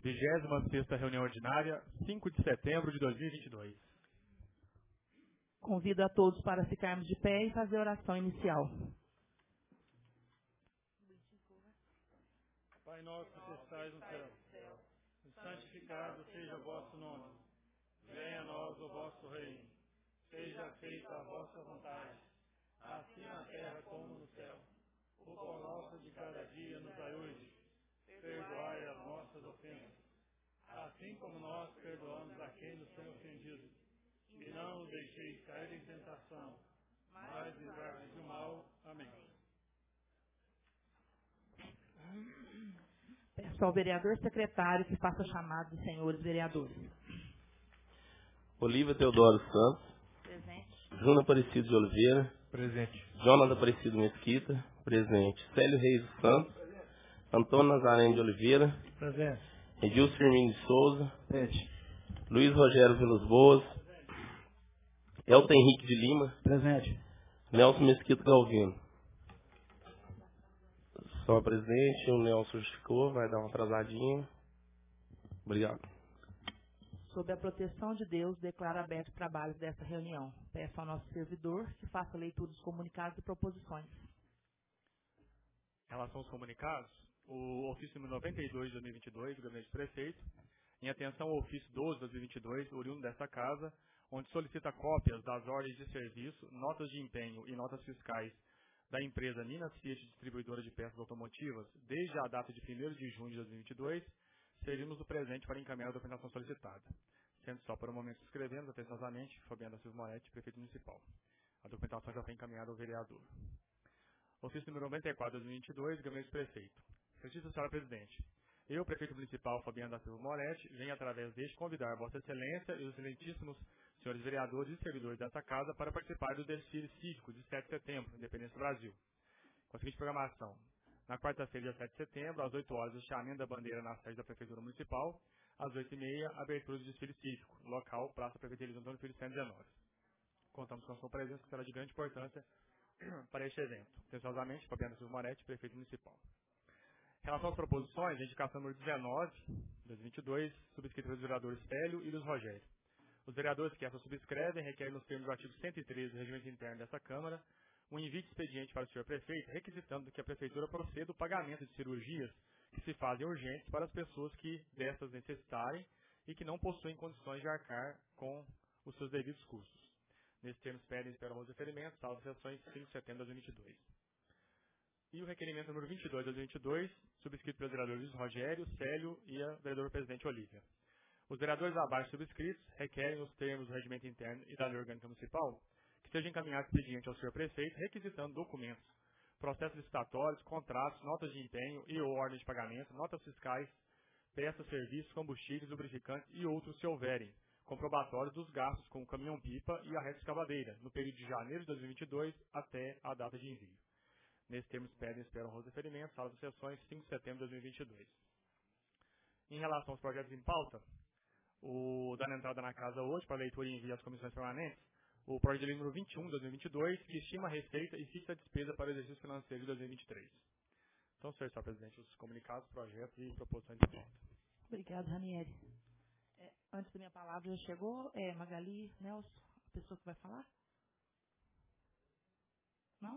26ª reunião ordinária, 5 de setembro de 2022. Convido a todos para ficarmos de pé e fazer a oração inicial. Pai nosso que estais no céu, santificado seja o vosso nome. Venha a nós o vosso reino. Seja feita a vossa vontade, assim na terra como no céu. O pão nosso de cada dia nos dai hoje. Perdoai as nossas ofensas, assim como nós perdoamos a quem nos tem ofendido. E não nos deixeis cair em tentação, mas livrai-nos do mal. Amém. Peço ao vereador secretário que faça chamado dos senhores vereadores. Olívia Teodoro Santos. Presente. Juna Aparecido de Oliveira. Presente. Jonas Aparecido Mesquita. Presente. Célio Reis dos Santos. Antônio Nazareno de Oliveira. Presente. Edilson Firmino de Souza. Presente. Luiz Rogério Vilas Boas. Elton Henrique de Lima. Presente. Nelson Mesquita Galvino. Só presente, o Nelson justificou, vai dar uma atrasadinha. Obrigado. Sob a proteção de Deus, declaro aberto o trabalho dessa reunião. Peço ao nosso servidor que faça a leitura dos comunicados e proposições. Em relação aos comunicados, o ofício número 92 de 2022, do Gabinete do Prefeito, em atenção ao ofício 12 de 2022, oriundo desta Casa, onde solicita cópias das ordens de serviço, notas de empenho e notas fiscais da empresa Minas Fiat Distribuidora de Peças Automotivas, desde a data de 1º de junho de 2022, seríamos o presente para encaminhar a documentação solicitada. Sendo só para o momento escrevemos atenciosamente, Fabiano da Silva Moretti, Prefeito Municipal. A documentação já foi encaminhada ao vereador. Ofício número 94 de 2022, Gabinete do Prefeito. Excelentíssima Senhora Presidente, eu, Prefeito Municipal Fabiano da Silva Moretti, venho através deste convidar Vossa Excelência e os excelentíssimos senhores vereadores e servidores desta Casa para participar do desfile cívico de 7 de setembro, Independência do Brasil. Com a seguinte programação. Na quarta-feira, dia 7 de setembro, às 8 horas, o chameamento da bandeira na sede da Prefeitura Municipal. Às 8h30, abertura do desfile cívico. Local, Praça Prefeito Elis Antônio Filho 119. Contamos com a sua presença, que será de grande importância para este evento. Atenciosamente, Fabiano Silva Moretti, Prefeito Municipal. Em relação às proposições, a indicação número 19, de 2022, subscrita pelos vereadores Célio e Luiz Rogério. Os vereadores que essa subscrevem requerem nos termos do artigo 113 do Regimento Interno dessa Câmara um envio de expediente para o senhor prefeito, requisitando que a prefeitura proceda o pagamento de cirurgias que se fazem urgentes para as pessoas que destas necessitarem e que não possuem condições de arcar com os seus devidos custos. Nesse termo, pedem e esperam os referimentos, salvo as sessões 5 de setembro de 2022. E o requerimento número 22 de 2022, subscrito pelo vereador Luiz Rogério, Célio e a vereadora presidente Olívia. Os vereadores abaixo subscritos requerem os termos do regimento interno e da lei orgânica municipal que seja encaminhado expediente ao senhor prefeito, requisitando documentos, processos licitatórios, contratos, notas de empenho e ou ordens de pagamento, notas fiscais, peças, serviços, combustíveis, lubrificantes e outros se houverem, comprobatórios dos gastos com o caminhão-pipa e a reta escavadeira, no período de janeiro de 2022 até a data de envio. Nesse termo, pedem e esperam os referimentos, sala de sessões, 5 de setembro de 2022. Em relação aos projetos em pauta, dando entrada na casa hoje para leitura e envio às comissões permanentes, o projeto de lei número 21 de 2022, que estima a receita e fixa a despesa para o exercício financeiro de 2023. Então, senhor presidente, os comunicados, projetos e proposições de pauta. Obrigado, Ranieri. Antes da minha palavra, já chegou Magali, Nelson, a pessoa que vai falar? Não?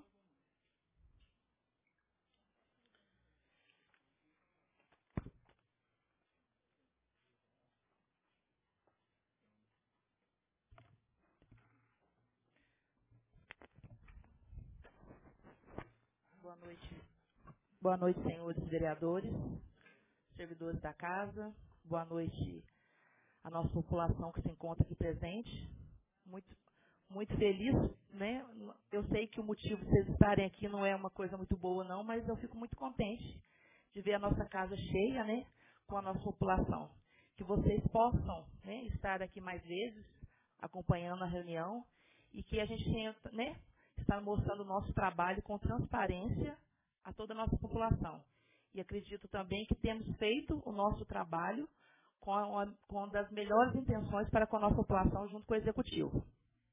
Boa noite. Boa noite, senhores vereadores, servidores da casa. Boa noite à nossa população que se encontra aqui presente. Muito feliz, né? Eu sei que o motivo de vocês estarem aqui não é uma coisa muito boa, não, mas eu fico muito contente de ver a nossa casa cheia, né? Com a nossa população. Que vocês possam, né, estar aqui mais vezes, acompanhando a reunião, e que a gente tenha, né, estar mostrando o nosso trabalho com transparência a toda a nossa população. E acredito também que temos feito o nosso trabalho com das melhores intenções para com a nossa população junto com o Executivo.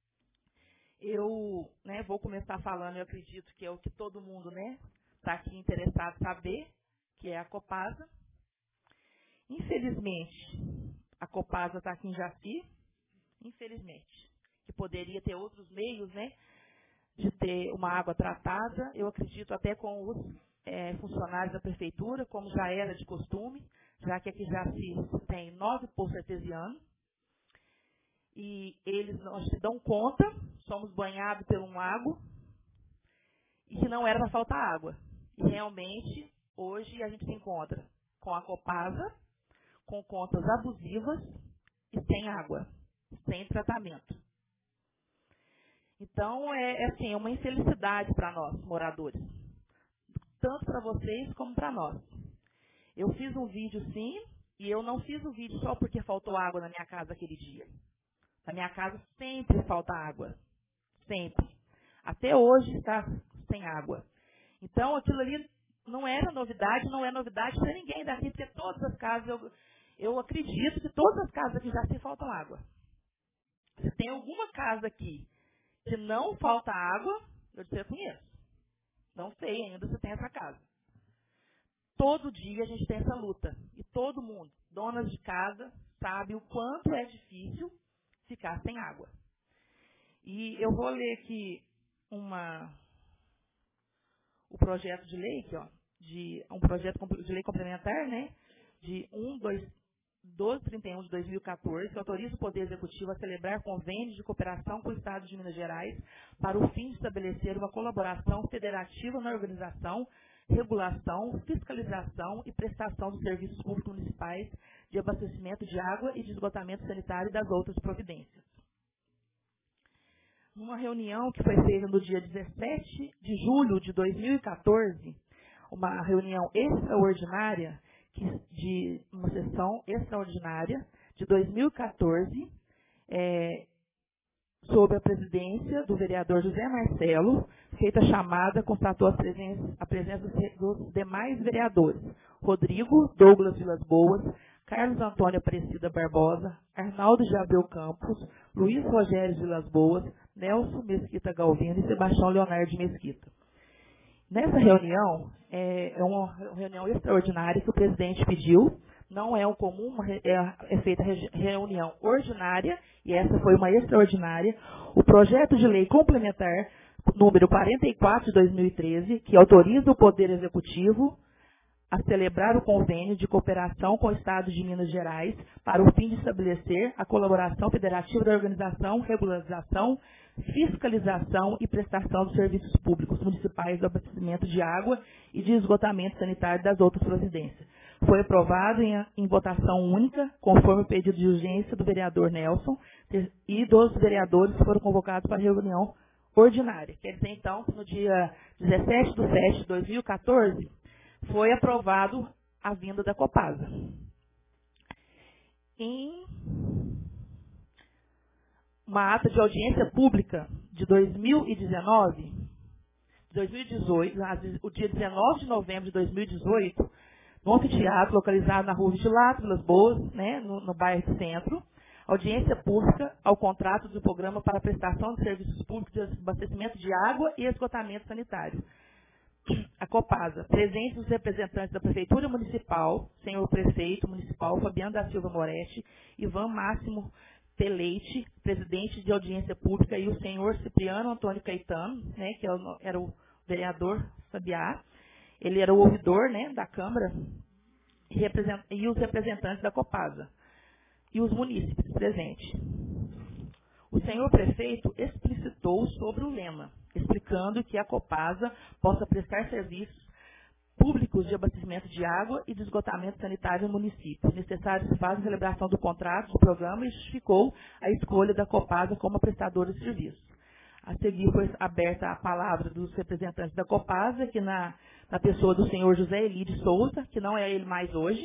Eu, né, vou começar falando, eu acredito que é o que todo mundo, né, está aqui interessado em saber, que é a Copasa. Infelizmente, a Copasa está aqui em Jaci, infelizmente, que poderia ter outros meios, né, de ter uma água tratada, eu acredito até com os funcionários da prefeitura, como já era de costume, já que aqui em Jaci tem 9 poços artesianos, e eles não se dão conta, somos banhados por um lago, e que não era para faltar água. E realmente, hoje a gente se encontra com a Copasa, com contas abusivas e sem água, sem tratamento. Então, assim, uma infelicidade para nós, moradores. Tanto para vocês como para nós. Eu fiz um vídeo, sim, e eu não fiz o vídeo só porque faltou água na minha casa aquele dia. Na minha casa sempre falta água. Sempre. Até hoje está sem água. Então, aquilo ali não era novidade, não é novidade para ninguém daqui, porque todas as casas, eu acredito que todas as casas aqui já se faltam água. Se tem alguma casa aqui que não falta água, eu conheço. Não sei ainda se tem essa casa. Todo dia a gente tem essa luta. E todo mundo, donas de casa, sabe o quanto é difícil ficar sem água. E eu vou ler aqui o projeto de lei, aqui, ó, um projeto de lei complementar, né, de 1231 de 2014, que autoriza o Poder Executivo a celebrar convênios de cooperação com o Estado de Minas Gerais para o fim de estabelecer uma colaboração federativa na organização, regulação, fiscalização e prestação dos serviços públicos municipais de abastecimento de água e de esgotamento sanitário e das outras providências. Numa reunião que foi feita no dia 17 de julho de 2014, uma reunião extraordinária, de uma sessão extraordinária de 2014, sob a presidência do vereador José Marcelo, feita a chamada, constatou a presença dos demais vereadores, Rodrigo Douglas Vilas Boas, Carlos Antônio Aparecida Barbosa, Arnaldo de Abreu Campos, Luiz Rogério Vilas Boas, Nelson Mesquita Galvino e Sebastião Leonardo de Mesquita. Nessa reunião, é uma reunião extraordinária que o presidente pediu, não é um comum, é feita reunião ordinária, e essa foi uma extraordinária. O projeto de lei complementar, número 44 de 2013, que autoriza o Poder Executivo a celebrar o convênio de cooperação com o Estado de Minas Gerais para o fim de estabelecer a colaboração federativa da organização, regularização, fiscalização e prestação dos serviços públicos municipais do abastecimento de água e de esgotamento sanitário das outras providências. Foi aprovado em votação única, conforme o pedido de urgência do vereador Nelson e dos vereadores que foram convocados para a reunião ordinária. Quer dizer, então, que no dia 17/7 de 2014, foi aprovado a vinda da Copasa. Em uma ata de audiência pública de 2018, o dia 19 de novembro de 2018, no anfiteatro localizado na rua Vitilato, Vilas Boas, né, no bairro Centro, audiência pública ao contrato do programa para prestação de serviços públicos de abastecimento de água e esgotamento sanitário. A Copasa, presentes os representantes da Prefeitura Municipal, senhor Prefeito Municipal Fabiano da Silva Moretti, Ivan Máximo Peleite, presidente de audiência pública, e o senhor Cipriano Antônio Caetano, né, que era o vereador Sabiá, ele era o ouvidor, né, da Câmara, e os representantes da Copasa, e os munícipes presentes. O senhor prefeito explicitou sobre o lema, explicando que a Copasa possa prestar serviços públicos de abastecimento de água e de esgotamento sanitário no município. Necessário se faz a celebração do contrato do programa e justificou a escolha da Copasa como prestadora de serviços. A seguir foi aberta a palavra dos representantes da Copasa, que na pessoa do senhor José Eli de Souza, que não é ele mais hoje.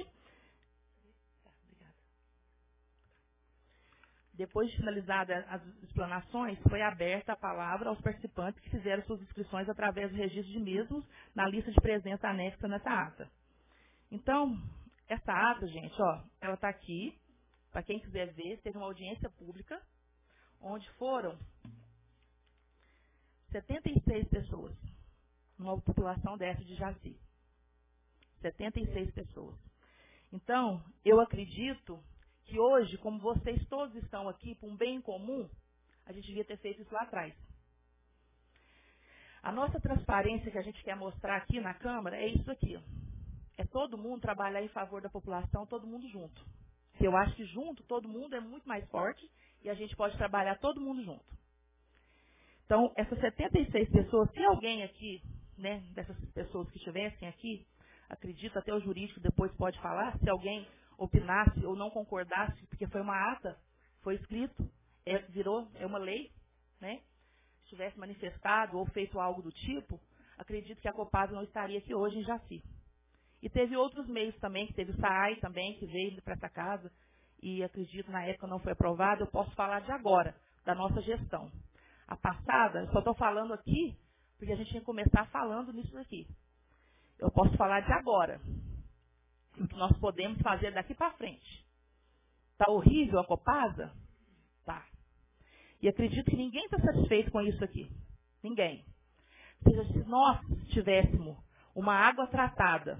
Depois de finalizadas as explanações, foi aberta a palavra aos participantes que fizeram suas inscrições através do registro de mesmos na lista de presença anexa nessa ata. Então, essa ata, gente, ó, ela está aqui, para quem quiser ver, teve uma audiência pública, onde foram 76 pessoas, numa população dessa de Jaci. 76 pessoas. Então, eu acredito que hoje, como vocês todos estão aqui para um bem comum, a gente devia ter feito isso lá atrás. A nossa transparência que a gente quer mostrar aqui na Câmara é isso aqui. É todo mundo trabalhar em favor da população, todo mundo junto. Eu acho que junto, todo mundo é muito mais forte e a gente pode trabalhar todo mundo junto. Então, essas 76 pessoas, se alguém aqui, né, dessas pessoas que estivessem aqui, acredito até o jurídico depois pode falar, se alguém opinasse ou não concordasse, porque foi uma ata, foi escrito, virou, é uma lei, né? Se tivesse manifestado ou feito algo do tipo, acredito que a Copasa não estaria aqui hoje em Jaci. E teve outros meios também, que teve o SAAI também, que veio para essa casa, e acredito na época não foi aprovado, eu posso falar de agora, da nossa gestão. A passada, eu só estou falando aqui, porque a gente tinha que começar falando nisso aqui. Eu posso falar de agora, o que nós podemos fazer daqui para frente. Está horrível a Copasa? Tá. E acredito que ninguém está satisfeito com isso aqui. Ninguém. Ou seja, se nós tivéssemos uma água tratada,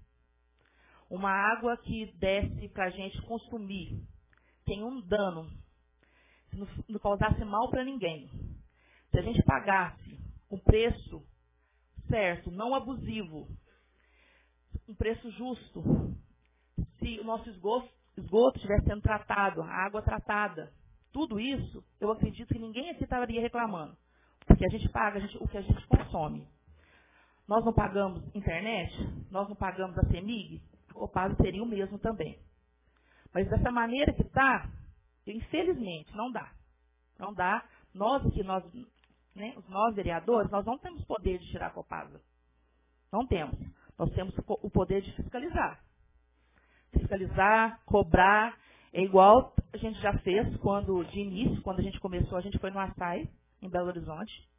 uma água que desse para a gente consumir, sem um dano, se não causasse mal para ninguém, se a gente pagasse um preço certo, não abusivo, um preço justo, se o nosso esgoto estivesse sendo tratado, a água tratada, tudo isso, eu acredito que ninguém aqui estaria reclamando. Porque a gente paga o que a gente consome. Nós não pagamos internet, nós não pagamos a CEMIG, a Copasa seria o mesmo também. Mas dessa maneira que está, infelizmente, não dá. Não dá. Nós vereadores, nós não temos poder de tirar a Copasa. Não temos. Nós temos o poder de fiscalizar. Fiscalizar, cobrar. É igual a gente já fez de início, quando a gente começou, a gente foi no ASAI, em Belo Horizonte.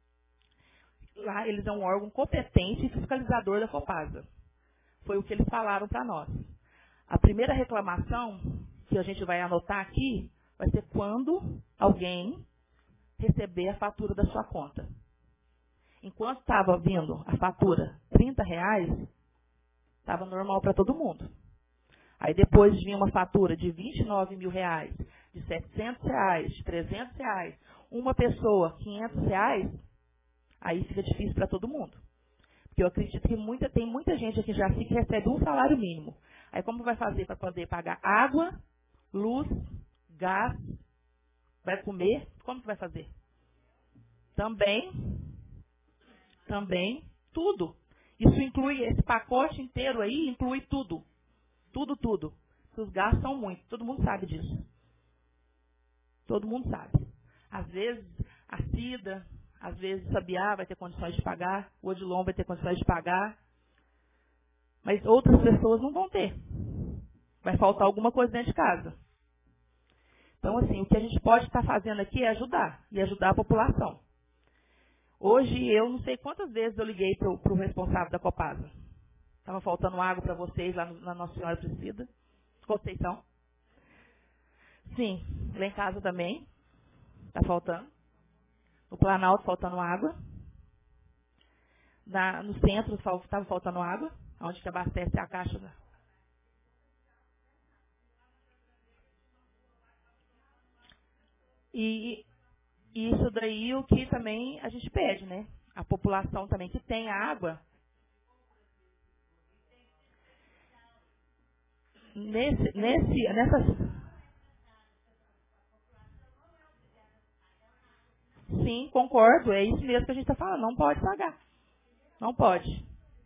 Lá eles é um órgão competente e fiscalizador da Copasa. Foi o que eles falaram para nós. A primeira reclamação que a gente vai anotar aqui vai ser quando alguém receber a fatura da sua conta. Enquanto estava vindo a fatura R$30, estava normal para todo mundo. Aí depois vinha uma fatura de R$29 mil, de R$700, de R$300, uma pessoa R$500, aí fica difícil para todo mundo. Porque eu acredito que tem muita gente aqui já que recebe um salário mínimo. Aí como vai fazer para poder pagar água, luz, gás, vai comer? Como que vai fazer? Também, tudo. Isso inclui, esse pacote inteiro aí, inclui tudo. Tudo. Os gastos são muitos, todo mundo sabe disso. Todo mundo sabe. Às vezes, a Cida, às vezes o Sabiá vai ter condições de pagar, o Odilon vai ter condições de pagar, mas outras pessoas não vão ter. Vai faltar alguma coisa dentro de casa. Então, assim, o que a gente pode estar fazendo aqui é ajudar, e ajudar a população. Hoje, eu não sei quantas vezes eu liguei para o responsável da Copasa. Estava faltando água para vocês lá na Nossa Senhora Aparecida. Conceição. Sim, lá em casa também. Está faltando. No Planalto faltando água. No centro estava faltando água. Onde que abastece a caixa. E isso daí o que também a gente pede, né? A população também que tem água. Nessas... Sim, concordo. É isso mesmo que a gente está falando. Não pode pagar. Não pode.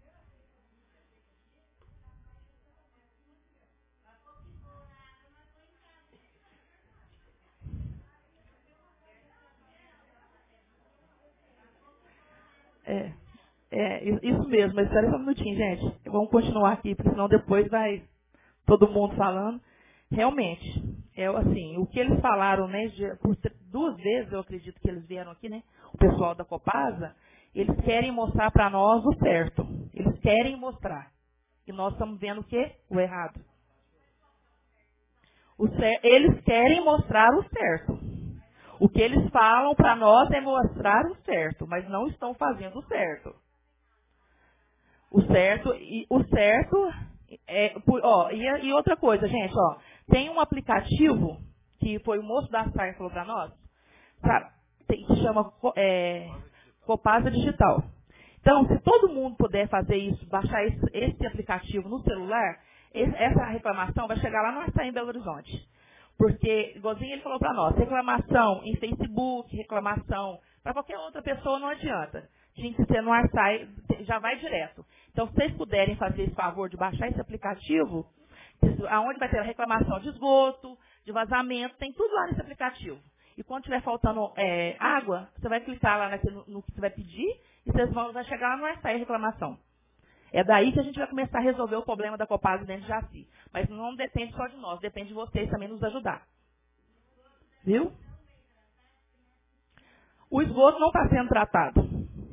Isso mesmo. Mas espera só um minutinho, gente. Vamos continuar aqui, porque senão depois vai todo mundo falando. Realmente, assim, o que eles falaram, né, por 2 vezes, eu acredito que eles vieram aqui, né, o pessoal da Copasa, eles querem mostrar para nós o certo. Eles querem mostrar. E nós estamos vendo o quê? O errado. Eles querem mostrar o certo. O que eles falam para nós é mostrar o certo, mas não estão fazendo o certo. O certo E outra coisa, gente, tem um aplicativo que foi o moço da SAI que falou para nós, que se chama Copasa Digital. Então, se todo mundo puder fazer isso, baixar esse aplicativo no celular, essa reclamação vai chegar lá no Arçaí em Belo Horizonte. Porque, igualzinho ele falou para nós, reclamação em Facebook, reclamação para qualquer outra pessoa não adianta. Tinha que ser no Arçaí, já vai direto. Então, se vocês puderem fazer esse favor de baixar esse aplicativo, aonde vai ter a reclamação de esgoto, de vazamento, tem tudo lá nesse aplicativo. E quando estiver faltando água, você vai clicar lá no que você vai pedir e vocês vai chegar lá no Arçaí reclamação. É daí que a gente vai começar a resolver o problema da Copasa dentro de Jaci. Mas não depende só de nós, depende de vocês também nos ajudar. Viu? O esgoto não está sendo tratado.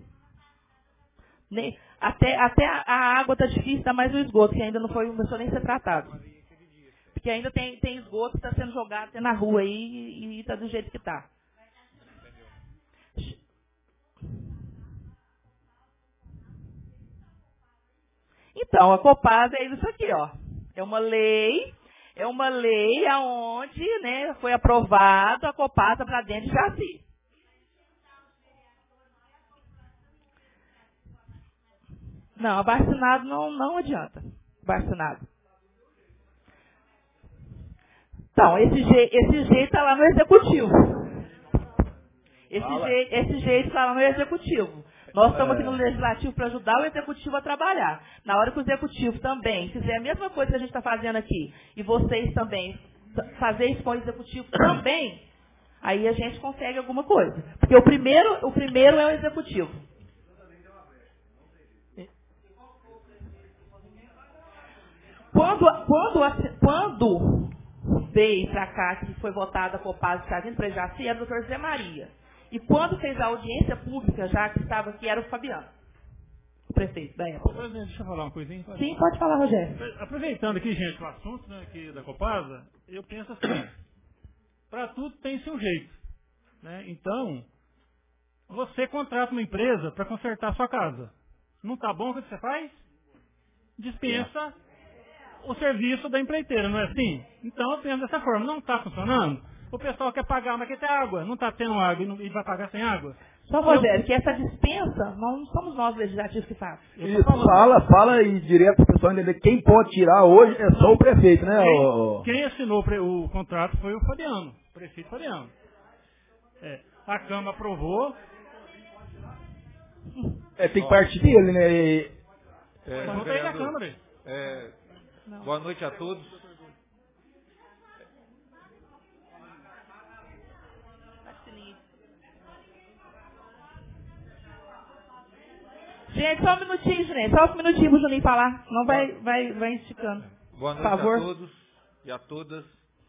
Até a água está difícil, tá mais o esgoto, que ainda não começou nem a ser tratado. Porque ainda tem esgoto que está sendo jogado até na rua aí e está do jeito que está. Então, a Copasa é isso aqui, É uma lei aonde, né, foi aprovado a Copasa para dentro de Jaci. Não, abaixo-assinado não adianta. Abaixo-assinado. Então, esse jeito está lá no Executivo. Esse jeito está lá no Executivo. Nós estamos aqui no Legislativo para ajudar o Executivo a trabalhar. Na hora que o Executivo também fizer a mesma coisa que a gente está fazendo aqui, e vocês também fazer isso com o Executivo também, aí a gente consegue alguma coisa. Porque o primeiro é o Executivo. Quando veio para cá, que foi votada a Copasa para vir para Jaci, era o doutor Zé Maria. E quando fez a audiência pública, já que estava aqui, era o Fabiano, o prefeito da época. Presidente, deixa eu falar uma coisinha. Sim, pode falar, Rogério. Aproveitando aqui, gente, o assunto, né, aqui da Copasa, eu penso assim, para tudo tem seu jeito. Né? Então, você contrata uma empresa para consertar a sua casa. Não está bom o que você faz? Dispensa o serviço da empreiteira, não é assim? Então, eu penso dessa forma, não está funcionando? O pessoal quer pagar, mas quer ter água. Não está tendo água e vai pagar sem água? Só, Rogério, que essa dispensa, não somos nós legislativos que fazem. Isso, fala aí direto para o pessoal entender. Quem pode tirar hoje é só o prefeito, né? Quem assinou o contrato foi o Fabiano, o prefeito Fabiano. A Câmara aprovou. Tem que partir dele, né? Vamos sair da Câmara. Boa noite a todos. Gente, só um minutinho, gente. Só um minutinho para o Juninho falar. Não vai esticando. Boa noite a todos e a todas.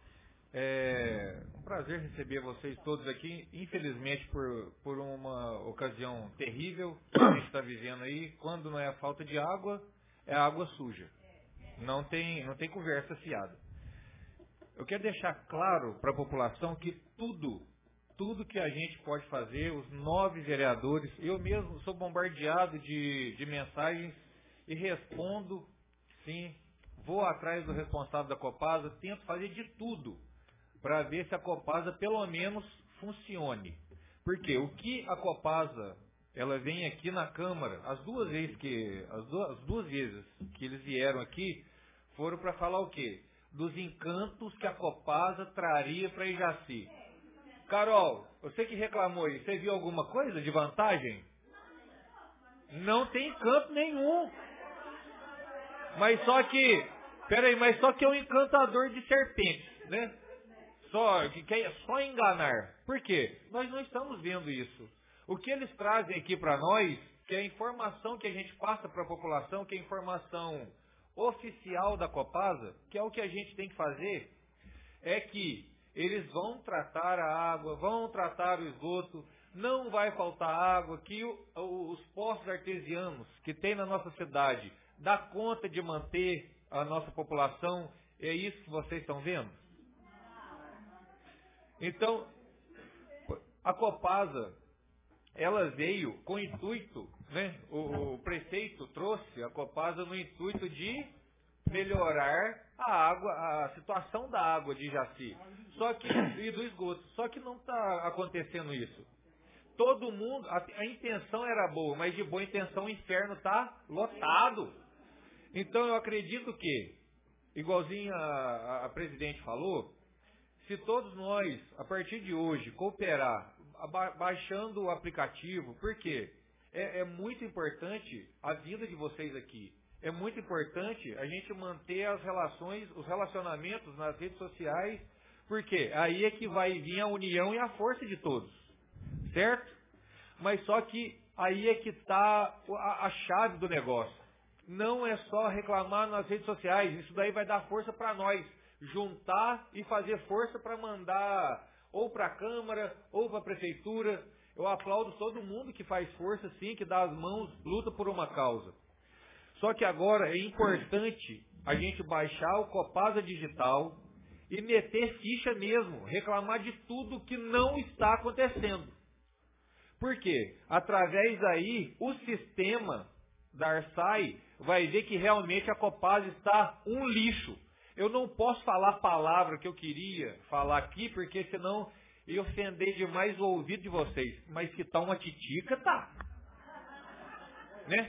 É um prazer receber vocês todos aqui. Infelizmente, por uma ocasião terrível que a gente está vivendo aí, quando não é a falta de água, é a água suja. Não tem conversa fiada. Eu quero deixar claro para a população que tudo que a gente pode fazer, os 9 vereadores, eu mesmo sou bombardeado de mensagens e respondo, sim, vou atrás do responsável da Copasa, tento fazer de tudo para ver se a Copasa pelo menos funcione. Porque o que a Copasa, ela vem aqui na Câmara, as duas vezes que eles vieram aqui, foram para falar o quê? Dos encantos que a Copasa traria para Jaci. Carol, você que reclamou aí, você viu alguma coisa de vantagem? Não tem encanto nenhum. Mas só que é um encantador de serpentes, né? Que quer só enganar. Por quê? Nós não estamos vendo isso. O que eles trazem aqui para nós, que é a informação que a gente passa para a população, que é a informação oficial da Copasa, que é o que a gente tem que fazer, é que eles vão tratar a água, vão tratar o esgoto, não vai faltar água, que os poços artesianos que tem na nossa cidade dá conta de manter a nossa população. É isso que vocês estão vendo? Então, a Copasa, ela veio com intuito, né? O prefeito trouxe a Copasa no intuito de melhorar a água, a situação da água de Jaci. E do esgoto. Só que não está acontecendo isso. Todo mundo, a intenção era boa, mas de boa intenção o inferno está lotado. Então eu acredito que, igualzinho a presidente falou, se todos nós, a partir de hoje, cooperar, baixando o aplicativo, porque é muito importante a vinda de vocês aqui. É muito importante a gente manter as relações, os relacionamentos nas redes sociais, porque aí é que vai vir a união e a força de todos. Certo? Mas só que aí é que está a chave do negócio. Não é só reclamar nas redes sociais, isso daí vai dar força para nós. Juntar e fazer força para mandar ou para a Câmara ou para a Prefeitura. Eu aplaudo todo mundo que faz força, sim, que dá as mãos, luta por uma causa. Só que agora é importante a gente baixar o Copasa Digital e meter ficha mesmo, reclamar de tudo que não está acontecendo. Por quê? Através daí, o sistema da Arsai vai ver que realmente a Copasa está um lixo. Eu não posso falar a palavra que eu queria falar aqui, porque senão eu ofender demais o ouvido de vocês. Mas que tá uma titica, tá. Né?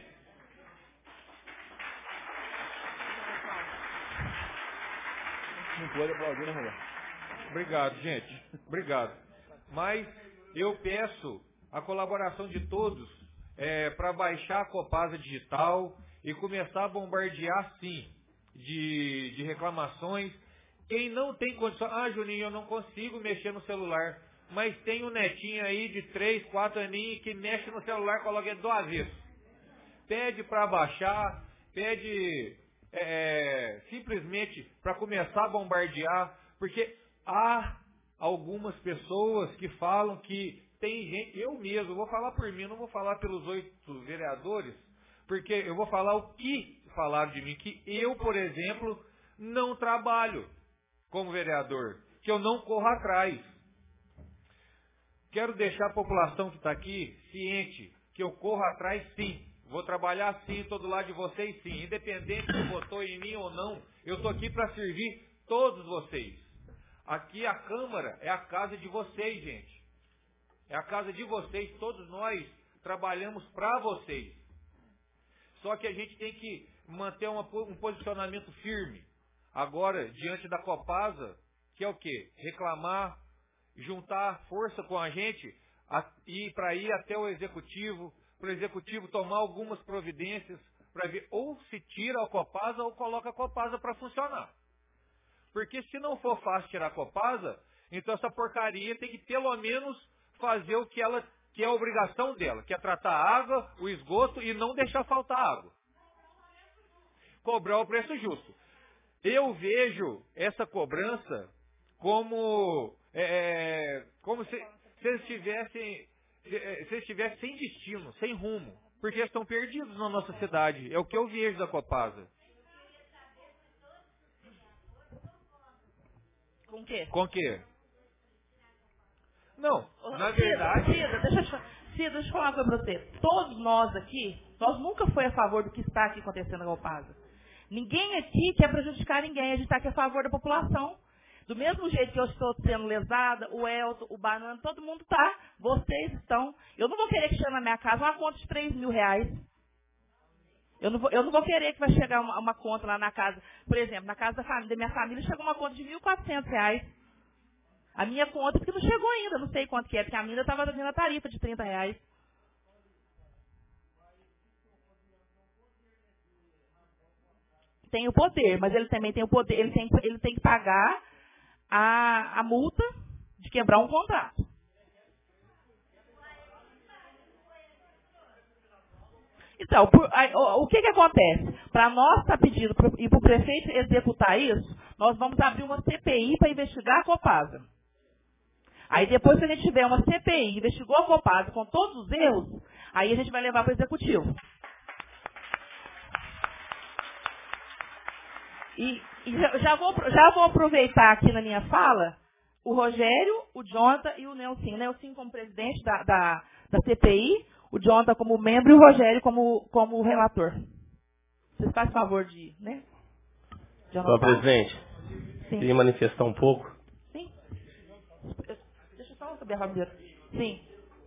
Não pode aplaudir, né, Roberto? Obrigado, gente. Obrigado. Mas eu peço a colaboração de todos para baixar a Copasa Digital e começar a bombardear, sim, de reclamações. Quem não tem condições... Juninho, eu não consigo mexer no celular. Mas tem um netinho aí de 3, 4 aninhos que mexe no celular, coloca ele do avesso. Pede para baixar, pede simplesmente para começar a bombardear, porque há algumas pessoas que falam que tem gente... Eu mesmo, vou falar por mim, não vou falar pelos 8 vereadores, porque eu vou falar o que falaram de mim, que eu, por exemplo, não trabalho como vereador, que eu não corro atrás. Quero deixar a população que está aqui ciente que eu corro atrás, sim. Vou trabalhar, sim, todo lado de vocês, sim. Independente se votou em mim ou não, eu estou aqui para servir todos vocês. Aqui a Câmara é a casa de vocês, gente. É a casa de vocês, todos nós trabalhamos para vocês. Só que a gente tem que manter um posicionamento firme. Agora, diante da Copasa, que é o quê? Reclamar, juntar força com a gente e para ir até o Executivo, para o Executivo tomar algumas providências para ver ou se tira a Copasa ou coloca a Copasa para funcionar. Porque se não for fácil tirar a Copasa, então essa porcaria tem que pelo menos fazer o que é a obrigação dela, que é tratar a água, o esgoto e não deixar faltar água. Cobrar o preço justo. Eu vejo essa cobrança como se eles estivessem sem destino, sem rumo, porque eles estão perdidos na nossa cidade. É o que eu vejo da Copasa. Com o quê? Com o quê? Não, na verdade... Cida, deixa eu falar uma coisa pra você. Todos nós aqui, nós nunca foi a favor do que está aqui acontecendo na Copasa. Ninguém aqui quer prejudicar ninguém, a gente está aqui a favor da população. Do mesmo jeito que eu estou sendo lesada, o Elton, o Banana, todo mundo está, vocês estão. Eu não vou querer que chegue na minha casa uma conta de R$3.000. Eu não vou querer que vai chegar uma conta lá na casa. Por exemplo, na casa da minha família chegou uma conta de R$1.400. A minha conta, porque não chegou ainda, não sei quanto que é, porque a minha estava dando a tarifa de R$30. Tem o poder, mas ele também tem o poder, ele tem que pagar a multa de quebrar um contrato. Então, o que acontece? Para nós estar pedindo e para o prefeito executar isso, nós vamos abrir uma CPI para investigar a Copasa. Aí depois que a gente tiver uma CPI, investigou a Copasa com todos os erros, aí a gente vai levar para o executivo. E já vou aproveitar aqui na minha fala o Rogério, o Jonathan e o Nelson. O Nelson como presidente da CPI, o Jonathan como membro e o Rogério como relator. Vocês fazem favor de ir, né? Senhor presidente, Sim. queria manifestar um pouco. Sim. Deixa eu só saber a rabeira. Sim.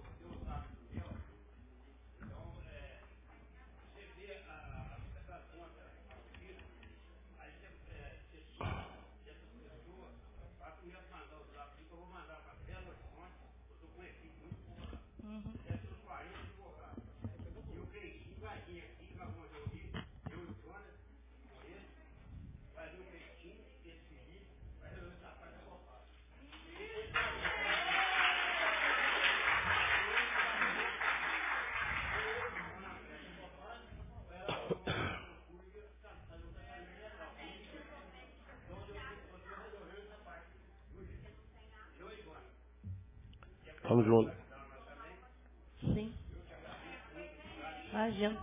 Vamos junto. Sim. Imagina.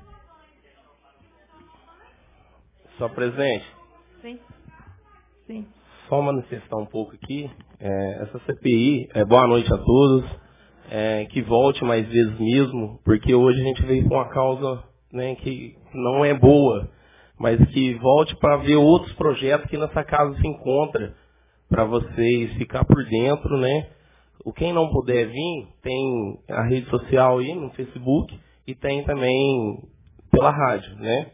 Senhor presidente. Sim. Sim. Só manifestar um pouco aqui. Essa CPI, boa noite a todos. Que volte mais vezes mesmo, porque hoje a gente veio com uma causa, né, que não é boa, mas que volte para ver outros projetos que nessa casa se encontra, para vocês ficar por dentro, né? Quem não puder vir, tem a rede social aí no Facebook e tem também pela rádio, né?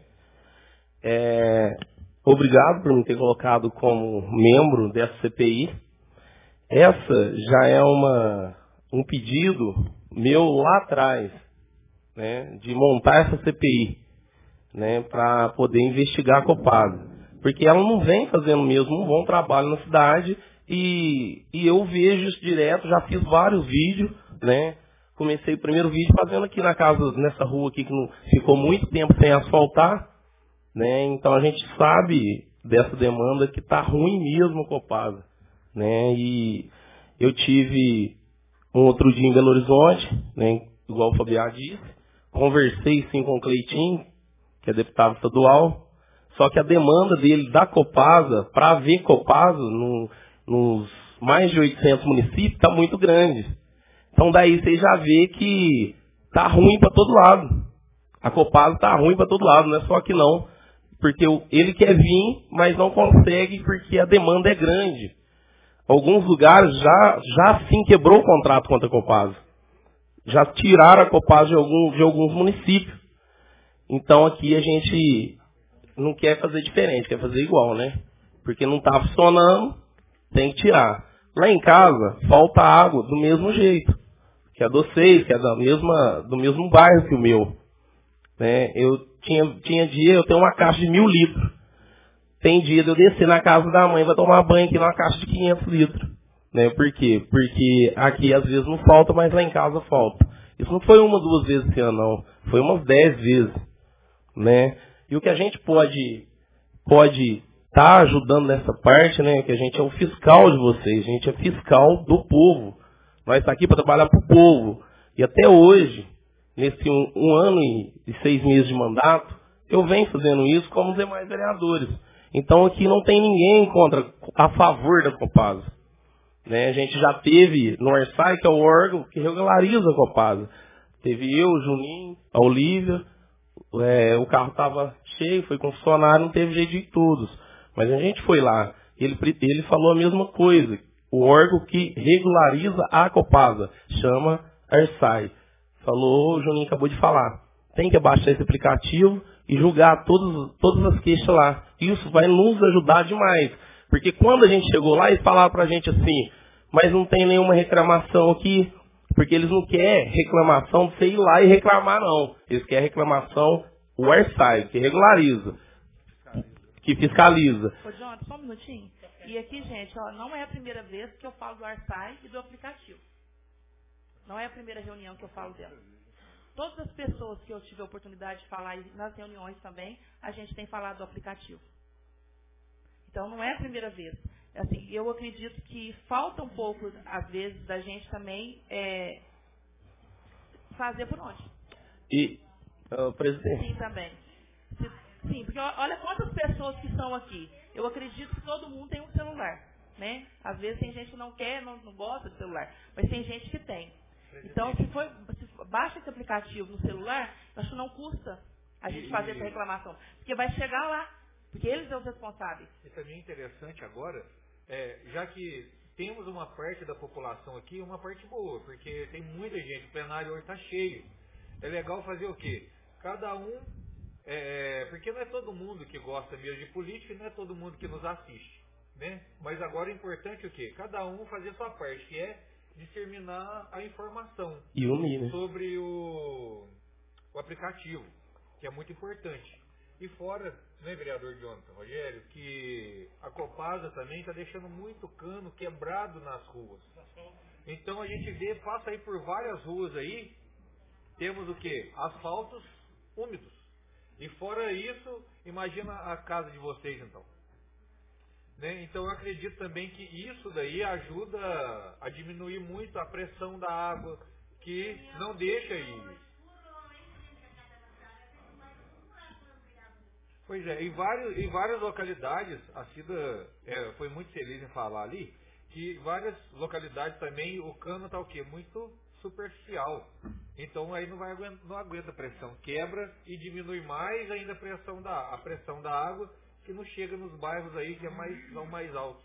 Obrigado por me ter colocado como membro dessa CPI. Essa já é um pedido meu lá atrás, né, de montar essa CPI, né, para poder investigar a Copasa. Porque ela não vem fazendo mesmo um bom trabalho na cidade e eu vejo isso direto, já fiz vários vídeos, né? Comecei o primeiro vídeo fazendo aqui na casa, nessa rua aqui que não, ficou muito tempo sem asfaltar, né? Então a gente sabe dessa demanda que está ruim mesmo a Copasa, né? E eu tive um outro dia em Belo Horizonte, né? Igual o Fabiano disse, conversei sim com o Cleitinho, que é deputado estadual, só que a demanda dele da Copasa, para ver Copasa nos mais de 800 municípios, está muito grande. Então daí você já vê que está ruim para todo lado. A Copasa está ruim para todo lado, não é só aqui não. Porque ele quer vir, mas não consegue porque a demanda é grande. Alguns lugares já sim quebrou o contrato contra a Copasa. Já tiraram a Copasa de alguns municípios. Então aqui a gente não quer fazer diferente, quer fazer igual, né? Porque não está funcionando, tem que tirar. Lá em casa, falta água do mesmo jeito. Que é do vocês, que é do mesmo bairro que o meu. Né? Eu tinha dia, eu tenho uma caixa de 1.000 litros. Tem dia de eu descer na casa da mãe, vai tomar banho aqui numa caixa de 500 litros. Né? Por quê? Porque aqui às vezes não falta, mas lá em casa falta. Isso não foi uma, 2 vezes esse ano, não. Foi umas 10 vezes. Né? E o que a gente pode estar ajudando nessa parte, né? Que a gente é o fiscal de vocês, a gente é fiscal do povo. Nós estamos aqui para trabalhar para o povo. E até hoje, nesse um ano e 6 meses de mandato, eu venho fazendo isso como os demais vereadores. Então aqui não tem ninguém a favor da Copasa. Né? A gente já teve no Arsai, que é o órgão que regulariza a Copasa. Teve eu, o Juninho, a Olívia, o carro estava cheio, foi com funcionário, não teve jeito de todos. Mas a gente foi lá, ele falou a mesma coisa. O órgão que regulariza a Copasa chama Arsai. Falou, o Juninho acabou de falar. Tem que baixar esse aplicativo e julgar todas as queixas lá. Isso vai nos ajudar demais. Porque quando a gente chegou lá, eles falaram pra gente assim, mas não tem nenhuma reclamação aqui, porque eles não querem reclamação de você ir lá e reclamar, não. Eles querem reclamação, o Arsai, que regulariza, que fiscaliza. Ô, Jonathan, só um minutinho. E aqui, gente, ó, não é a primeira vez que eu falo do Arsai e do aplicativo. Não é a primeira reunião que eu falo dela. Todas as pessoas que eu tive a oportunidade de falar nas reuniões também, a gente tem falado do aplicativo. Então, não é a primeira vez. Assim, eu acredito que falta um pouco, às vezes, da gente também fazer por onde. E, presidente? Sim, também. Sim, porque olha quantas pessoas que estão aqui. Eu acredito que todo mundo tem um celular. Né? Às vezes tem gente que não quer, não gosta de celular, mas tem gente que tem. Então, se baixa esse aplicativo no celular, acho que não custa a gente fazer essa reclamação. Porque vai chegar lá. Porque eles são os responsáveis. E também é interessante agora, já que temos uma parte da população aqui, uma parte boa, porque tem muita gente, o plenário hoje está cheio. É legal fazer o quê? Cada um, porque não é todo mundo que gosta mesmo de política e não é todo mundo que nos assiste, né? Mas agora é importante o quê? Cada um fazer a sua parte, que é disseminar a informação E unir, né? sobre o aplicativo, que é muito importante. E fora, né, vereador Jonathan, Rogério, que a Copasa também está deixando muito cano quebrado nas ruas. Então a gente passa aí por várias ruas aí, temos o quê? Asfaltos úmidos. E fora isso, imagina a casa de vocês então. Né? Então eu acredito também que isso daí ajuda a diminuir muito a pressão da água, que não deixa ir. Pois é, em várias localidades, a Cida foi muito feliz em falar ali, que várias localidades também o cano está o quê? Muito superficial. Então aí não aguenta a pressão, quebra e diminui mais ainda a pressão da água, que não chega nos bairros aí que são mais altos.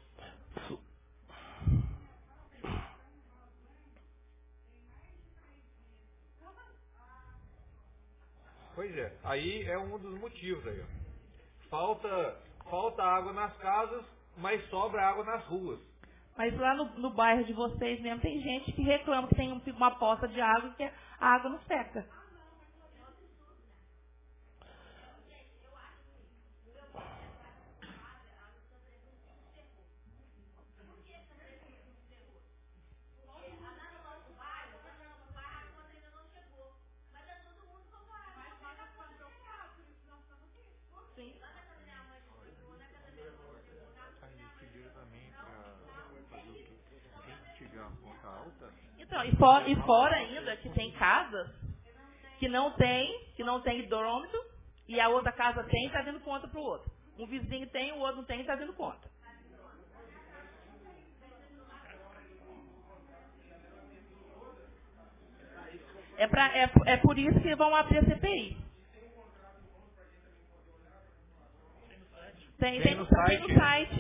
Pois é, aí é um dos motivos aí, ó. Falta água nas casas, mas sobra água nas ruas. Mas lá no bairro de vocês mesmo tem gente que reclama que tem uma poça de água e que a água não seca. Então, e fora ainda que tem casas que não tem hidrômetro e a outra casa tem e está dando conta para o outro. Um vizinho tem, o outro não tem e está dando conta. É por isso que vão abrir a CPI. Tem no site,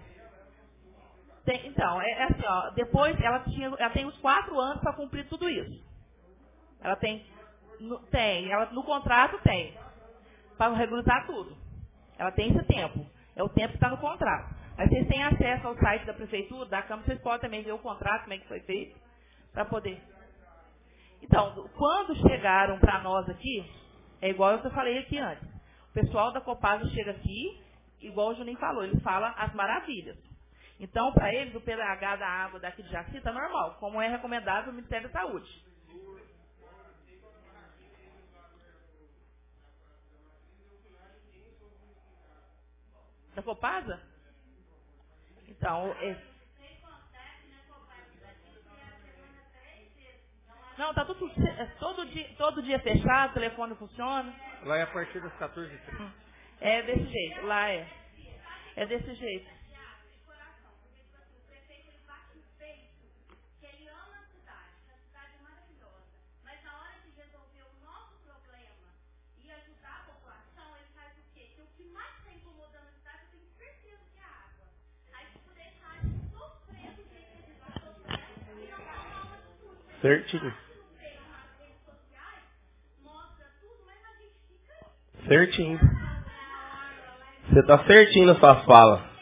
Então, é assim, ó, depois ela tem uns 4 anos para cumprir tudo isso. Ela no contrato tem, para regularizar tudo. Ela tem esse tempo. É o tempo que está no contrato. Mas vocês têm acesso ao site da prefeitura, da Câmara, vocês podem também ver o contrato, como é que foi feito, para poder. Então, quando chegaram para nós aqui, é igual eu falei aqui antes. O pessoal da Copasa chega aqui, igual o Juninho falou, ele fala as maravilhas. Então, para eles, o pH da água daqui de Jaci está normal, como é recomendado pelo Ministério da Saúde. Da Copasa? Então, não, tá todo dia fechado, o telefone funciona. Lá é a partir das 14h30. É desse jeito, lá é. É desse jeito. Certinho. Certinho. Você tá certinho na sua fala.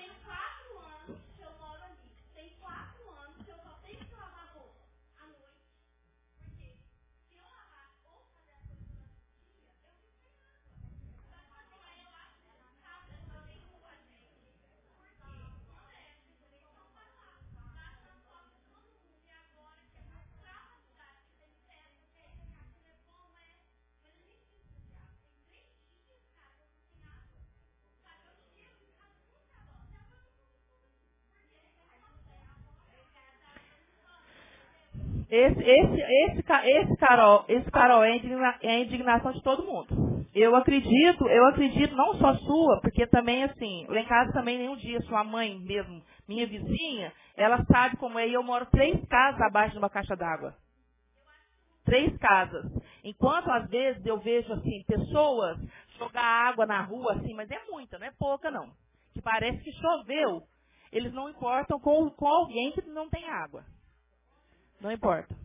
Esse Carol, é a indignação de todo mundo. Eu acredito, não só sua, porque também, assim, lá em casa também nenhum dia, sua mãe mesmo, minha vizinha, ela sabe como é, e eu moro 3 casas abaixo de uma caixa d'água. 3 casas. Enquanto, às vezes, eu vejo, assim, pessoas jogar água na rua, assim, mas é muita, não é pouca, não. Que parece que choveu. Eles não importam com alguém que não tem água. Não importa.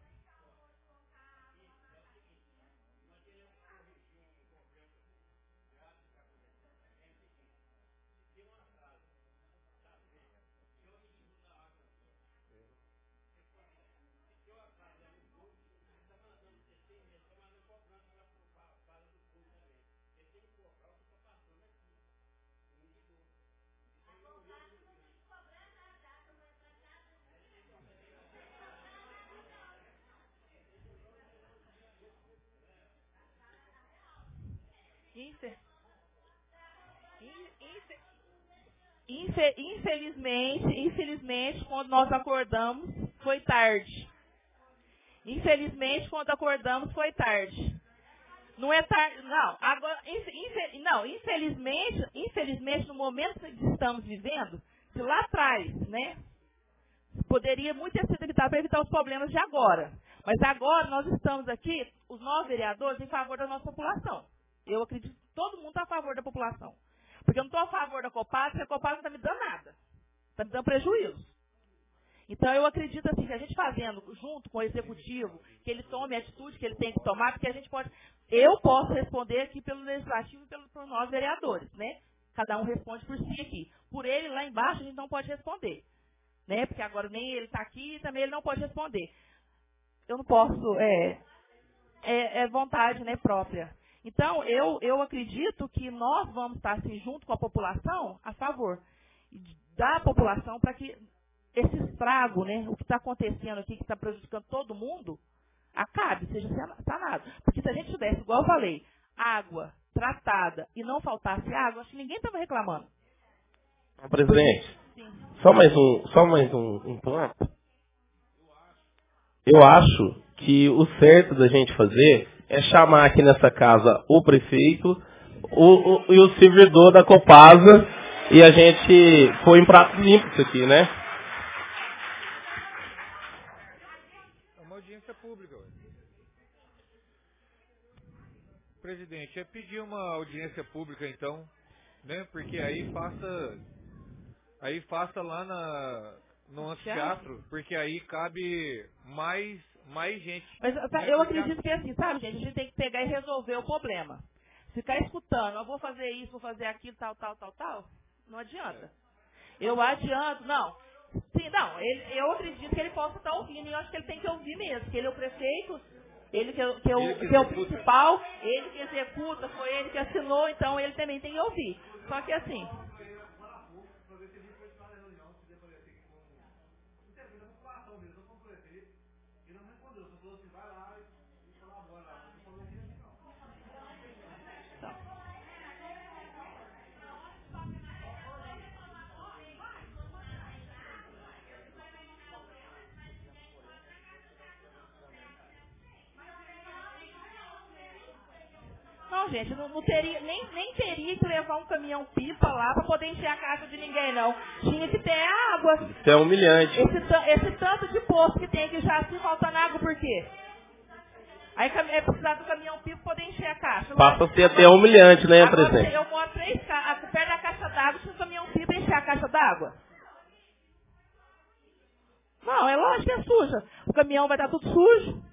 Infelizmente, quando nós acordamos, foi tarde. Infelizmente, quando acordamos, foi tarde. Não é tarde, não. Agora, infelizmente, no momento que estamos vivendo, que lá atrás, né, poderia muito ter sido evitado para evitar os problemas de agora. Mas agora nós estamos aqui, os 9 vereadores, em favor da nossa população. Eu acredito que todo mundo está a favor da população. Porque eu não estou a favor da Copasa, porque a Copasa não está me dando nada. Está me dando prejuízo. Então, eu acredito assim, que a gente fazendo junto com o executivo, que ele tome a atitude que ele tem que tomar, porque a gente pode... Eu posso responder aqui pelo legislativo e por nós vereadores, né? Cada um responde por si aqui. Por ele, lá embaixo, a gente não pode responder. Né? Porque agora nem ele está aqui e também ele não pode responder. Eu não posso... É vontade, né, própria. Então, eu acredito que nós vamos estar, assim, junto com a população, a favor da população, para que esse estrago, né, o que está acontecendo aqui, que está prejudicando todo mundo, acabe, seja sanado. Porque se a gente tivesse, igual eu falei, água tratada e não faltasse água, acho que ninguém estava reclamando. Presidente, Sim. só mais um ponto. Eu acho que o certo da gente fazer é chamar aqui nessa casa o prefeito e o servidor da Copasa e a gente pôr em prato limpo isso aqui, né? É uma audiência pública. Presidente, é pedir uma audiência pública então, né? Porque aí faça lá no anfiteatro, porque aí cabe mais gente. Mas eu acredito que é assim, sabe, gente? A gente tem que pegar e resolver o problema. Ficar escutando, eu vou fazer isso, vou fazer aquilo, tal, não adianta. Eu adianto, não. Sim, não, eu acredito que ele possa estar ouvindo, e eu acho que ele tem que ouvir mesmo, porque ele é o prefeito, ele que é o principal, ele que executa, foi ele que assinou, então ele também tem que ouvir. Só que assim... Não, gente, não teria, nem teria que levar um caminhão-pipa lá para poder encher a caixa de ninguém, não. Tinha que ter água. Isso é humilhante. Esse tanto de poço que tem aqui já assim faltando água, por quê? Aí é precisar do caminhão-pipa para poder encher a caixa. Passa a ser até humilhante, né, agora, presidente? eu moro perto da caixa d'água, se o caminhão-pipa encher a caixa d'água. Não, é lógico que é suja. O caminhão vai estar tudo sujo.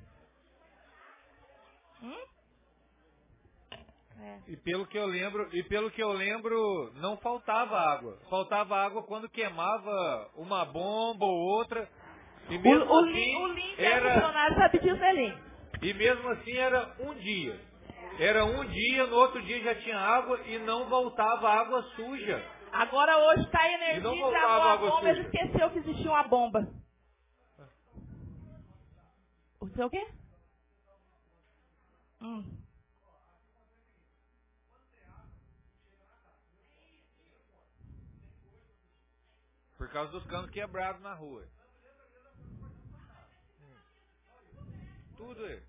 E pelo que eu lembro, não faltava água. Faltava água quando queimava uma bomba ou outra. E mesmo o Lin é funcionário, sabe disso, né, Lin? E mesmo assim era um dia. Era um dia, no outro dia já tinha água e não voltava água suja. Agora hoje cai energia e travou a bomba, ele esqueceu que existia uma bomba. O seu o quê? Por causa dos canos quebrados na rua. Tudo aí.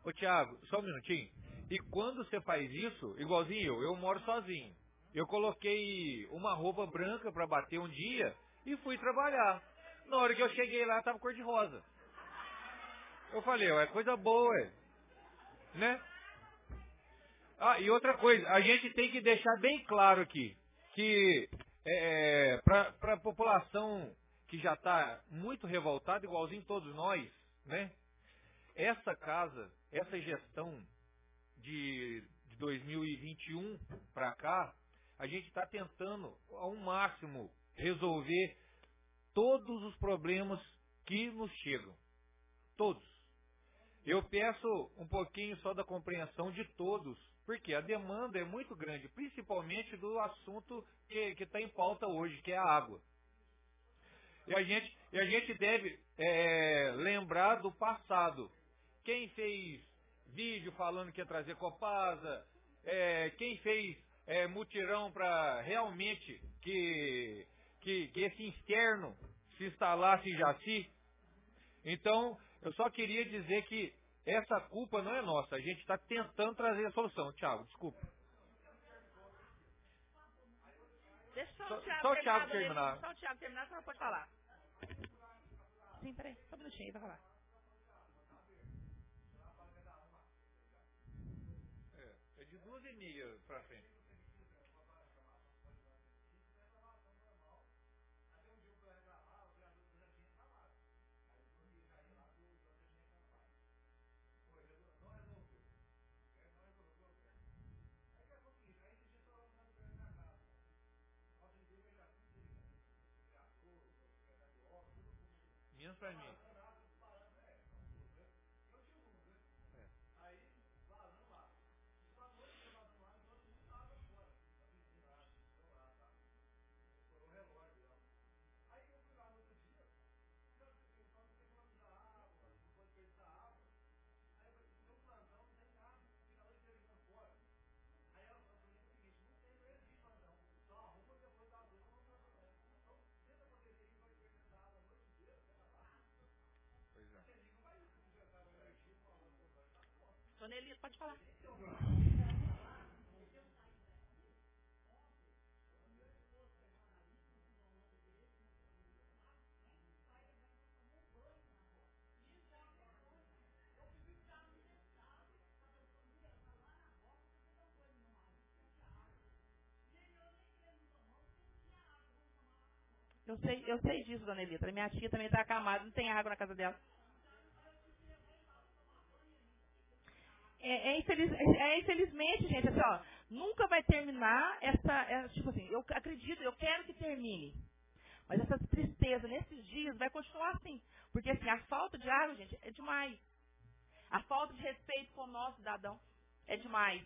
Ô, Thiago, só um minutinho. E quando você faz isso, igualzinho eu moro sozinho. Eu coloquei uma roupa branca para bater um dia e fui trabalhar. Na hora que eu cheguei lá, tava cor de rosa. Eu falei, é coisa boa, né? Ah, e outra coisa, a gente tem que deixar bem claro aqui, que para a população que já está muito revoltada, igualzinho todos nós, né? Essa casa, essa gestão de 2021 para cá, a gente está tentando ao máximo resolver todos os problemas que nos chegam. Todos. Eu peço um pouquinho só da compreensão de todos, porque a demanda é muito grande, principalmente do assunto que está em pauta hoje, que é a água. E a gente deve lembrar do passado. Quem fez vídeo falando que ia trazer Copasa, quem fez mutirão para realmente que esse externo se instalasse em Jaci. Então, eu só queria dizer que essa culpa não é nossa. A gente está tentando trazer a solução. Thiago, desculpa. Deixa Só o Thiago terminar. Só o Thiago terminar, você pode falar. Sim, peraí. Só um minutinho aí, vai falar. É de 2h30 para frente. Menos para mim. Dona Elisa, pode falar. Eu sei disso, Dona Elita. Minha tia também está acamada, não tem água na casa dela. Infelizmente, gente, assim, ó, nunca vai terminar tipo assim, eu acredito, eu quero que termine. Mas essa tristeza nesses dias vai continuar assim. Porque assim, a falta de água, gente, é demais. A falta de respeito com o nosso cidadão é demais.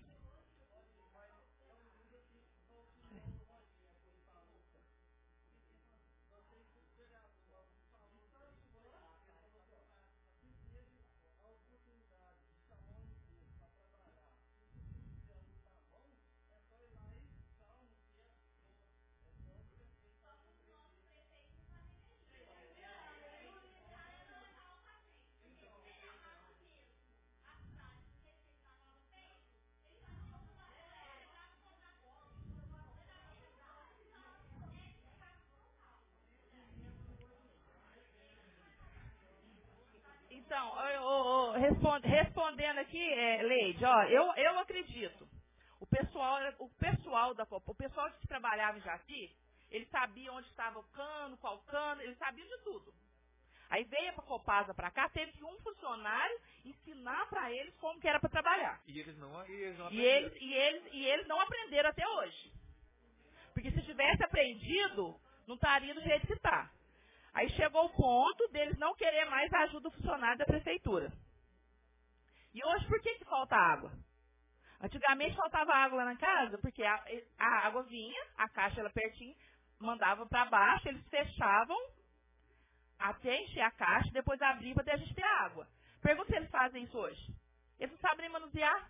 Então, respondendo aqui, Leide, ó, eu acredito. O pessoal que trabalhava em Jaci, eles sabiam onde estava o cano, qual cano, eles sabiam de tudo. Aí veio a Copasa para cá, teve que um funcionário ensinar para eles como que era para trabalhar. E eles não aprenderam. E eles não aprenderam até hoje. Porque se tivesse aprendido, não estaria do jeito que está. Aí chegou o ponto deles não querer mais a ajuda do funcionário da prefeitura. E hoje, por que falta água? Antigamente faltava água lá na casa, porque a água vinha, a caixa era pertinho, mandava para baixo, eles fechavam até encher a caixa, depois abriam para a gente ter água. Pergunta se eles fazem isso hoje. Eles não sabem nem manusear.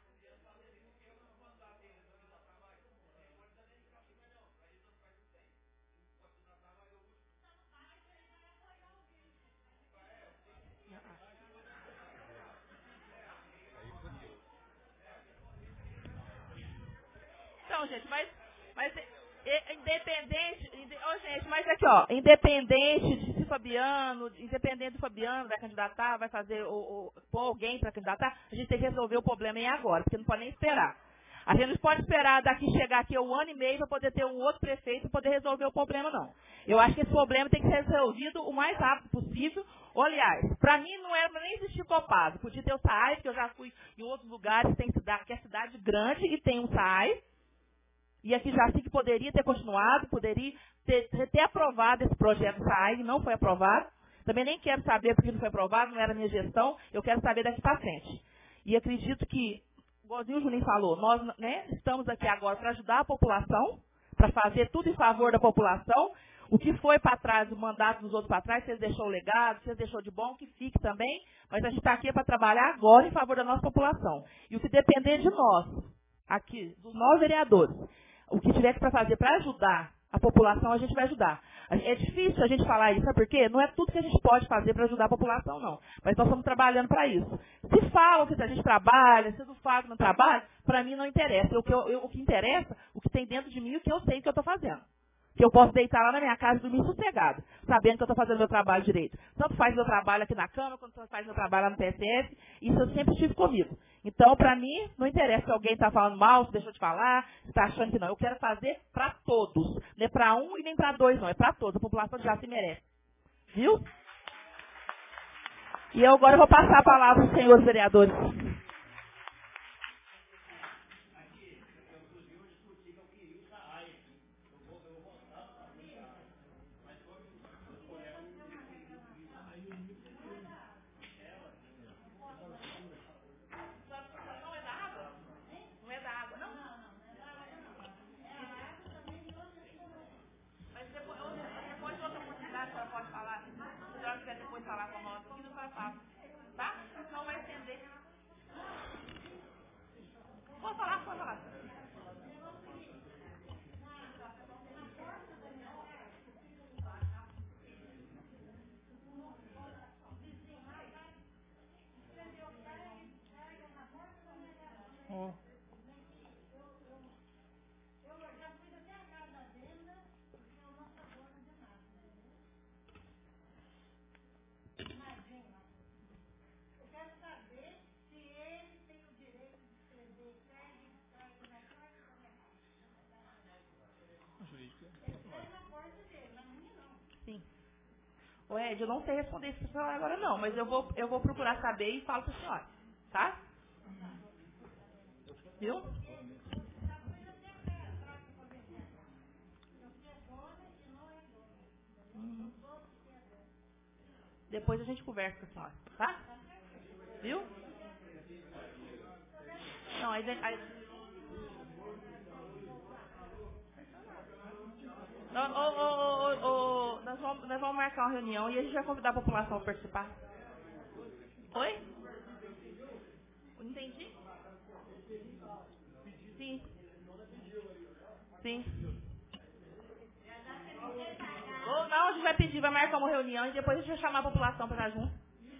gente, independente, gente, mas aqui, ó, independente de se Fabiano, independente do Fabiano vai candidatar, vai fazer, pôr alguém para candidatar, a gente tem que resolver o problema em agora, porque não pode nem esperar. A gente não pode esperar chegar aqui 1 ano e meio para poder ter um outro prefeito e poder resolver o problema, não. Eu acho que esse problema tem que ser resolvido o mais rápido possível. Ou, aliás, para mim não era nem existir Copasa. Podia ter o SAAI, porque eu já fui em outros lugares, que é cidade grande e tem um SAAI. E aqui já sei que poderia ter continuado, poderia ter aprovado esse projeto SAAI, não foi aprovado. Também nem quero saber porque não foi aprovado, não era minha gestão, eu quero saber daqui para frente. E acredito que, igualzinho o Juninho falou, nós, né, estamos aqui agora para ajudar a população, para fazer tudo em favor da população. O que foi para trás, o mandato dos outros para trás, vocês deixou o legado, vocês deixou de bom, que fique também. Mas a gente está aqui para trabalhar agora em favor da nossa população. E o que depender de nós, aqui, dos nós vereadores, o que tiver para fazer para ajudar a população, a gente vai ajudar. É difícil a gente falar isso, sabe por quê? Não é tudo que a gente pode fazer para ajudar a população, não. Mas nós estamos trabalhando para isso. Se falam que a gente trabalha, se não falam que não trabalha, para mim não interessa. O que interessa, o que tem dentro de mim, o que eu sei que eu estou fazendo. Que eu posso deitar lá na minha casa e dormir sossegado, sabendo que eu estou fazendo meu trabalho direito. Tanto faz meu trabalho aqui na Câmara, quanto faz meu trabalho lá no PSF, isso eu sempre tive comigo. Então, para mim, não interessa se alguém está falando mal, se deixou de falar, se está achando que não. Eu quero fazer para todos. Não é para um e nem para dois, não. É para todos. A população já se merece. Viu? E eu agora vou passar a palavra aos senhores vereadores. Falar com nós aqui, não vai falar, tá? Não vai entender. Pode falar, pode falar. Oh. Sim. Ô Ed, eu não sei responder isso para agora não, mas eu vou procurar saber e falo para a senhora, tá? Viu? Depois a gente conversa com a senhora, tá? Viu? Não, nós vamos marcar uma reunião e a gente vai convidar a população para participar. Oi? Entendi? Sim. Sim. Ou não, a gente vai pedir, vai marcar uma reunião e depois a gente vai chamar a população para estar junto.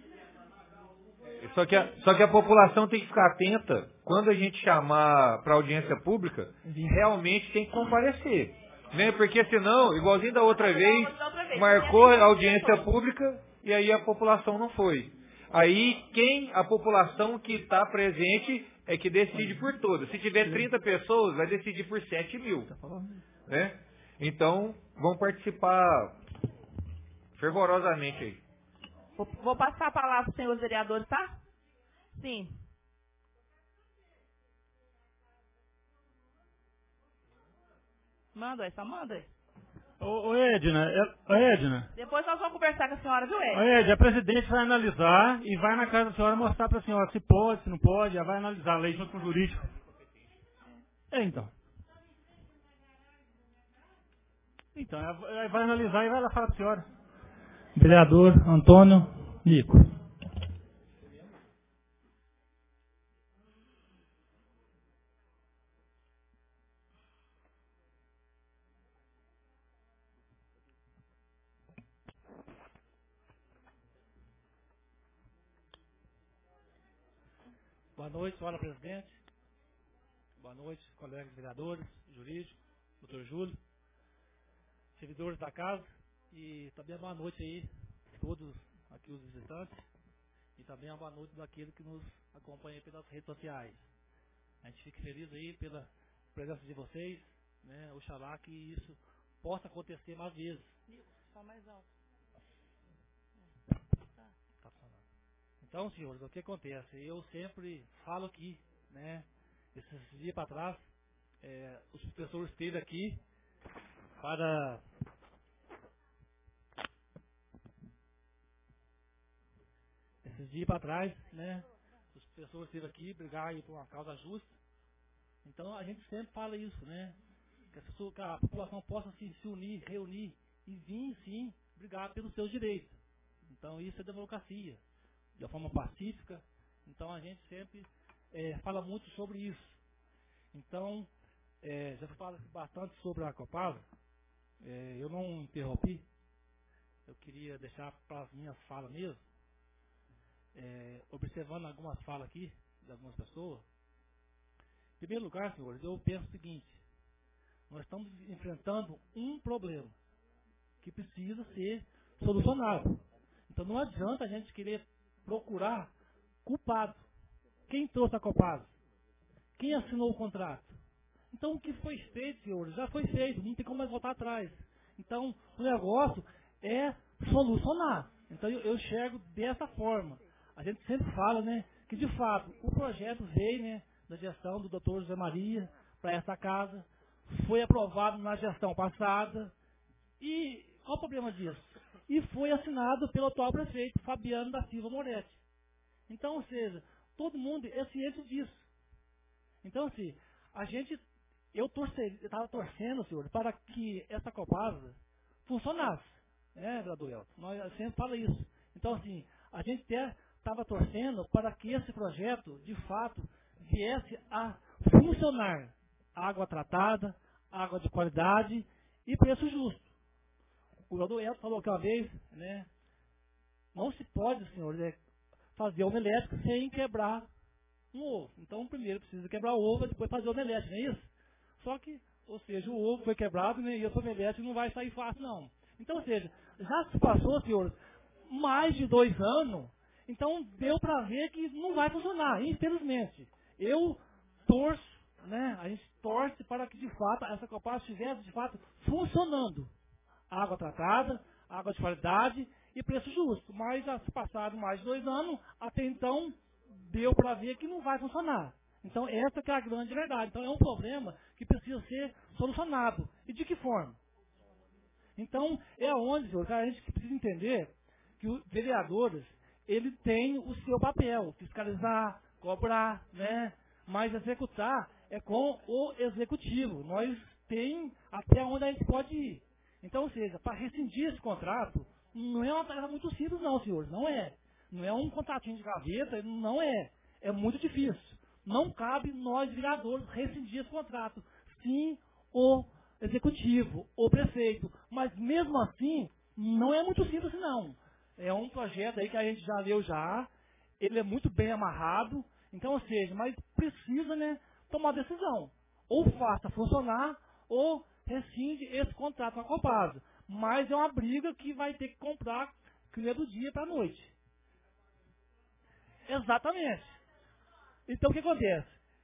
Só que a população tem que ficar atenta. Quando a gente chamar para audiência pública, realmente tem que comparecer. Né? Porque senão, igualzinho da outra vez, marcou a audiência pública e aí a população não foi. Aí a população que está presente é que decide por todas. Se tiver 30 pessoas, vai decidir por 7 mil. Né? Então, vão participar fervorosamente aí. Vou passar a palavra para os senhores vereadores, tá? Sim. Manda aí, só manda aí. Ô Edna. Depois nós vamos conversar com a senhora, viu, Ed? Ô Ed, a presidente vai analisar e vai na casa da senhora mostrar para a senhora se pode, se não pode, ela vai analisar a lei junto com o jurídico. Então. Então, ela vai analisar e vai lá falar para a senhora. Vereador Antônio Nico. Boa noite, senhora presidente. Boa noite, colegas vereadores, jurídicos, doutor Júlio, servidores da casa e também boa noite aí a todos aqui os visitantes e também uma boa noite daqueles que nos acompanham pelas redes sociais. A gente fica feliz aí pela presença de vocês, né? Oxalá que isso possa acontecer mais vezes. Só mais alto. Tá funcionando. Então, senhores, o que acontece? Eu sempre falo aqui, né? Esses dias para trás, os professores esteve aqui para esses dias para trás, né? Os professores esteve aqui brigar aí por uma causa justa. Então a gente sempre fala isso, né? Que a população possa se unir, reunir e vir sim brigar pelos seus direitos. Então isso é democracia, de uma forma pacífica. Então a gente sempre fala muito sobre isso. Então, já falo bastante sobre a Copasa. Eu não interrompi. Eu queria deixar para as minhas falas mesmo. Observando algumas falas aqui, de algumas pessoas. Em primeiro lugar, senhores, eu penso o seguinte. Nós estamos enfrentando um problema que precisa ser solucionado. Então não adianta a gente querer procurar culpado. Quem trouxe a Copasa? Quem assinou o contrato? Então o que foi feito, senhores, já foi feito, não tem como mais voltar atrás. Então o negócio é solucionar. Então eu enxergo dessa forma. A gente sempre fala, né, que de fato o projeto veio, né, da gestão do Dr. José Maria para essa casa, foi aprovado na gestão passada. E qual o problema disso? E foi assinado pelo atual prefeito, Fabiano da Silva Moretti. Então, ou seja, todo mundo é ciente disso. Então, assim, eu estava torcendo, senhor, para que essa Copasa funcionasse, né, vereador Elton? Nós sempre falamos isso. Então, assim, a gente até estava torcendo para que esse projeto, de fato, viesse a funcionar. Água tratada, água de qualidade e preço justo. O vereador Elton falou que uma vez, né, não se pode, senhor, fazer omelete sem quebrar um ovo. Então, primeiro precisa quebrar o ovo e depois fazer omelete, não é isso? Só que, ou seja, o ovo foi quebrado, né, e essa omelete não vai sair fácil, não. Então, ou seja, já se passou, senhor, mais de 2 anos, então deu para ver que não vai funcionar, infelizmente. Eu torço, né, a gente torce para que, de fato, essa Copasa estivesse, de fato, funcionando. Água tratada, água de qualidade e preço justo. Mas já se passaram mais de 2 anos, até então deu para ver que não vai funcionar. Então essa que é a grande verdade. Então é um problema que precisa ser solucionado. E de que forma? Então é onde, senhor, a gente precisa entender que os vereadores, ele tem o seu papel, fiscalizar, cobrar, né? Mas executar é com o executivo. Nós tem até onde a gente pode ir. Então, ou seja, para rescindir esse contrato, não é uma tarefa muito simples, não, senhores. Não é. Não é um contratinho de gaveta, não é. É muito difícil. Não cabe nós, vereadores, rescindir esse contrato. Sim, o executivo, o prefeito. Mas, mesmo assim, não é muito simples, não. É um projeto aí que a gente já leu já. Ele é muito bem amarrado. Então, ou seja, mas precisa, né, tomar decisão. Ou faça funcionar, ou rescinde esse contrato com a Copasa. Mas é uma briga que vai ter que comprar que não é do dia para a noite. Exatamente. Então o que acontece?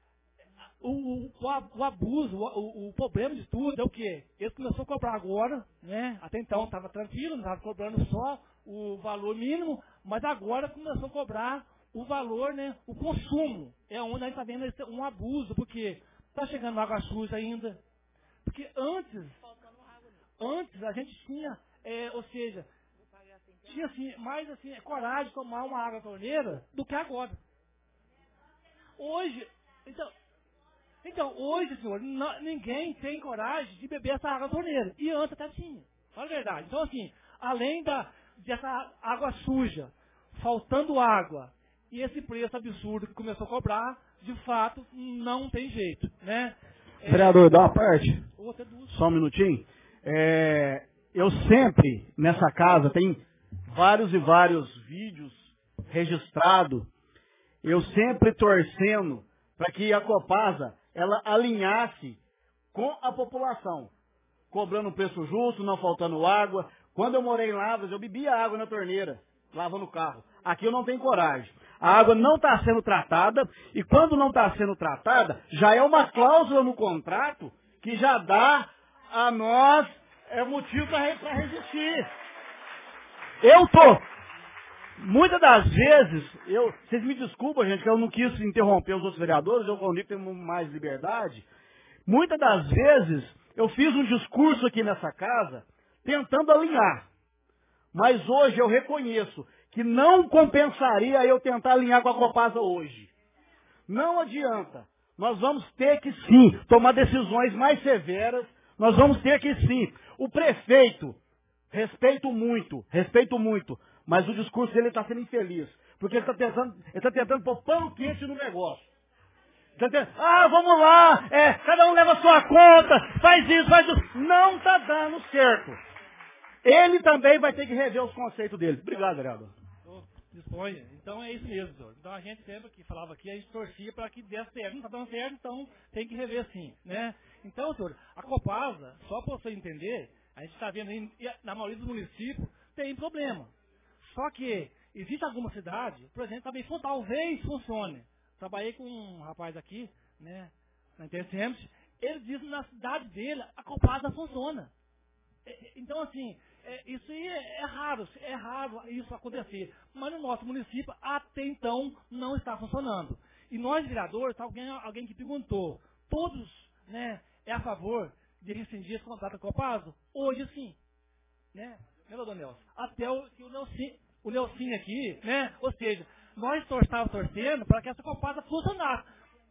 O abuso, o problema de tudo é o quê? Ele começou a cobrar agora, né? Até então estava tranquilo, não estava cobrando só o valor mínimo, mas agora começou a cobrar o valor, né? O consumo. É onde a gente está vendo um abuso, porque está chegando água suja ainda. Porque antes a gente tinha, ou seja, tinha assim, mais assim, coragem de tomar uma água torneira do que agora. Hoje, então hoje, senhor, ninguém tem coragem de beber essa água torneira. E antes até tinha. Fala a verdade. Então, assim, além dessa água suja, faltando água, e esse preço absurdo que começou a cobrar, de fato, não tem jeito, né? Vereador, dá uma parte. Só um minutinho. Eu sempre, nessa casa, tem vários e vários vídeos registrados, eu sempre torcendo para que a Copasa ela alinhasse com a população, cobrando um preço justo, não faltando água. Quando eu morei em Lavras, eu bebia água na torneira, lavando o carro. Aqui eu não tenho coragem. A água não está sendo tratada, e quando não está sendo tratada, já é uma cláusula no contrato que já dá a nós motivo para resistir. Muitas das vezes, vocês me desculpam, gente, que eu não quis interromper os outros vereadores, eu comigo tenho mais liberdade. Muitas das vezes, eu fiz um discurso aqui nessa casa, tentando alinhar. Mas hoje eu reconheço que não compensaria eu tentar alinhar com a Copasa hoje. Não adianta. Nós vamos ter que, sim, tomar decisões mais severas. Nós vamos ter que, sim. O prefeito, respeito muito, mas o discurso dele está sendo infeliz. Porque ele está tentando pôr pão quente no negócio. Vamos lá, cada um leva a sua conta, faz isso. Não está dando certo. Ele também vai ter que rever os conceitos dele. Obrigado, vereador. Disponha. Então é isso mesmo, senhor. Então a gente sempre que falava aqui, a gente torcia para que desse certo. Não está dando certo, então tem que rever sim, né? Então, senhor, a Copasa, só para você entender, a gente está vendo aí, na maioria dos municípios, tem problema. Só que existe alguma cidade, por exemplo, também talvez funcione. Trabalhei com um rapaz aqui, né, na Intercems, ele diz que na cidade dele a Copasa funciona. Então, assim, isso aí é raro isso acontecer. Mas no nosso município, até então, não está funcionando. E nós, vereadores, alguém que perguntou, todos, né, é a favor de rescindir esse contrato com a Copasa? Hoje sim. Né, doutor Nelson? Até o Nelson aqui, né, ou seja, nós estávamos torcendo para que essa Copasa funcionasse.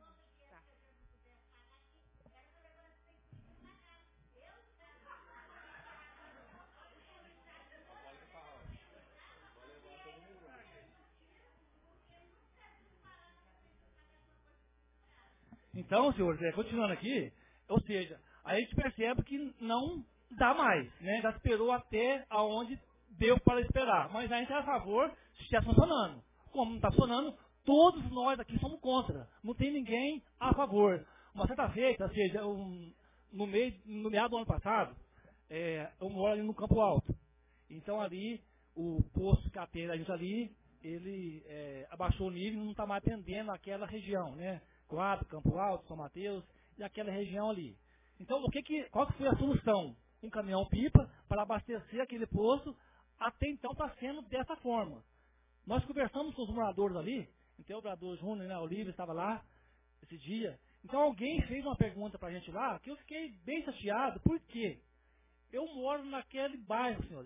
Então, senhor, continuando aqui, ou seja, a gente percebe que não dá mais, né? Já esperou até aonde deu para esperar. Mas a gente é a favor se estiver funcionando. Como não está funcionando, todos nós aqui somos contra. Não tem ninguém a favor. Uma certa feita, ou seja, no meado do ano passado, eu moro ali no Campo Alto. Então ali, o posto que atende a gente ali, ele abaixou o nível e não está mais atendendo aquela região, né? Coab, Campo Alto, São Mateus e aquela região ali. Então, qual que foi a solução? Um caminhão-pipa para abastecer aquele posto, até então está sendo dessa forma. Nós conversamos com os moradores ali, então o vereador Júnior, né, Olívio, estava lá esse dia. Então alguém fez uma pergunta para a gente lá, que eu fiquei bem chateado, por quê? Eu moro naquele bairro, senhores.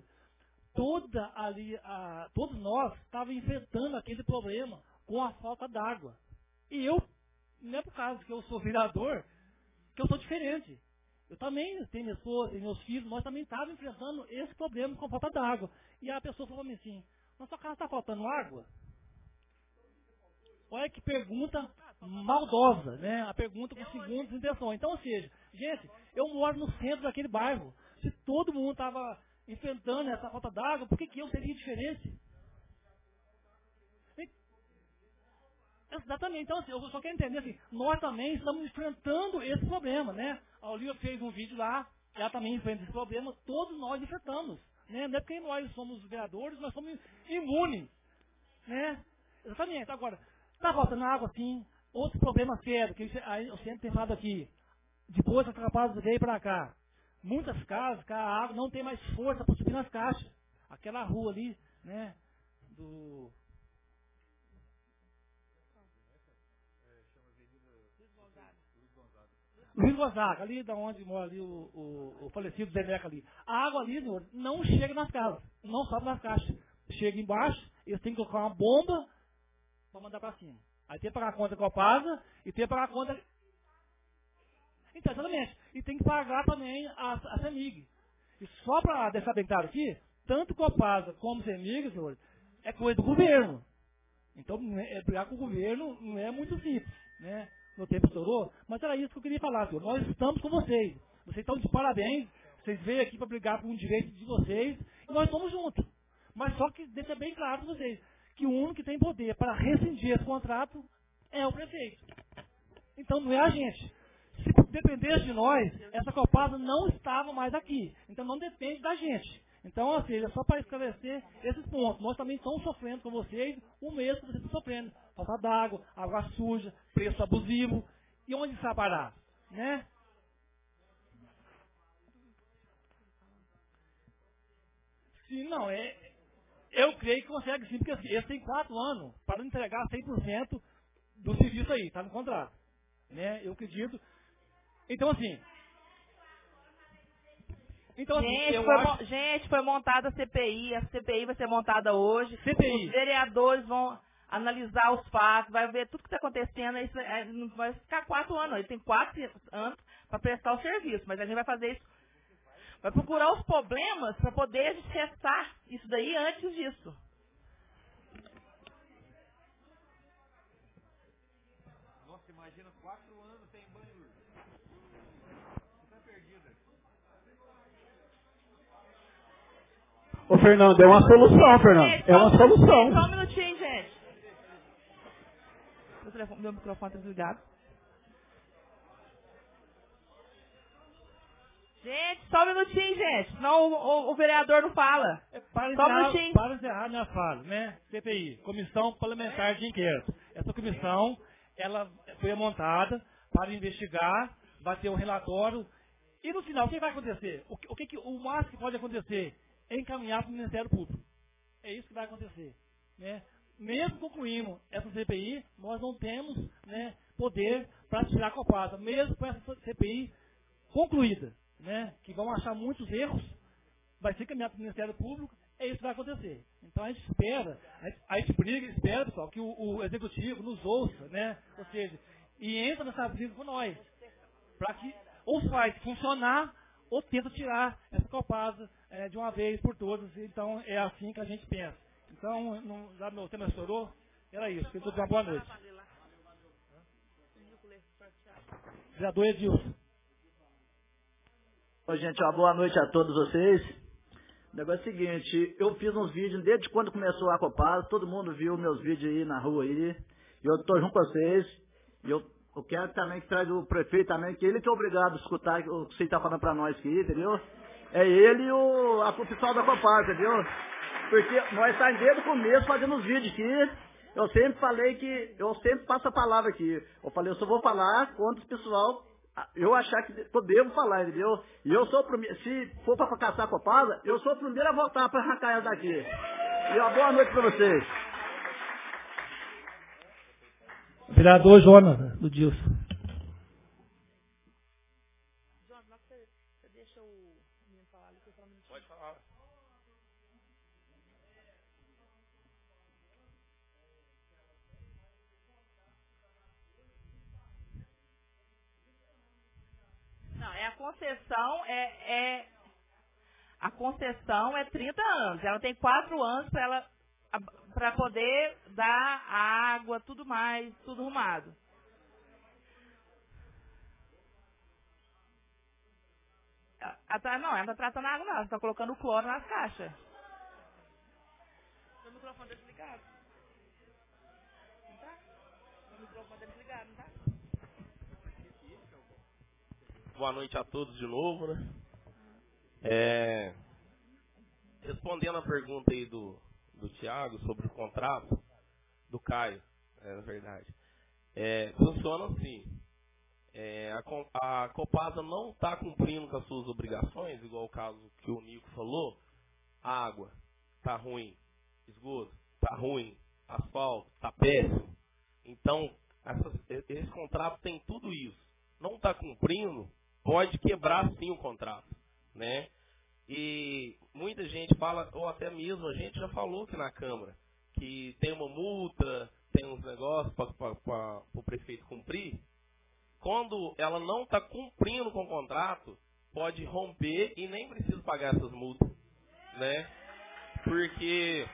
Todos nós estávamos enfrentando aquele problema com a falta d'água. E eu, não é por causa que eu sou vereador, que eu sou diferente. Eu também tenho minha esposa, tenho meus filhos, nós também estávamos enfrentando esse problema com a falta d'água. E a pessoa falou assim, na sua casa está faltando água? Olha que pergunta maldosa, né? A pergunta com segundas intenções. Então, ou seja, gente, eu moro no centro daquele bairro. Se todo mundo estava enfrentando essa falta d'água, por que eu seria diferente? Exatamente. Então, assim, eu só quero entender assim, nós também estamos enfrentando esse problema, né? A Olívia fez um vídeo lá, ela também enfrenta esse problema, todos nós enfrentamos. Né? Não é porque nós somos vereadores, nós somos imunes. Né? Exatamente. Agora, está faltando água, sim. Outro problema sério, que eu sempre tenho falado aqui. Depois que a Copasa veio para cá, muitas casas, a água não tem mais força para subir nas caixas. Aquela rua ali, né? Do... Luiz Gonzaga, ali da onde mora ali o falecido Zeneca ali. A água ali, senhor, não chega nas casas, não sobe nas caixas. Chega embaixo, eles têm que colocar uma bomba para mandar para cima. Aí tem que pagar a conta da Copasa e tem que pagar a conta... Então, exatamente. E tem que pagar também a CEMIG. E só para deixar bem claro aqui, tanto Copasa como CEMIG, senhor, é coisa do governo. Então, brigar com o governo não é muito simples, né? No tempo estourou, mas era isso que eu queria falar, senhor. Nós estamos com vocês. Vocês estão de parabéns. Vocês veio aqui para brigar por um direito de vocês e nós estamos juntos. Mas só que deixa bem claro para vocês que o único que tem poder para rescindir esse contrato é o prefeito. Então não é a gente. Se dependesse de nós, essa Copasa não estava mais aqui. Então não depende da gente. Então, ou seja, só para esclarecer esses pontos. Nós também estamos sofrendo com vocês o mesmo que vocês estão sofrendo. Falta d'água, água suja, preço abusivo. E onde está parar? Né? Sim, não, eu creio que consegue sim, porque assim, eles têm 4 anos para entregar 100% do serviço aí, está no contrato. Né? Eu acredito. Então, assim, gente, foi montada a CPI vai ser montada hoje. CPI. Os vereadores vão analisar os fatos, vai ver tudo que está acontecendo. Isso não vai ficar 4 anos, ele tem 4 anos para prestar o serviço, mas a gente vai fazer isso, vai procurar os problemas para poder cessar isso daí antes disso. Nossa, imagina 4 anos sem banho. Você tá perdida. Ô, Fernando, é uma solução, Fernando. Gente, É uma solução. Só um minutinho, gente. Meu microfone está desligado. Gente, só um minutinho, gente. Senão o vereador não fala. Para encerrar minha fala, né? CPI, Comissão Parlamentar de Inquérito. Essa comissão, ela foi montada para investigar, vai ter um relatório. E no final, o que vai acontecer? O máximo que pode acontecer é encaminhar para o Ministério Público. É isso que vai acontecer. Né? Mesmo concluindo essa CPI, nós não temos, né, poder para tirar a Copasa, mesmo com essa CPI concluída, né, que vão achar muitos erros, vai ser encaminhado para o Ministério Público, é isso que vai acontecer. Então a gente espera, a gente briga, espera, pessoal, que o Executivo nos ouça, né, ou seja, e entra nessa briga com nós, para que ou faz funcionar, ou tenta tirar essa Copasa de uma vez por todas. Então é assim que a gente pensa. Então, já meu tema estourou, era isso. Que todos uma boa noite. Vereador Edilson. Oi, gente, uma boa noite a todos vocês. O negócio é o seguinte, eu fiz uns vídeos desde quando começou a Copasa, todo mundo viu meus vídeos aí na rua aí, e eu estou junto com vocês, e eu quero também que traz o prefeito também, que ele que é obrigado a escutar o que você está falando para nós aqui, entendeu? É ele e o pessoal da Copasa, entendeu? Porque nós estamos desde o começo fazendo os vídeos aqui. Eu sempre falei que, eu sempre passo a palavra aqui. Eu falei, eu só vou falar quando o pessoal, eu achar que eu devo falar, entendeu? E eu sou o primeiro, se for para caçar a Copasa, eu sou o primeiro a voltar para arrancar ela daqui. E uma boa noite para vocês. Vereador Jonas, do Dilson. Jonas, você deixa o menino falar ali, Pode falar. Não, a concessão é 30 anos. Ela tem 4 anos para poder dar água, tudo mais, tudo arrumado. Não, ela não está tratando a água, não. Ela está colocando o cloro nas caixas. Seu microfone está desligado. Não tá? Seu microfone está desligado, não tá? Boa noite a todos de novo, né? Respondendo a pergunta aí do Tiago sobre o contrato, do Caio, na verdade. Funciona assim. A Copasa não está cumprindo com as suas obrigações, igual o caso que o Nico falou. Água está ruim, esgoto está ruim, asfalto está péssimo. Então, esse contrato tem tudo isso. Não está cumprindo, pode quebrar sim o contrato, né? E muita gente fala, ou até mesmo a gente já falou aqui na Câmara, que tem uma multa, tem uns negócios para o prefeito cumprir. Quando ela não está cumprindo com o contrato, pode romper e nem precisa pagar essas multas, né? Porque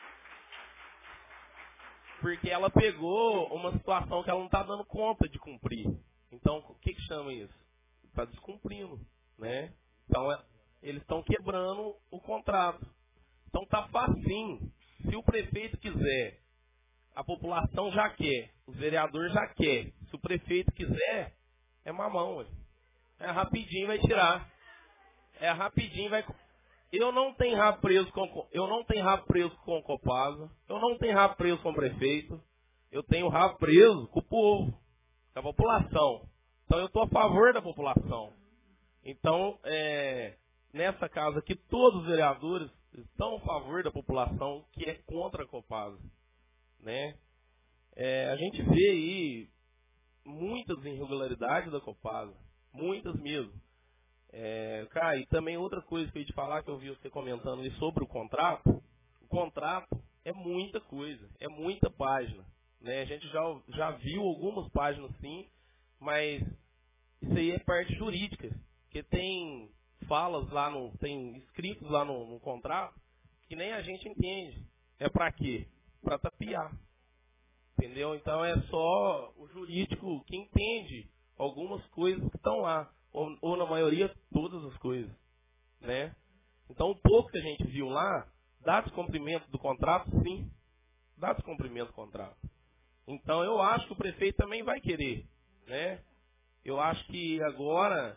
ela pegou uma situação que ela não está dando conta de cumprir. Então, o que chama isso? Está descumprindo, né? Então, eles estão quebrando o contrato. Então, está facinho. Se o prefeito quiser, a população já quer, os vereadores já querem. Se o prefeito quiser, É mamão, ué. É rapidinho, vai tirar. É rapidinho, vai... Eu não tenho rabo preso com o Copasa. Eu não tenho rabo preso com o prefeito. Eu tenho rabo preso com o povo, com a população. Então eu estou a favor da população. Então, nessa casa aqui, todos os vereadores estão a favor da população que é contra a Copasa, né? A gente vê aí muitas irregularidades da Copasa, muitas mesmo. Cara, e também outra coisa que eu ia te falar, que eu vi você comentando ali sobre o contrato. O contrato é muita coisa, é muita página, né? A gente já viu algumas páginas sim, mas isso aí é parte jurídica, porque tem falas lá, tem escritos lá no contrato que nem a gente entende. É pra quê? Pra tapear. Entendeu? Então é só o jurídico que entende algumas coisas que estão lá. Ou na maioria, todas as coisas, né? Então, o pouco que a gente viu lá, dá descumprimento do contrato, sim. Dá descumprimento do contrato. Então, eu acho que o prefeito também vai querer, né? Eu acho que agora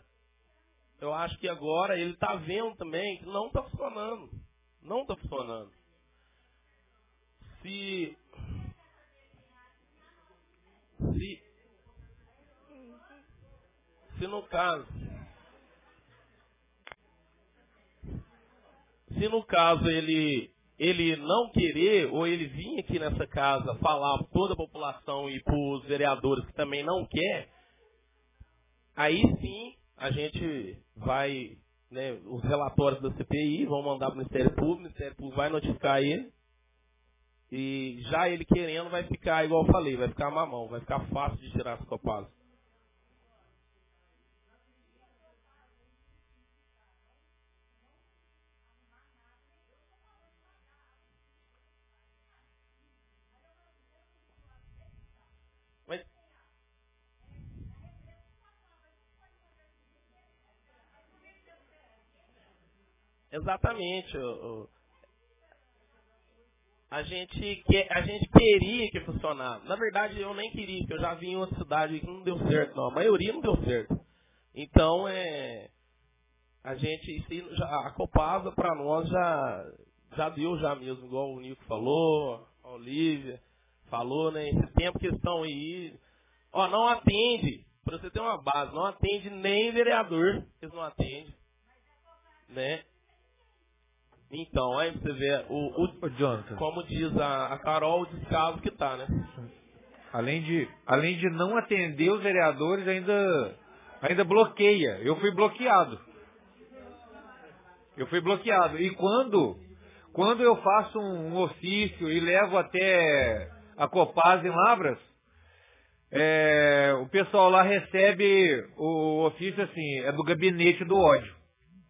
ele está vendo também que não está funcionando. Não está funcionando. Se no caso ele não querer, ou ele vir aqui nessa casa falar para toda a população e para os vereadores que também não quer, aí sim a gente vai, né, os relatórios da CPI vão mandar para o Ministério Público vai notificar ele, e já ele querendo vai ficar, igual eu falei, vai ficar mamão, vai ficar fácil de tirar essa Copasa. Mas, exatamente. A gente queria que funcionasse. Na verdade, eu nem queria, porque eu já vi em outra cidade que não deu certo, não. A maioria não deu certo. Então, a Copasa para nós já deu já mesmo, igual o Nico falou, a Olívia falou, né? Esse tempo que estão aí, não atende, para você ter uma base, não atende nem vereador, eles não atendem, né? Então, aí você vê, Jonathan, como diz a Carol, o descaso que tá, né? Além de não atender os vereadores, ainda bloqueia. Eu fui bloqueado. E quando eu faço um ofício e levo até a Copasa em Lavras, o pessoal lá recebe o ofício assim, é do gabinete do ódio.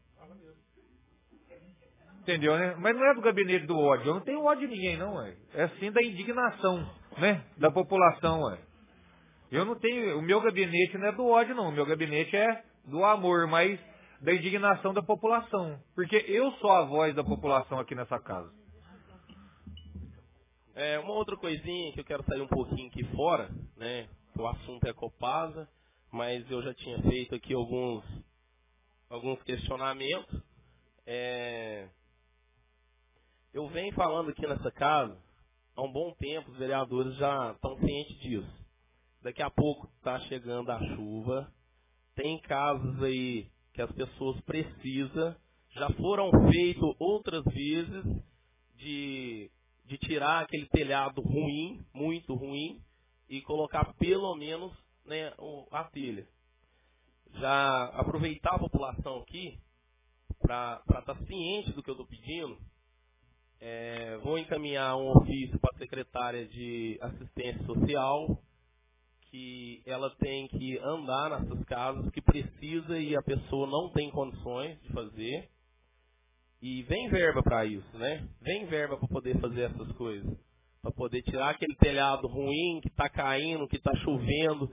Entendeu, né? Mas não é do gabinete do ódio. Eu não tenho ódio de ninguém, não, ué. É sim da indignação, né? Da população, ué. Eu não tenho... O meu gabinete não é do ódio, não. O meu gabinete é do amor, mas da indignação da população. Porque eu sou a voz da população aqui nessa casa. Uma outra coisinha que eu quero sair um pouquinho aqui fora, né? O assunto é Copasa, mas eu já tinha feito aqui alguns questionamentos. Eu venho falando aqui nessa casa há um bom tempo, os vereadores já estão cientes disso. Daqui a pouco está chegando a chuva, tem casos aí que as pessoas precisam, já foram feitos outras vezes de tirar aquele telhado ruim, muito ruim, e colocar pelo menos, né, a telha. Já aproveitar a população aqui para estar ciente do que eu estou pedindo. Vou encaminhar um ofício para a secretária de assistência social, que ela tem que andar nessas casas que precisa e a pessoa não tem condições de fazer. E vem verba para isso, né? Vem verba para poder fazer essas coisas. Para poder tirar aquele telhado ruim que está caindo, que está chovendo.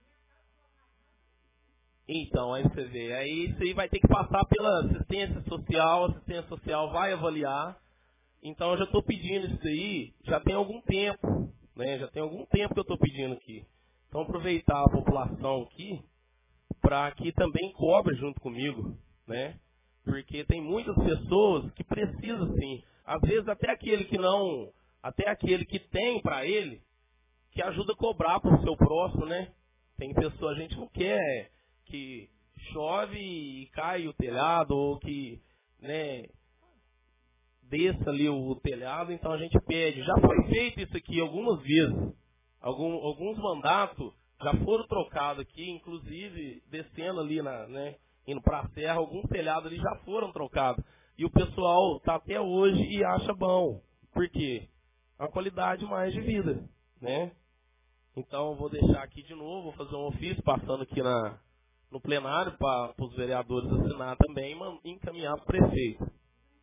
Então, aí você vê. Aí isso aí vai ter que passar pela assistência social vai avaliar. Então, eu já estou pedindo isso aí, já tem algum tempo, né? Já tem algum tempo que eu estou pedindo aqui. Então, aproveitar a população aqui para que também cobre junto comigo, né? Porque tem muitas pessoas que precisam, sim. Às vezes até aquele que tem para ele, que ajuda a cobrar para o seu próximo, né? Tem pessoas, a gente não quer que chove e cai o telhado, ou que, né, desça ali o telhado, então a gente pede. Já foi feito isso aqui algumas vezes. Alguns mandatos já foram trocados aqui, inclusive descendo ali, indo para a serra, alguns telhados ali já foram trocados. E o pessoal está até hoje e acha bom. Por quê? A qualidade mais de vida, né? Então eu vou deixar aqui de novo, vou fazer um ofício passando aqui no plenário para os vereadores assinar também e encaminhar para o prefeito.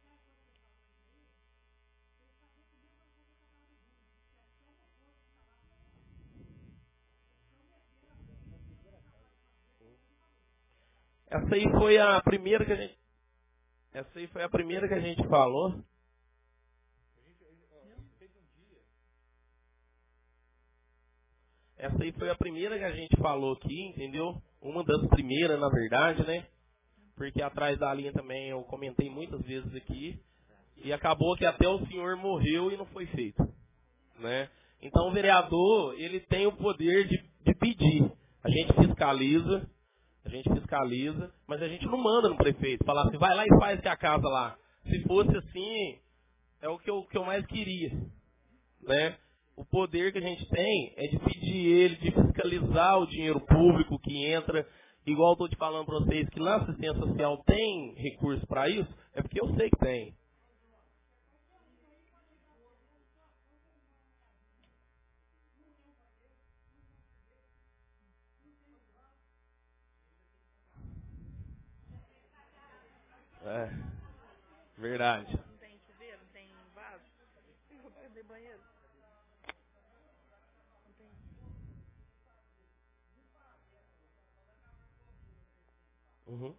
Essa aí foi a primeira que a gente falou. Essa aí foi a primeira que a gente falou aqui, entendeu? Uma das primeiras, na verdade, né? Porque atrás da linha também eu comentei muitas vezes aqui. E acabou que até o senhor morreu e não foi feito, né? Então o vereador, ele tem o poder de pedir. A gente fiscaliza, mas a gente não manda no prefeito. Falar assim, vai lá e faz que a casa lá. Se fosse assim, é o que eu mais queria, né? O poder que a gente tem é de pedir ele, de fiscalizar o dinheiro público que entra. Igual eu estou te falando para vocês que na assistência social tem recurso para isso, é porque eu sei que tem. É, verdade. Não tem chuveiro, não tem vaso? Não tem banheiro? Não tem. Uhum.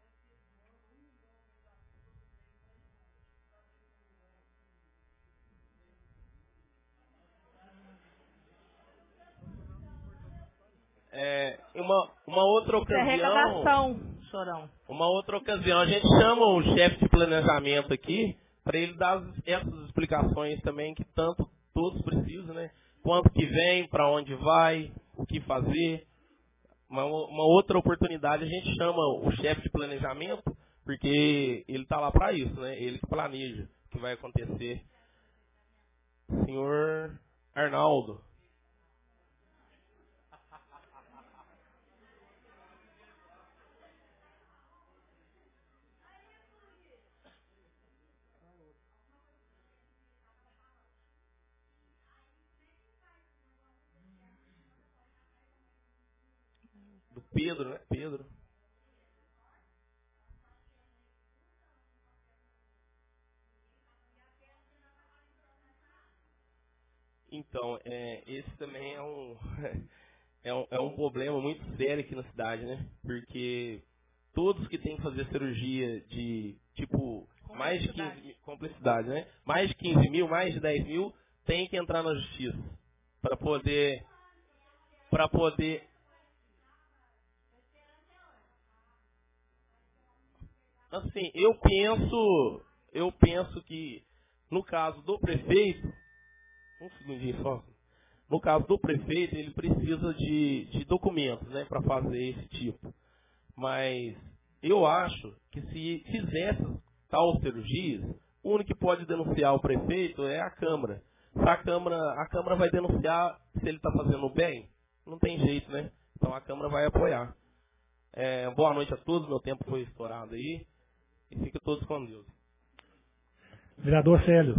Uma outra ocasião. Isso é arrecadação, Chorão. Uma outra ocasião, a gente chama o chefe de planejamento aqui para ele dar essas explicações também que tanto todos precisam, né? Quanto que vem, para onde vai, o que fazer. Uma outra oportunidade a gente chama o chefe de planejamento, porque ele está lá para isso, né? Ele que planeja o que vai acontecer. Senhor Arnaldo. Do Pedro, né? Pedro. Então, esse também é um problema muito sério aqui na cidade, né? Porque todos que têm que fazer cirurgia de, tipo, mais de 15 mil, complexidade, né? Mais de 15 mil, mais de 10 mil, tem que entrar na justiça para poder assim, eu penso que no caso do prefeito, um segundinho só. No caso do prefeito, ele precisa de documentos, né, para fazer esse tipo. Mas eu acho que se fizesse tal cirurgias, o único que pode denunciar o prefeito é a Câmara. Se a Câmara vai denunciar se ele está fazendo bem, não tem jeito, né? Então a Câmara vai apoiar. Boa noite a todos, meu tempo foi estourado aí. E fiquem todos com Deus. Vereador Célio.